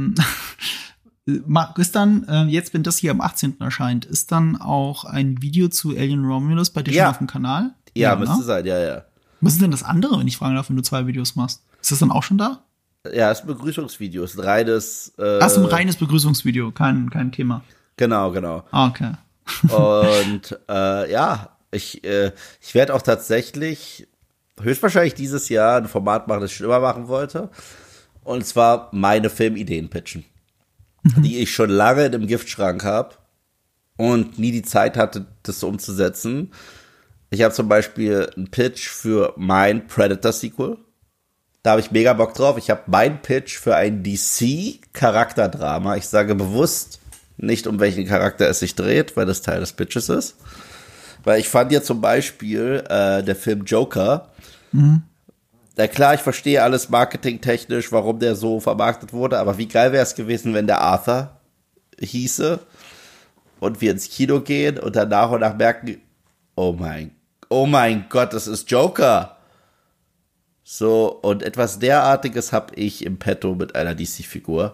D: ist dann, jetzt, wenn das hier am 18. erscheint, ist dann auch ein Video zu Alien Romulus bei dir schon auf dem Kanal?
C: Ja, müsste sein, ja.
D: Was ist denn das andere, wenn ich fragen darf, wenn du 2 Videos machst? Ist das dann auch schon da?
C: Ja, es ist ein Begrüßungsvideo, es ist ein reines
D: ein reines Begrüßungsvideo, kein Thema.
C: Genau.
D: Okay.
C: Und ich werde auch tatsächlich höchstwahrscheinlich dieses Jahr ein Format machen, das ich schon immer machen wollte. Und zwar meine Filmideen pitchen, die ich schon lange in dem Giftschrank habe und nie die Zeit hatte, das umzusetzen. Ich habe zum Beispiel einen Pitch für mein Predator-Sequel. Da habe ich mega Bock drauf. Ich habe meinen Pitch für ein DC-Charakterdrama. Ich sage bewusst nicht, um welchen Charakter es sich dreht, weil das Teil des Pitches ist. Weil ich fand ja zum Beispiel der Film Joker. Na klar, ich verstehe alles marketingtechnisch, warum der so vermarktet wurde. Aber wie geil wäre es gewesen, wenn der Arthur hieße und wir ins Kino gehen und dann nach und nach merken, oh mein Gott, das ist Joker. So, und etwas derartiges habe ich im Petto mit einer DC-Figur.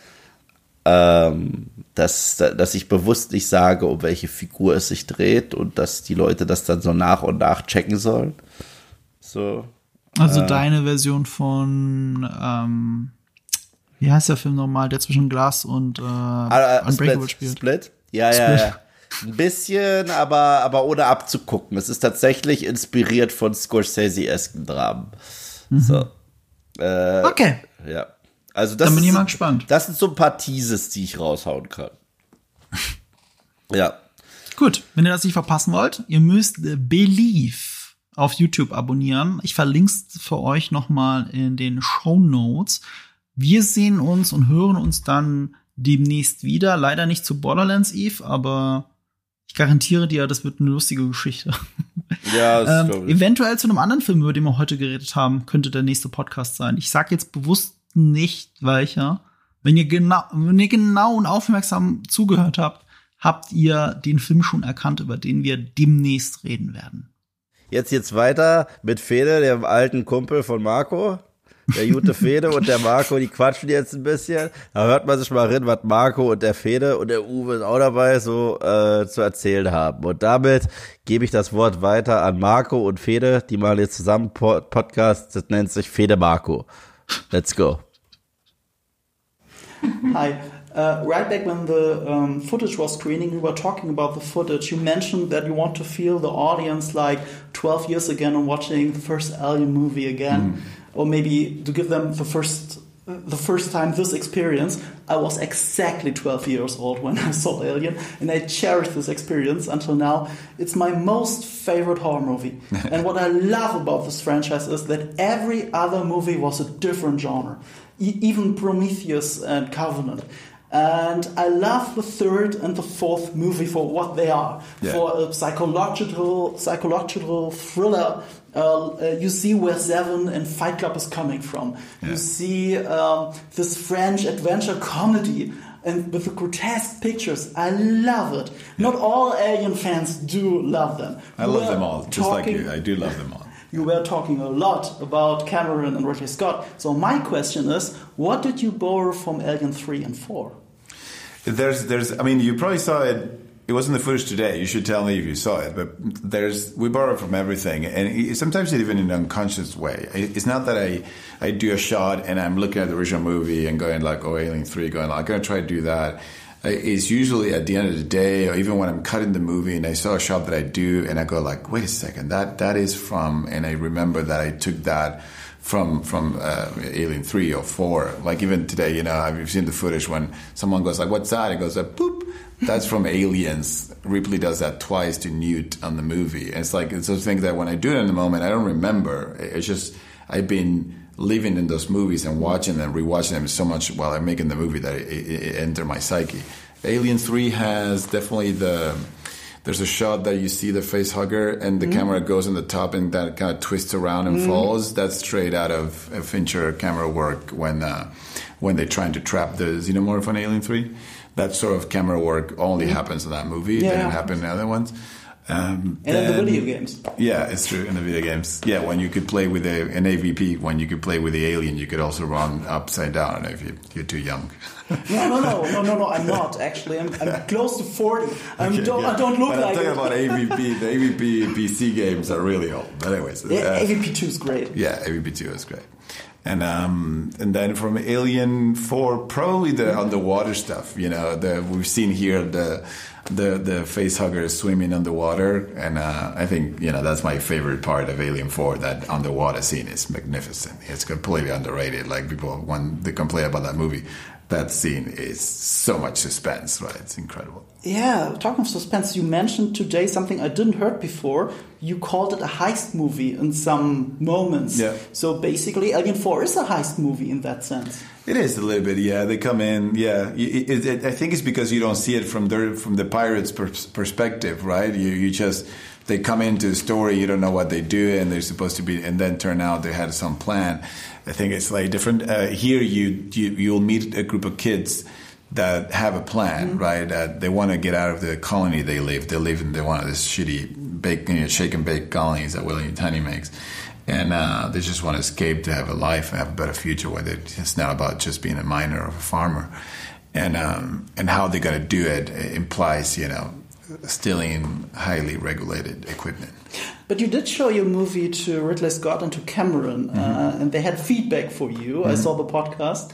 C: Dass ich bewusst nicht sage, um welche Figur es sich dreht und dass die Leute das dann so nach und nach checken sollen. So.
D: Also deine Version von, wie heißt der Film nochmal, der zwischen Glas und Unbreakable spielt?
C: Split? Ja. Ein bisschen, aber ohne abzugucken. Es ist tatsächlich inspiriert von Scorsese-esken Dramen. So.
D: Okay.
C: Ja. Also das
D: Dann bin ich mal gespannt.
C: Das sind so ein paar Teases, die ich raushauen kann. Ja.
D: Gut, wenn ihr das nicht verpassen wollt, ihr müsst Believe auf YouTube abonnieren. Ich verlinke es für euch nochmal in den Shownotes. Wir sehen uns und hören uns dann demnächst wieder. Leider nicht zu Borderlands, Eve, aber ich garantiere dir, das wird eine lustige Geschichte.
C: Ja, das glaube ich.
D: Eventuell zu einem anderen Film, über den wir heute geredet haben, könnte der nächste Podcast sein. Ich sage jetzt bewusst nicht welcher. Wenn ihr genau und aufmerksam zugehört habt, habt ihr den Film schon erkannt, über den wir demnächst reden werden.
C: Jetzt weiter mit Fede, dem alten Kumpel von Marco. Der gute Fede und der Marco, die quatschen jetzt ein bisschen. Da hört man sich mal rein, was Marco und der Fede und der Uwe ist auch dabei so zu erzählen haben. Und damit gebe ich das Wort weiter an Marco und Fede. Die machen jetzt zusammen Podcast. Das nennt sich Fede Marco. Let's go.
E: Hi. Right back when the footage was screening, we were talking about the footage. You mentioned that you want to feel the audience like 12 years again and watching the first Alien movie again. Or maybe to give them the first time this experience. I was exactly 12 years old when I saw Alien, and I cherished this experience until now. It's my most favorite horror movie. And what I love about this franchise is that every other movie was a different genre. Even Prometheus and Covenant. And I love the third and the fourth movie for what they are. Yeah. For a psychological thriller. You see where Seven and Fight Club is coming from. Yeah. You see this French adventure comedy and with the grotesque pictures. I love it. Yeah. Not all Alien fans do love them.
F: I love them all, just like you. I do love them all.
E: You were talking a lot about Cameron and Ridley Scott. So my question is, what did you borrow from Alien 3 and 4?
F: I mean, you probably saw it. It wasn't the footage today. You should tell me if you saw it. But we borrow from everything. And sometimes even in an unconscious way. It's not that I do a shot and I'm looking at the original movie and going like, oh, Alien 3, going like, I'm going to try to do that. It's usually at the end of the day, or even when I'm cutting the movie and I saw a shot that I do and I go like, wait a second, that is from, and I remember that I took that from Alien 3 or 4. Like even today, I've seen the footage when someone goes like, what's that? It goes like, boop. That's from Aliens. Ripley does that twice to Newt on the movie. And it's like, it's those things that when I do it in the moment, I don't remember. It's just, I've been living in those movies and watching them, rewatching them so much while I'm making the movie that it entered my psyche. Alien 3 has definitely there's a shot that you see the face hugger and the camera goes on the top and that kind of twists around and falls. That's straight out of Fincher camera work when they're trying to trap the xenomorph on Alien 3. That sort of camera work only happens in that movie. It didn't happen in other ones.
E: And in the video games.
F: Yeah, it's true, in the video games. Yeah, when you could play with an AVP, when you could play with the alien, you could also run upside down if you're too young.
E: No, I'm not, actually. I'm close to 40. I don't look
F: but
E: like it.
F: I'm talking about AVP. The AVP PC games are really old. But anyways.
E: AVP 2 is great.
F: Yeah, AVP 2 is great. And then from Alien 4, probably the underwater stuff. We've seen here the face hugger swimming underwater, and I think that's my favorite part of Alien 4. That underwater scene is magnificent. It's completely underrated. Like people when they complain about that movie, that scene is so much suspense. Right? It's incredible.
E: Yeah, talking of suspense, you mentioned today something I didn't heard before. You called it a heist movie in some moments. Yeah. So basically, Alien 4 is a heist movie in that sense.
F: It is a little bit, yeah. They come in, yeah. I think it's because you don't see it from the pirates' perspective, right? They come into the story, you don't know what they do, and they're supposed to be, and then turn out they had some plan. I think it's slightly different. Here, you'll meet a group of kids that have a plan, right? They want to get out of the colony they live. They live in one of these shitty shake and bake colonies that William Tenney makes. And they just want to escape to have a life and have a better future where it's not about just being a miner or a farmer. And how they're going to do it implies, stealing highly regulated equipment.
E: But you did show your movie to Ridley Scott and to Cameron, and they had feedback for you. I saw the podcast.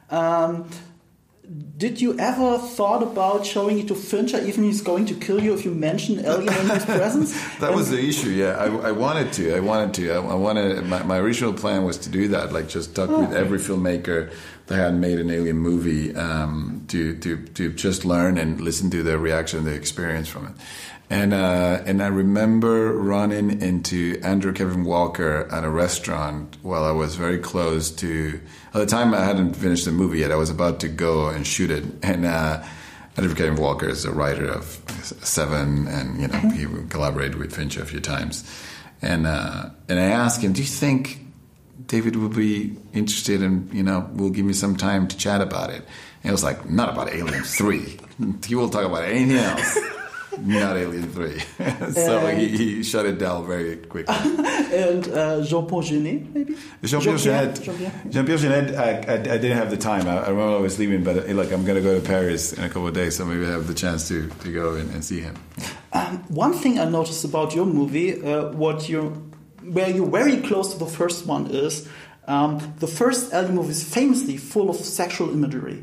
E: Did you ever thought about showing it to Fincher, even he's going to kill you if you mention Alien in his presence?
F: That was the issue, yeah. I wanted to. My original plan was to do that, like just talk with every filmmaker that had made an Alien movie to just learn and listen to their reaction, their experience from it. And I remember running into Andrew Kevin Walker at a restaurant while I was very close to. At the time, I hadn't finished the movie yet. I was about to go and shoot it. And Andrew Kevin Walker is a writer of Seven, and he collaborated with Fincher a few times. And I asked him, "Do you think David will be interested in will give me some time to chat about it?" And he was like, "Not about Alien 3. He will talk about anything else." not Alien 3. So he shut it down very quickly.
E: And Jean-Pierre Jeunet, maybe?
F: Jean-Pierre Jeunet, I didn't have the time. I remember I was leaving, but look, I'm going to go to Paris in a couple of days, so maybe I have the chance to go and see him.
E: One thing I noticed about your movie, where you're very close to the first one is, the first Alien movie is famously full of sexual imagery.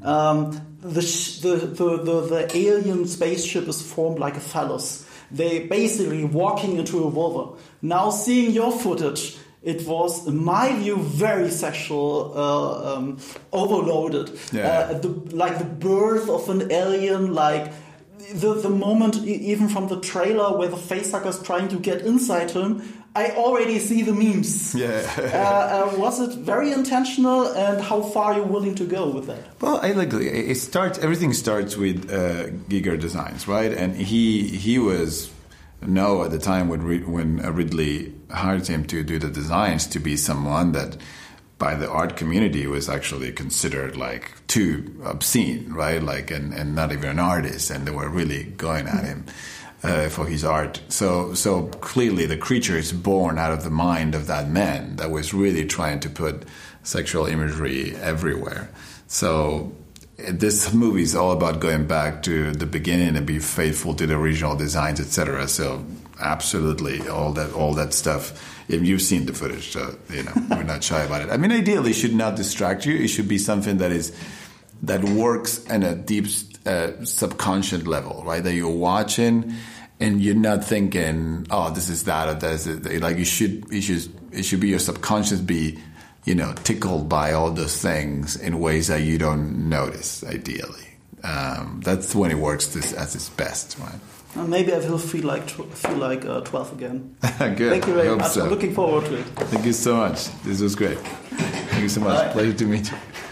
E: The alien spaceship is formed like a phallus. They basically walking into a vulva. Now seeing your footage, it was, in my view, very sexual, overloaded.
F: Yeah.
E: Like the birth of an alien, like the moment, even from the trailer where the facehugger is trying to get inside him, I already see the memes.
F: Yeah.
E: Was it very intentional, and how far are you willing to go with that?
F: Well, everything starts with Giger Designs, right? And he was known at the time when Ridley hired him to do the designs to be someone that by the art community was actually considered like too obscene, right? Like and not even an artist, and they were really going at him. For his art. So clearly the creature is born out of the mind of that man that was really trying to put sexual imagery everywhere. So this movie is all about going back to the beginning and be faithful to the original designs, etc. So absolutely all that stuff. If you've seen the footage, so we're not shy about it. I mean, ideally it should not distract you. It should be something that works in a deep subconscious level, right? That you're watching and you're not thinking, oh, this is that or that is it. Like it should be your subconscious be, tickled by all those things in ways that you don't notice. Ideally, that's when it works at its best, right?
E: Maybe I will feel like 12 again.
F: Good.
E: Thank you very much.
F: So.
E: I'm looking forward to it.
F: Thank you so much. This was great. Thank you so much.
E: Bye.
F: Pleasure to meet you.